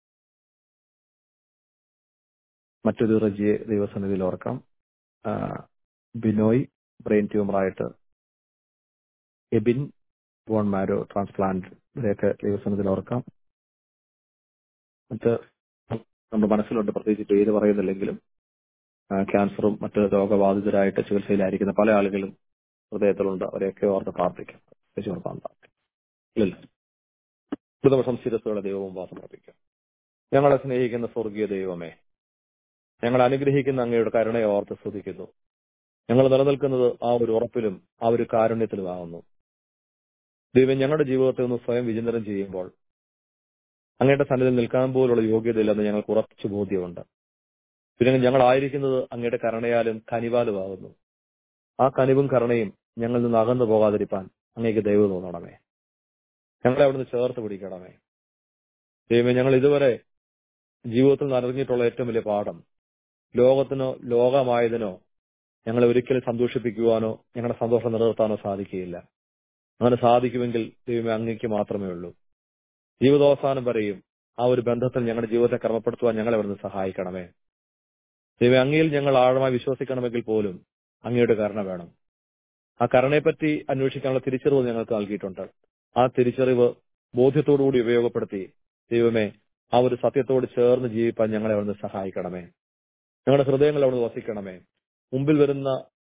മറ്റൊരു റജിയെ ദൈവസന്നിധിയിൽ ഓർക്കാം. ബിനോയ്, ബ്രെയിൻ ട്യൂമറായിട്ട്. എബിൻ, ബോൺ മാരോ ട്രാൻസ്പ്ലാന്റ്, ഇവരെയൊക്കെ ദൈവസന്നിധിയിൽ ഓർക്കാം. മറ്റ് നമ്മുടെ മനസ്സിലുണ്ട്, പ്രത്യേകിച്ച് പേര് പറയുന്നില്ലെങ്കിലും ക്യാൻസറും മറ്റ് രോഗബാധിതരായിട്ട് ചികിത്സയിലായിരിക്കുന്ന പല ആളുകളും ഹൃദയത്തിലുണ്ട്. അവരെയൊക്കെ ഓർത്ത് പ്രാർത്ഥിക്കാം. ഇല്ല, ഒരു ദിവസം ശിരസ്സുകളെ ദൈവവും സമർപ്പിക്കാം. ഞങ്ങളെ സ്നേഹിക്കുന്ന സ്വർഗീയ ദൈവമേ, ഞങ്ങൾ അനുഗ്രഹിക്കുന്ന അങ്ങയുടെ കരുണയെ ഓർത്ത് സ്തുതിക്കുന്നു. ഞങ്ങൾ നിലനിൽക്കുന്നത് ആ ഒരു ഉറപ്പിലും ആ ഒരു കാരുണ്യത്തിലുമാകുന്നു. ദൈവം ഞങ്ങളുടെ ജീവിതത്തെ ഒന്ന് സ്വയം വിചിന്തനം ചെയ്യുമ്പോൾ അങ്ങയുടെ സന്നിധിയിൽ നിൽക്കാൻ പോലുള്ള യോഗ്യതയില്ലെന്ന് ഞങ്ങൾക്ക് ഉറച്ചു ബോധ്യമുണ്ട്. പിന്നെ ഞങ്ങളായിരിക്കുന്നത് അങ്ങയുടെ കരുണയാലും കനിവാലുമാകുന്നു. ആ കനിവും കരുണയും ഞങ്ങളിൽ നിന്ന് അകന്നു പോകാതിരിക്കാൻ അങ്ങേക്ക് ദൈവം തോന്നണമേ. ഞങ്ങളെ അവിടുന്ന് ചേർത്ത് പിടിക്കണമേ. ദൈവമേ, ഞങ്ങൾ ഇതുവരെ ജീവിതത്തിൽ നിറഞ്ഞിട്ടുള്ള ഏറ്റവും വലിയ പാഠം, ലോകത്തിനോ ലോകമായതിനോ ഞങ്ങളെ ഒരിക്കലും സന്തോഷിപ്പിക്കുവാനോ ഞങ്ങളുടെ സന്തോഷം നിലനിർത്താനോ സാധിക്കുകയില്ല. അങ്ങനെ സാധിക്കുമെങ്കിൽ ദൈവമേ അങ്ങേക്ക് മാത്രമേ ഉള്ളൂ. ജീവിതാവസാനം വരെയും ആ ഒരു ബന്ധത്തിൽ ഞങ്ങളുടെ ജീവിതത്തെ ക്രമപ്പെടുത്തുവാൻ ഞങ്ങളെ അവിടുന്ന് സഹായിക്കണമേ. ദൈവം അങ്ങയിൽ ഞങ്ങൾ ആഴമായി വിശ്വസിക്കണമെങ്കിൽ പോലും അങ്ങയുടെ കരുണ വേണം. ആ കരുണയെപ്പറ്റി അന്വേഷിക്കാനുള്ള തിരിച്ചറിവ് ഞങ്ങൾക്ക് നൽകിയിട്ടുണ്ട്. ആ തിരിച്ചറിവ് ബോധ്യത്തോടുകൂടി ഉപയോഗപ്പെടുത്തി ദൈവമേ ആ ഒരു സത്യത്തോട് ചേർന്ന് ജീവിപ്പാൻ ഞങ്ങളെ അവിടുന്ന് സഹായിക്കണമേ. ഞങ്ങളുടെ ഹൃദയങ്ങൾ അവിടുന്ന് വസിക്കണമേ. മുമ്പിൽ വരുന്ന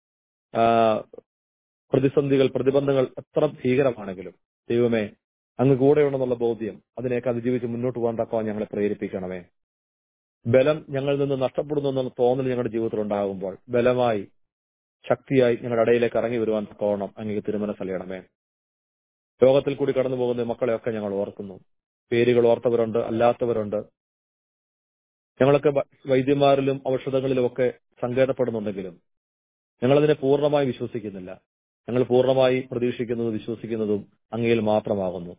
പ്രതിസന്ധികൾ, പ്രതിബന്ധങ്ങൾ എത്ര ഭീകരമാണെങ്കിലും ദൈവമേ അങ്ങ് കൂടെയുണ്ടെന്നുള്ള ബോധ്യം, അതിനെയൊക്കെ അതിജീവിച്ച് മുന്നോട്ട് പോകാൻ തക്കവാൻ ഞങ്ങളെ പ്രേരിപ്പിക്കണമേ. ബലം ഞങ്ങളിൽ നിന്ന് നഷ്ടപ്പെടുന്നു എന്നുള്ള തോന്നൽ ഞങ്ങളുടെ ജീവിതത്തിൽ ഉണ്ടാകുമ്പോൾ ബലമായി, ശക്തിയായി ഞങ്ങളുടെ ഇടയിലേക്ക് ഇറങ്ങി വരുവാൻ തക്കവണ്ണം അങ്ങേക്ക് തിരുമനസ് നൽകണമേ. ലോകത്തിൽ കൂടി കടന്നു പോകുന്ന മക്കളെയൊക്കെ ഞങ്ങൾ ഓർക്കുന്നു. പേരുകൾ ഓർത്തവരുണ്ട്, അല്ലാത്തവരുണ്ട്. ഞങ്ങളൊക്കെ വൈദ്യന്മാരിലും ഔഷധങ്ങളിലും ഒക്കെ സങ്കേതപ്പെടുന്നുണ്ടെങ്കിലും ഞങ്ങളതിനെ പൂർണ്ണമായി വിശ്വസിക്കുന്നില്ല. ഞങ്ങൾ പൂർണ്ണമായി പ്രതീക്ഷിക്കുന്നതും വിശ്വസിക്കുന്നതും അങ്ങയിൽ മാത്രമാകുന്നു.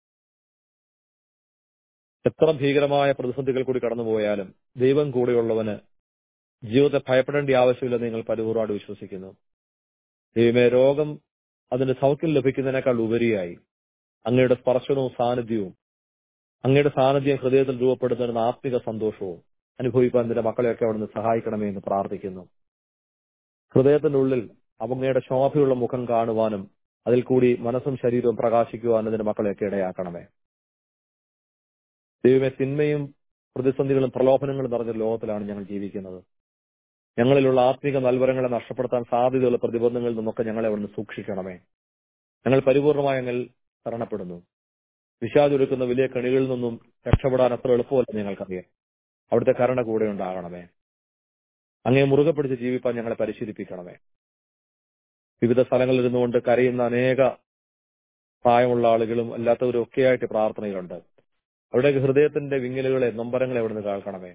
എത്ര ഭീകരമായ പ്രതിസന്ധികൾ കൂടി കടന്നുപോയാലും ദൈവം കൂടെയുള്ളവന് ജീവിതത്തെ ഭയപ്പെടേണ്ട ആവശ്യമില്ലെന്ന് നിങ്ങൾ പരിപൂർണ്ണമായിട്ട് വിശ്വസിക്കുന്നു. ദൈവമേ, രോഗം അതിന്റെ സൗഖ്യം ലഭിക്കുന്നതിനേക്കാൾ ഉപരിയായി അങ്ങയുടെ സ്പർശനവും സാന്നിധ്യവും, അങ്ങയുടെ സാന്നിധ്യം ഹൃദയത്തിൽ രൂപപ്പെടുത്തുന്ന ആത്മിക സന്തോഷവും അനുഭവിക്കാൻ നിന്റെ മക്കളെയൊക്കെ അവിടുന്ന് സഹായിക്കണമേ എന്ന് പ്രാർത്ഥിക്കുന്നു. ഹൃദയത്തിന്റെ ഉള്ളിൽ അങ്ങയുടെ ശോഭയുള്ള മുഖം കാണുവാനും അതിൽ കൂടി മനസ്സും ശരീരവും പ്രകാശിക്കുവാനും നിന്റെ മക്കളെയൊക്കെ ഇടയാക്കണമേ. ദൈവമേ, തിന്മയും പ്രതിസന്ധികളും പ്രലോഭനങ്ങളും നിറഞ്ഞ ലോകത്തിലാണ് ഞങ്ങൾ ജീവിക്കുന്നത്. ഞങ്ങളിലുള്ള ആത്മിക നൽവരങ്ങളെ നഷ്ടപ്പെടുത്താൻ സാധ്യതയുള്ള പ്രതിബന്ധങ്ങളിൽ നിന്നൊക്കെ ഞങ്ങളെ അവിടുന്ന് സൂക്ഷിക്കണമേ. ഞങ്ങൾ പരിപൂർണമായി അങ്ങിൽ ശരണപ്പെടുന്നു. വിഷാദൊരുക്കുന്ന വലിയ കെണികളിൽ നിന്നും രക്ഷപ്പെടാൻ അത്ര എളുപ്പമല്ല ഞങ്ങൾക്കറിയാം. അവിടുത്തെ കരുണ കൂടെ ഉണ്ടാകണമേ. അങ്ങേ മുറുകെ പിടിച്ച് ജീവിപ്പാൻ ഞങ്ങളെ പരിശീലിപ്പിക്കണമേ. വിവിധ സ്ഥലങ്ങളിൽ ഇരുന്നുകൊണ്ട് കരയുന്ന അനേക പ്രായമുള്ള ആളുകളും അല്ലാത്തവരും ഒക്കെയായിട്ട് പ്രാർത്ഥനയിലുണ്ട്. അവരുടെ ഹൃദയത്തിന്റെ വിങ്ങലുകളെ, നൊമ്പരങ്ങളെ അവിടുന്ന് കേൾക്കണമേ.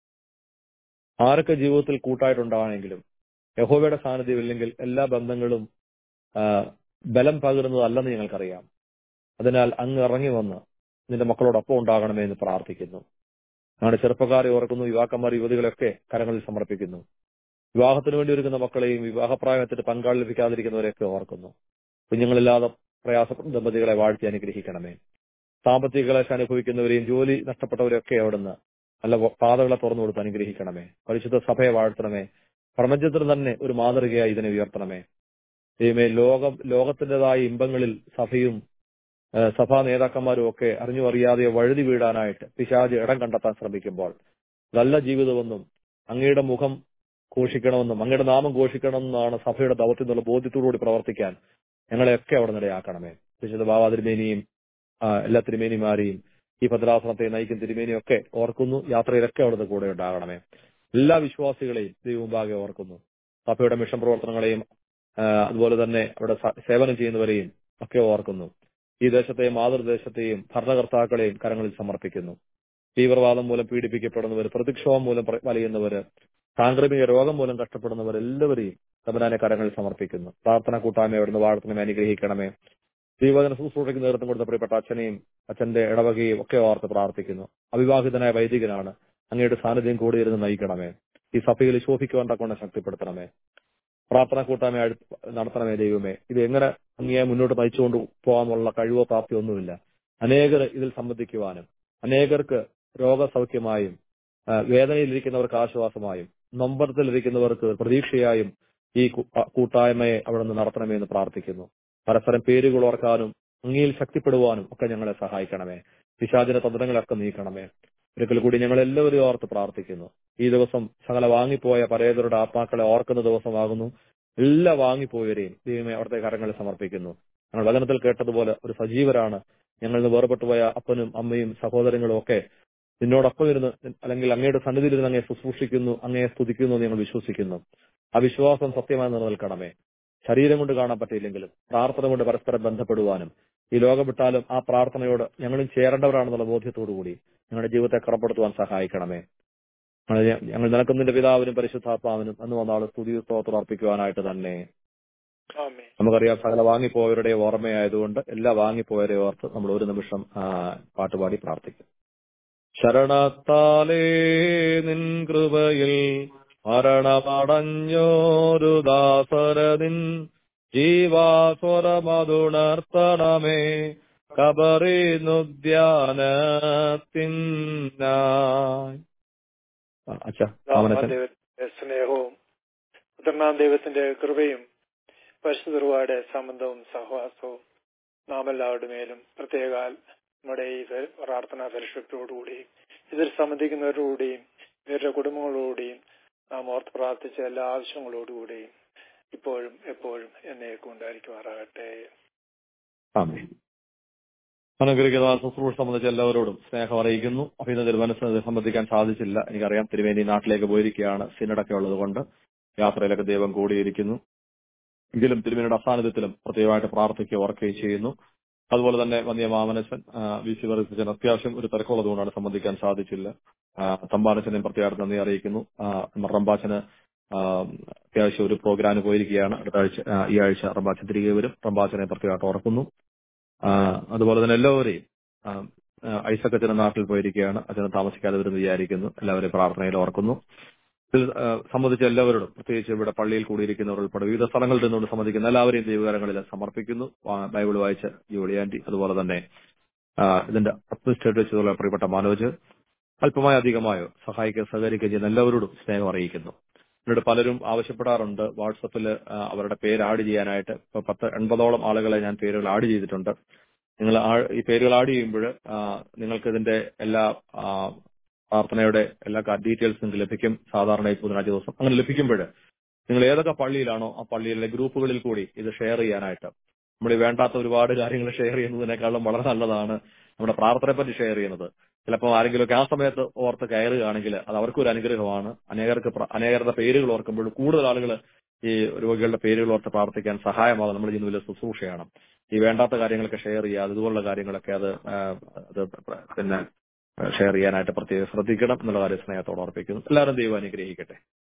ആരൊക്കെ ജീവിതത്തിൽ കൂട്ടായിട്ടുണ്ടാവണമെങ്കിലും യഹോവയുടെ സാന്നിധ്യം ഇല്ലെങ്കിൽ എല്ലാ ബന്ധങ്ങളും ബലം പകരുന്നതല്ലെന്ന് ഞങ്ങൾക്കറിയാം. അതിനാൽ അങ്ങ് ഇറങ്ങി വന്ന് നിന്റെ മക്കളോടൊപ്പം ഉണ്ടാകണമേ എന്ന് പ്രാർത്ഥിക്കുന്നു. ഞങ്ങളുടെ ചെറുപ്പക്കാരെ ഓർക്കുന്നു, യുവാക്കന്മാർ യുവതികളെയൊക്കെ കരങ്ങളിൽ സമർപ്പിക്കുന്നു. വിവാഹത്തിന് വേണ്ടി ഒരുക്കുന്ന മക്കളെയും വിവാഹപ്രായത്തിന് പങ്കാളി ലഭിക്കാതിരിക്കുന്നവരെയൊക്കെ ഓർക്കുന്നു. കുഞ്ഞുങ്ങളില്ലാതെ പ്രയാസപ്പെട്ട ദമ്പതികളെ വാഴ്ത്തി അനുഗ്രഹിക്കണമേ. സാമ്പത്തിക ക്ലേശം അനുഭവിക്കുന്നവരെയും ജോലി നഷ്ടപ്പെട്ടവരെയൊക്കെ അവിടുന്ന് നല്ല പാതകളെ തുറന്നു കൊടുത്ത് അനുഗ്രഹിക്കണമേ. പരിശുദ്ധ സഭയെ വാഴ്ത്തണമേ. പ്രപഞ്ചത്തിന് തന്നെ ഒരു മാതൃകയായി ഇതിനെ ഉയർത്തണമേ. ദൈവമേ, ലോകത്തിൻ്റെതായ ഇമ്പങ്ങളിൽ സഭയും സഭാ നേതാക്കന്മാരും ഒക്കെ അറിഞ്ഞു അറിയാതെ വഴുതി വീഴാനായിട്ട് പിശാച് ഇടം കണ്ടെത്താൻ ശ്രമിക്കുമ്പോൾ നല്ല ജീവിതമെന്നും അങ്ങയുടെ മുഖം ഘോഷിക്കണമെന്നും അങ്ങയുടെ നാമം ഘോഷിക്കണമെന്നാണ് സഭയുടെ ദൗത്യം എന്നുള്ള ബോധ്യത്തോടുകൂടി പ്രവർത്തിക്കാൻ ഞങ്ങളെയൊക്കെ അവിടെ നിലയാക്കണമേ. വിശുദ്ധ ബാബാ തിരുമേനിയും എല്ലാ തിരുമേനിമാരെയും ഈ ഭദ്രാസനത്തെ നയിക്കുന്ന തിരുമേനിയും ഒക്കെ ഓർക്കുന്നു. യാത്രയിലൊക്കെ അവിടുത്തെ കൂടെ ഉണ്ടാകണമേ. എല്ലാ വിശ്വാസികളെയും ദൈവമുമ്പാകെ ഓർക്കുന്നു. സഭയുടെ മിഷൻ പ്രവർത്തനങ്ങളെയും അതുപോലെ തന്നെ അവിടെ സേവനം ചെയ്യുന്നവരെയും ഒക്കെ ഓർക്കുന്നു. ഈ ദേശത്തെയും മാതൃദേശത്തെയും ഭരണകർത്താക്കളെയും കരങ്ങളിൽ സമർപ്പിക്കുന്നു. തീവ്രവാദം മൂലം പീഡിപ്പിക്കപ്പെടുന്നവർ, പ്രതിക്ഷോഭം മൂലം വലയുന്നവര്, സാംക്രമിക രോഗം മൂലം കഷ്ടപ്പെടുന്നവർ എല്ലാവരെയും തമ്പുരാനെ കരങ്ങളിൽ സമർപ്പിക്കുന്നു. പ്രാർത്ഥന കൂട്ടായ്മ അവിടുന്ന് വാഴ്ത്തണമേ, അനുഗ്രഹിക്കണമേ. ദൈവവചന ശുശ്രൂഷയ്ക്ക് നേതൃത്വം കൊടുത്ത പ്രിയപ്പെട്ട അച്ഛനെയും അച്ഛന്റെ ഇടവകയും ഒക്കെ ഓർത്ത് പ്രാർത്ഥിക്കുന്നു. അവിവാഹിതനായ വൈദികനാണ്. അങ്ങയുടെ സാന്നിധ്യം കൂടിയിരുന്ന് നയിക്കണമേ. ഈ സഭയിൽ ശോഭിക്കുവാൻ തക്കൊണ്ട് ശക്തിപ്പെടുത്തണമേ. പ്രാർത്ഥന കൂട്ടായ്മ നടത്തണമേ. ദൈവമേ, ഇത് എങ്ങനെ അങ്ങയെ മുന്നോട്ട് നയിച്ചുകൊണ്ട് പോകാനുള്ള കഴിവോ പ്രാപ്തിയോ ഒന്നുമില്ല. അനേകർ ഇതിൽ സംബന്ധിക്കുവാനും അനേകർക്ക് രോഗസൗഖ്യമായും വേദനയിലിരിക്കുന്നവർക്ക് ആശ്വാസമായും നൊമ്പരത്തിലിരിക്കുന്നവർക്ക് പ്രതീക്ഷയായും ഈ കൂട്ടായ്മയെ അവിടെ നിന്ന് നടത്തണമേ എന്ന് പ്രാർത്ഥിക്കുന്നു. പരസ്പരം പേരുകൾ ഓർക്കാനും അങ്ങയിൽ ശക്തിപ്പെടുവാനും ഒക്കെ ഞങ്ങളെ സഹായിക്കണമേ. പിശാചിന്റെ തന്ത്രങ്ങളൊക്കെ നീക്കണമേ. ഒരിക്കൽ കൂടി ഞങ്ങളെല്ലാവരും ഓർത്ത് പ്രാർത്ഥിക്കുന്നു. ഈ ദിവസം സകല വാങ്ങിപ്പോയ പരേതരുടെ ആത്മാക്കളെ ഓർക്കുന്ന ദിവസമാകുന്നു. എല്ലാ വാങ്ങിപ്പോയവരെയും ദൈവമേ അവിടുത്തെ കരങ്ങളിൽ സമർപ്പിക്കുന്നു. ഞങ്ങൾ വചനത്തിൽ കേട്ടതുപോലെ ഒരു സജീവരാണ്. ഞങ്ങളിൽ നിന്ന് വേർപെട്ടു പോയ അപ്പനും അമ്മയും സഹോദരങ്ങളും ഒക്കെ നിന്നോടൊപ്പം ഇരുന്ന് അല്ലെങ്കിൽ അങ്ങയുടെ സന്നിധിയിൽ ഇരുന്ന് അങ്ങയെ ശുശ്രൂഷിക്കുന്നു, അങ്ങയെ സ്തുതിക്കുന്നു എന്ന് ഞങ്ങൾ വിശ്വസിക്കുന്നു. ആ വിശ്വാസം സത്യമായി നിലനിൽക്കണമേ. ശരീരം കൊണ്ട് കാണാൻ പറ്റിയില്ലെങ്കിലും പ്രാർത്ഥന കൊണ്ട് പരസ്പരം ബന്ധപ്പെടുവാനും ഈ ലോകം വിട്ടാലും ആ പ്രാർത്ഥനയോട് ഞങ്ങളും ചേരേണ്ടവരാണെന്നുള്ള ബോധ്യത്തോടുകൂടി ഞങ്ങളുടെ ജീവിതത്തെ ക്രമപ്പെടുത്തുവാൻ സഹായിക്കണമേ. ഞങ്ങൾ നിനക്കുന്നതിന്റെ പിതാവിനും പരിശുദ്ധാത്മാവിനും അന്ന് വന്നാൾ സ്തുതി സ്തോത്രം അർപ്പിക്കുവാനായിട്ട് തന്നെ. നമുക്കറിയാം, സകല വാങ്ങിപ്പോയവരുടെ ഓർമ്മയായതുകൊണ്ട് എല്ലാ വാങ്ങിപ്പോയവരെ ഓർത്ത് നമ്മൾ ഒരു നിമിഷം പാട്ടുപാടി പ്രാർത്ഥിക്കും. ശരണത്താലേ നിൻ കൃപയിൽ മരണമടഞ്ഞോരു ദാസരതിൻ ജീവാസ്വരമതുണർത്തണമേ. കബറിനുദ്യാനത്തിനായി സ്നേഹവും പുത്രനാം ദൈവത്തിന്റെ കൃപയും പരിശുദ്ധരുടെ സംബന്ധവും സഹവാസവും നാം എല്ലാവരുടെ മേലും പ്രത്യേകാൽ നമ്മുടെ ഈ പ്രാർത്ഥനാ ഫെലോഷിപ്പോടുകൂടിയും ഇതിൽ സംബന്ധിക്കുന്നവരോടുകൂടിയും ഇവരുടെ കുടുംബങ്ങളോടുകൂടിയും നാം ഓർത്ത് പ്രാർത്ഥിച്ച എല്ലാ ആവശ്യങ്ങളോടുകൂടിയും ഇപ്പോഴും എപ്പോഴും എന്നേക്കും ഉണ്ടായിരിക്കുമാറാകട്ടെ. അനുഗ്രഹിക്കുന്ന ശുശ്രൂഷ സംബന്ധിച്ച് എല്ലാവരോടും സ്നേഹം അറിയിക്കുന്നു. അപ്പൊ ഇന്ന് തിരുമനസ്സിന് സംബന്ധിക്കാൻ സാധിച്ചില്ല. എനിക്കറിയാം, തിരുവേനി നാട്ടിലേക്ക് പോയിരിക്കുകയാണ്. സിനഡൊക്കെ ഉള്ളത് കൊണ്ട് യാത്രയിലൊക്കെ ദൈവം കൂടിയിരിക്കുന്നു. എങ്കിലും തിരുവേനിയുടെ അസാന്നിധ്യത്തിലും പ്രത്യേകമായിട്ട് പ്രാർത്ഥിക്കുക ഓർക്കുകയും ചെയ്യുന്നു. അതുപോലെ തന്നെ വന്നിയ മാമനച്ചൻ വി സി വർഗീസച്ചൻ അത്യാവശ്യം ഒരു തിരക്കുള്ളതുകൊണ്ടാണ് സംബന്ധിക്കാൻ സാധിച്ചില്ല. തമ്പാനച്ചനെയും പ്രത്യേകം നന്ദി അറിയിക്കുന്നു. റംബാച്ചന് അത്യാവശ്യം ഒരു പ്രോഗ്രാമിന് പോയിരിക്കുകയാണ്. അടുത്ത ആഴ്ച ഈ ആഴ്ച റംബാച്ചൻ തിരികെ വരും. റംബാച്ചനെ പ്രത്യേകമായിട്ട് ഓർക്കുന്നു. അതുപോലെ തന്നെ എല്ലാവരെയും ഐസക് അച്ഛന് നാട്ടിൽ പോയിരിക്കുകയാണ്. അച്ഛന് താമസിക്കാതെ വരുമെന്ന് വിചാരിക്കുന്നു. എല്ലാവരെയും പ്രാർത്ഥനയിൽ ഓർക്കുന്നു. ഇതിൽ സംബന്ധിച്ച എല്ലാവരോടും, പ്രത്യേകിച്ച് ഇവിടെ പള്ളിയിൽ കൂടിയിരിക്കുന്നവർ ഉൾപ്പെടെ വിവിധ സ്ഥലങ്ങളിൽ നിന്നുകൊണ്ട് സംബന്ധിക്കുന്ന എല്ലാവരെയും ദൈവകാരങ്ങളിൽ സമർപ്പിക്കുന്നു. ബൈബിൾ വായിച്ച ജോളി ആന്റി, അതുപോലെ തന്നെ ഇതിന്റെ അഡ്മിനിസ്ട്രേറ്റീവ് ചെയ്തുള്ള പ്രിയപ്പെട്ട മനോജ്, അല്പമായോ അധികമായോ സഹായിക്കുക സഹകരിക്കുക ചെയ്യുന്ന എല്ലാവരോടും സ്നേഹം അറിയിക്കുന്നു. എന്നോട് പലരും ആവശ്യപ്പെടാറുണ്ട് വാട്സപ്പിൽ അവരുടെ പേര് ആഡ് ചെയ്യാനായിട്ട്. ഇപ്പൊ 80-ഓളം ആളുകളെ ഞാൻ പേരുകൾ ആഡ് ചെയ്തിട്ടുണ്ട്. നിങ്ങൾ ഈ പേരുകൾ ആഡ് ചെയ്യുമ്പോൾ നിങ്ങൾക്ക് ഇതിന്റെ എല്ലാ പ്രാർത്ഥനയുടെ എല്ലാ ഡീറ്റെയിൽസ് നിങ്ങൾക്ക് ലഭിക്കും. സാധാരണ ബുധനാഴ്ച ദിവസം അങ്ങനെ ലഭിക്കുമ്പോൾ നിങ്ങൾ ഏതൊക്കെ പള്ളിയിലാണോ ആ പള്ളിയിലെ ഗ്രൂപ്പുകളിൽ കൂടി ഇത് ഷെയർ ചെയ്യാനായിട്ട്, നമ്മൾ വേണ്ടാത്ത ഒരുപാട് കാര്യങ്ങൾ ഷെയർ ചെയ്യുന്നതിനേക്കാളും വളരെ നല്ലതാണ് നമ്മുടെ പ്രാർത്ഥനയെ പറ്റി ഷെയർ ചെയ്യുന്നത്. ചിലപ്പോൾ ആരെങ്കിലുമൊക്കെ ആ സമയത്ത് ഓർത്ത് കയറുകയാണെങ്കിൽ അത് അവർക്കൊരു അനുഗ്രഹമാണ്. അനേകരുടെ പേരുകൾ ഓർക്കുമ്പോൾ കൂടുതൽ ആളുകൾ ഈ രോഗികളുടെ പേരുകൾ ഓർത്ത് പ്രാർത്ഥിക്കാൻ സഹായമാകും. നമ്മൾ ചെയ്യുന്ന വലിയ ശുശ്രൂഷയാണ്. ഈ വേണ്ടാത്ത കാര്യങ്ങളൊക്കെ ഷെയർ ചെയ്യുക, അതുപോലുള്ള കാര്യങ്ങളൊക്കെ അത് പിന്നെ ഷെയർ ചെയ്യാനായിട്ട് പ്രത്യേകം ശ്രദ്ധിക്കണം എന്നുള്ള കാര്യം സ്നേഹത്തോടെ ഓർപ്പിക്കുന്നു. എല്ലാവരും ദൈവം അനുഗ്രഹിക്കട്ടെ.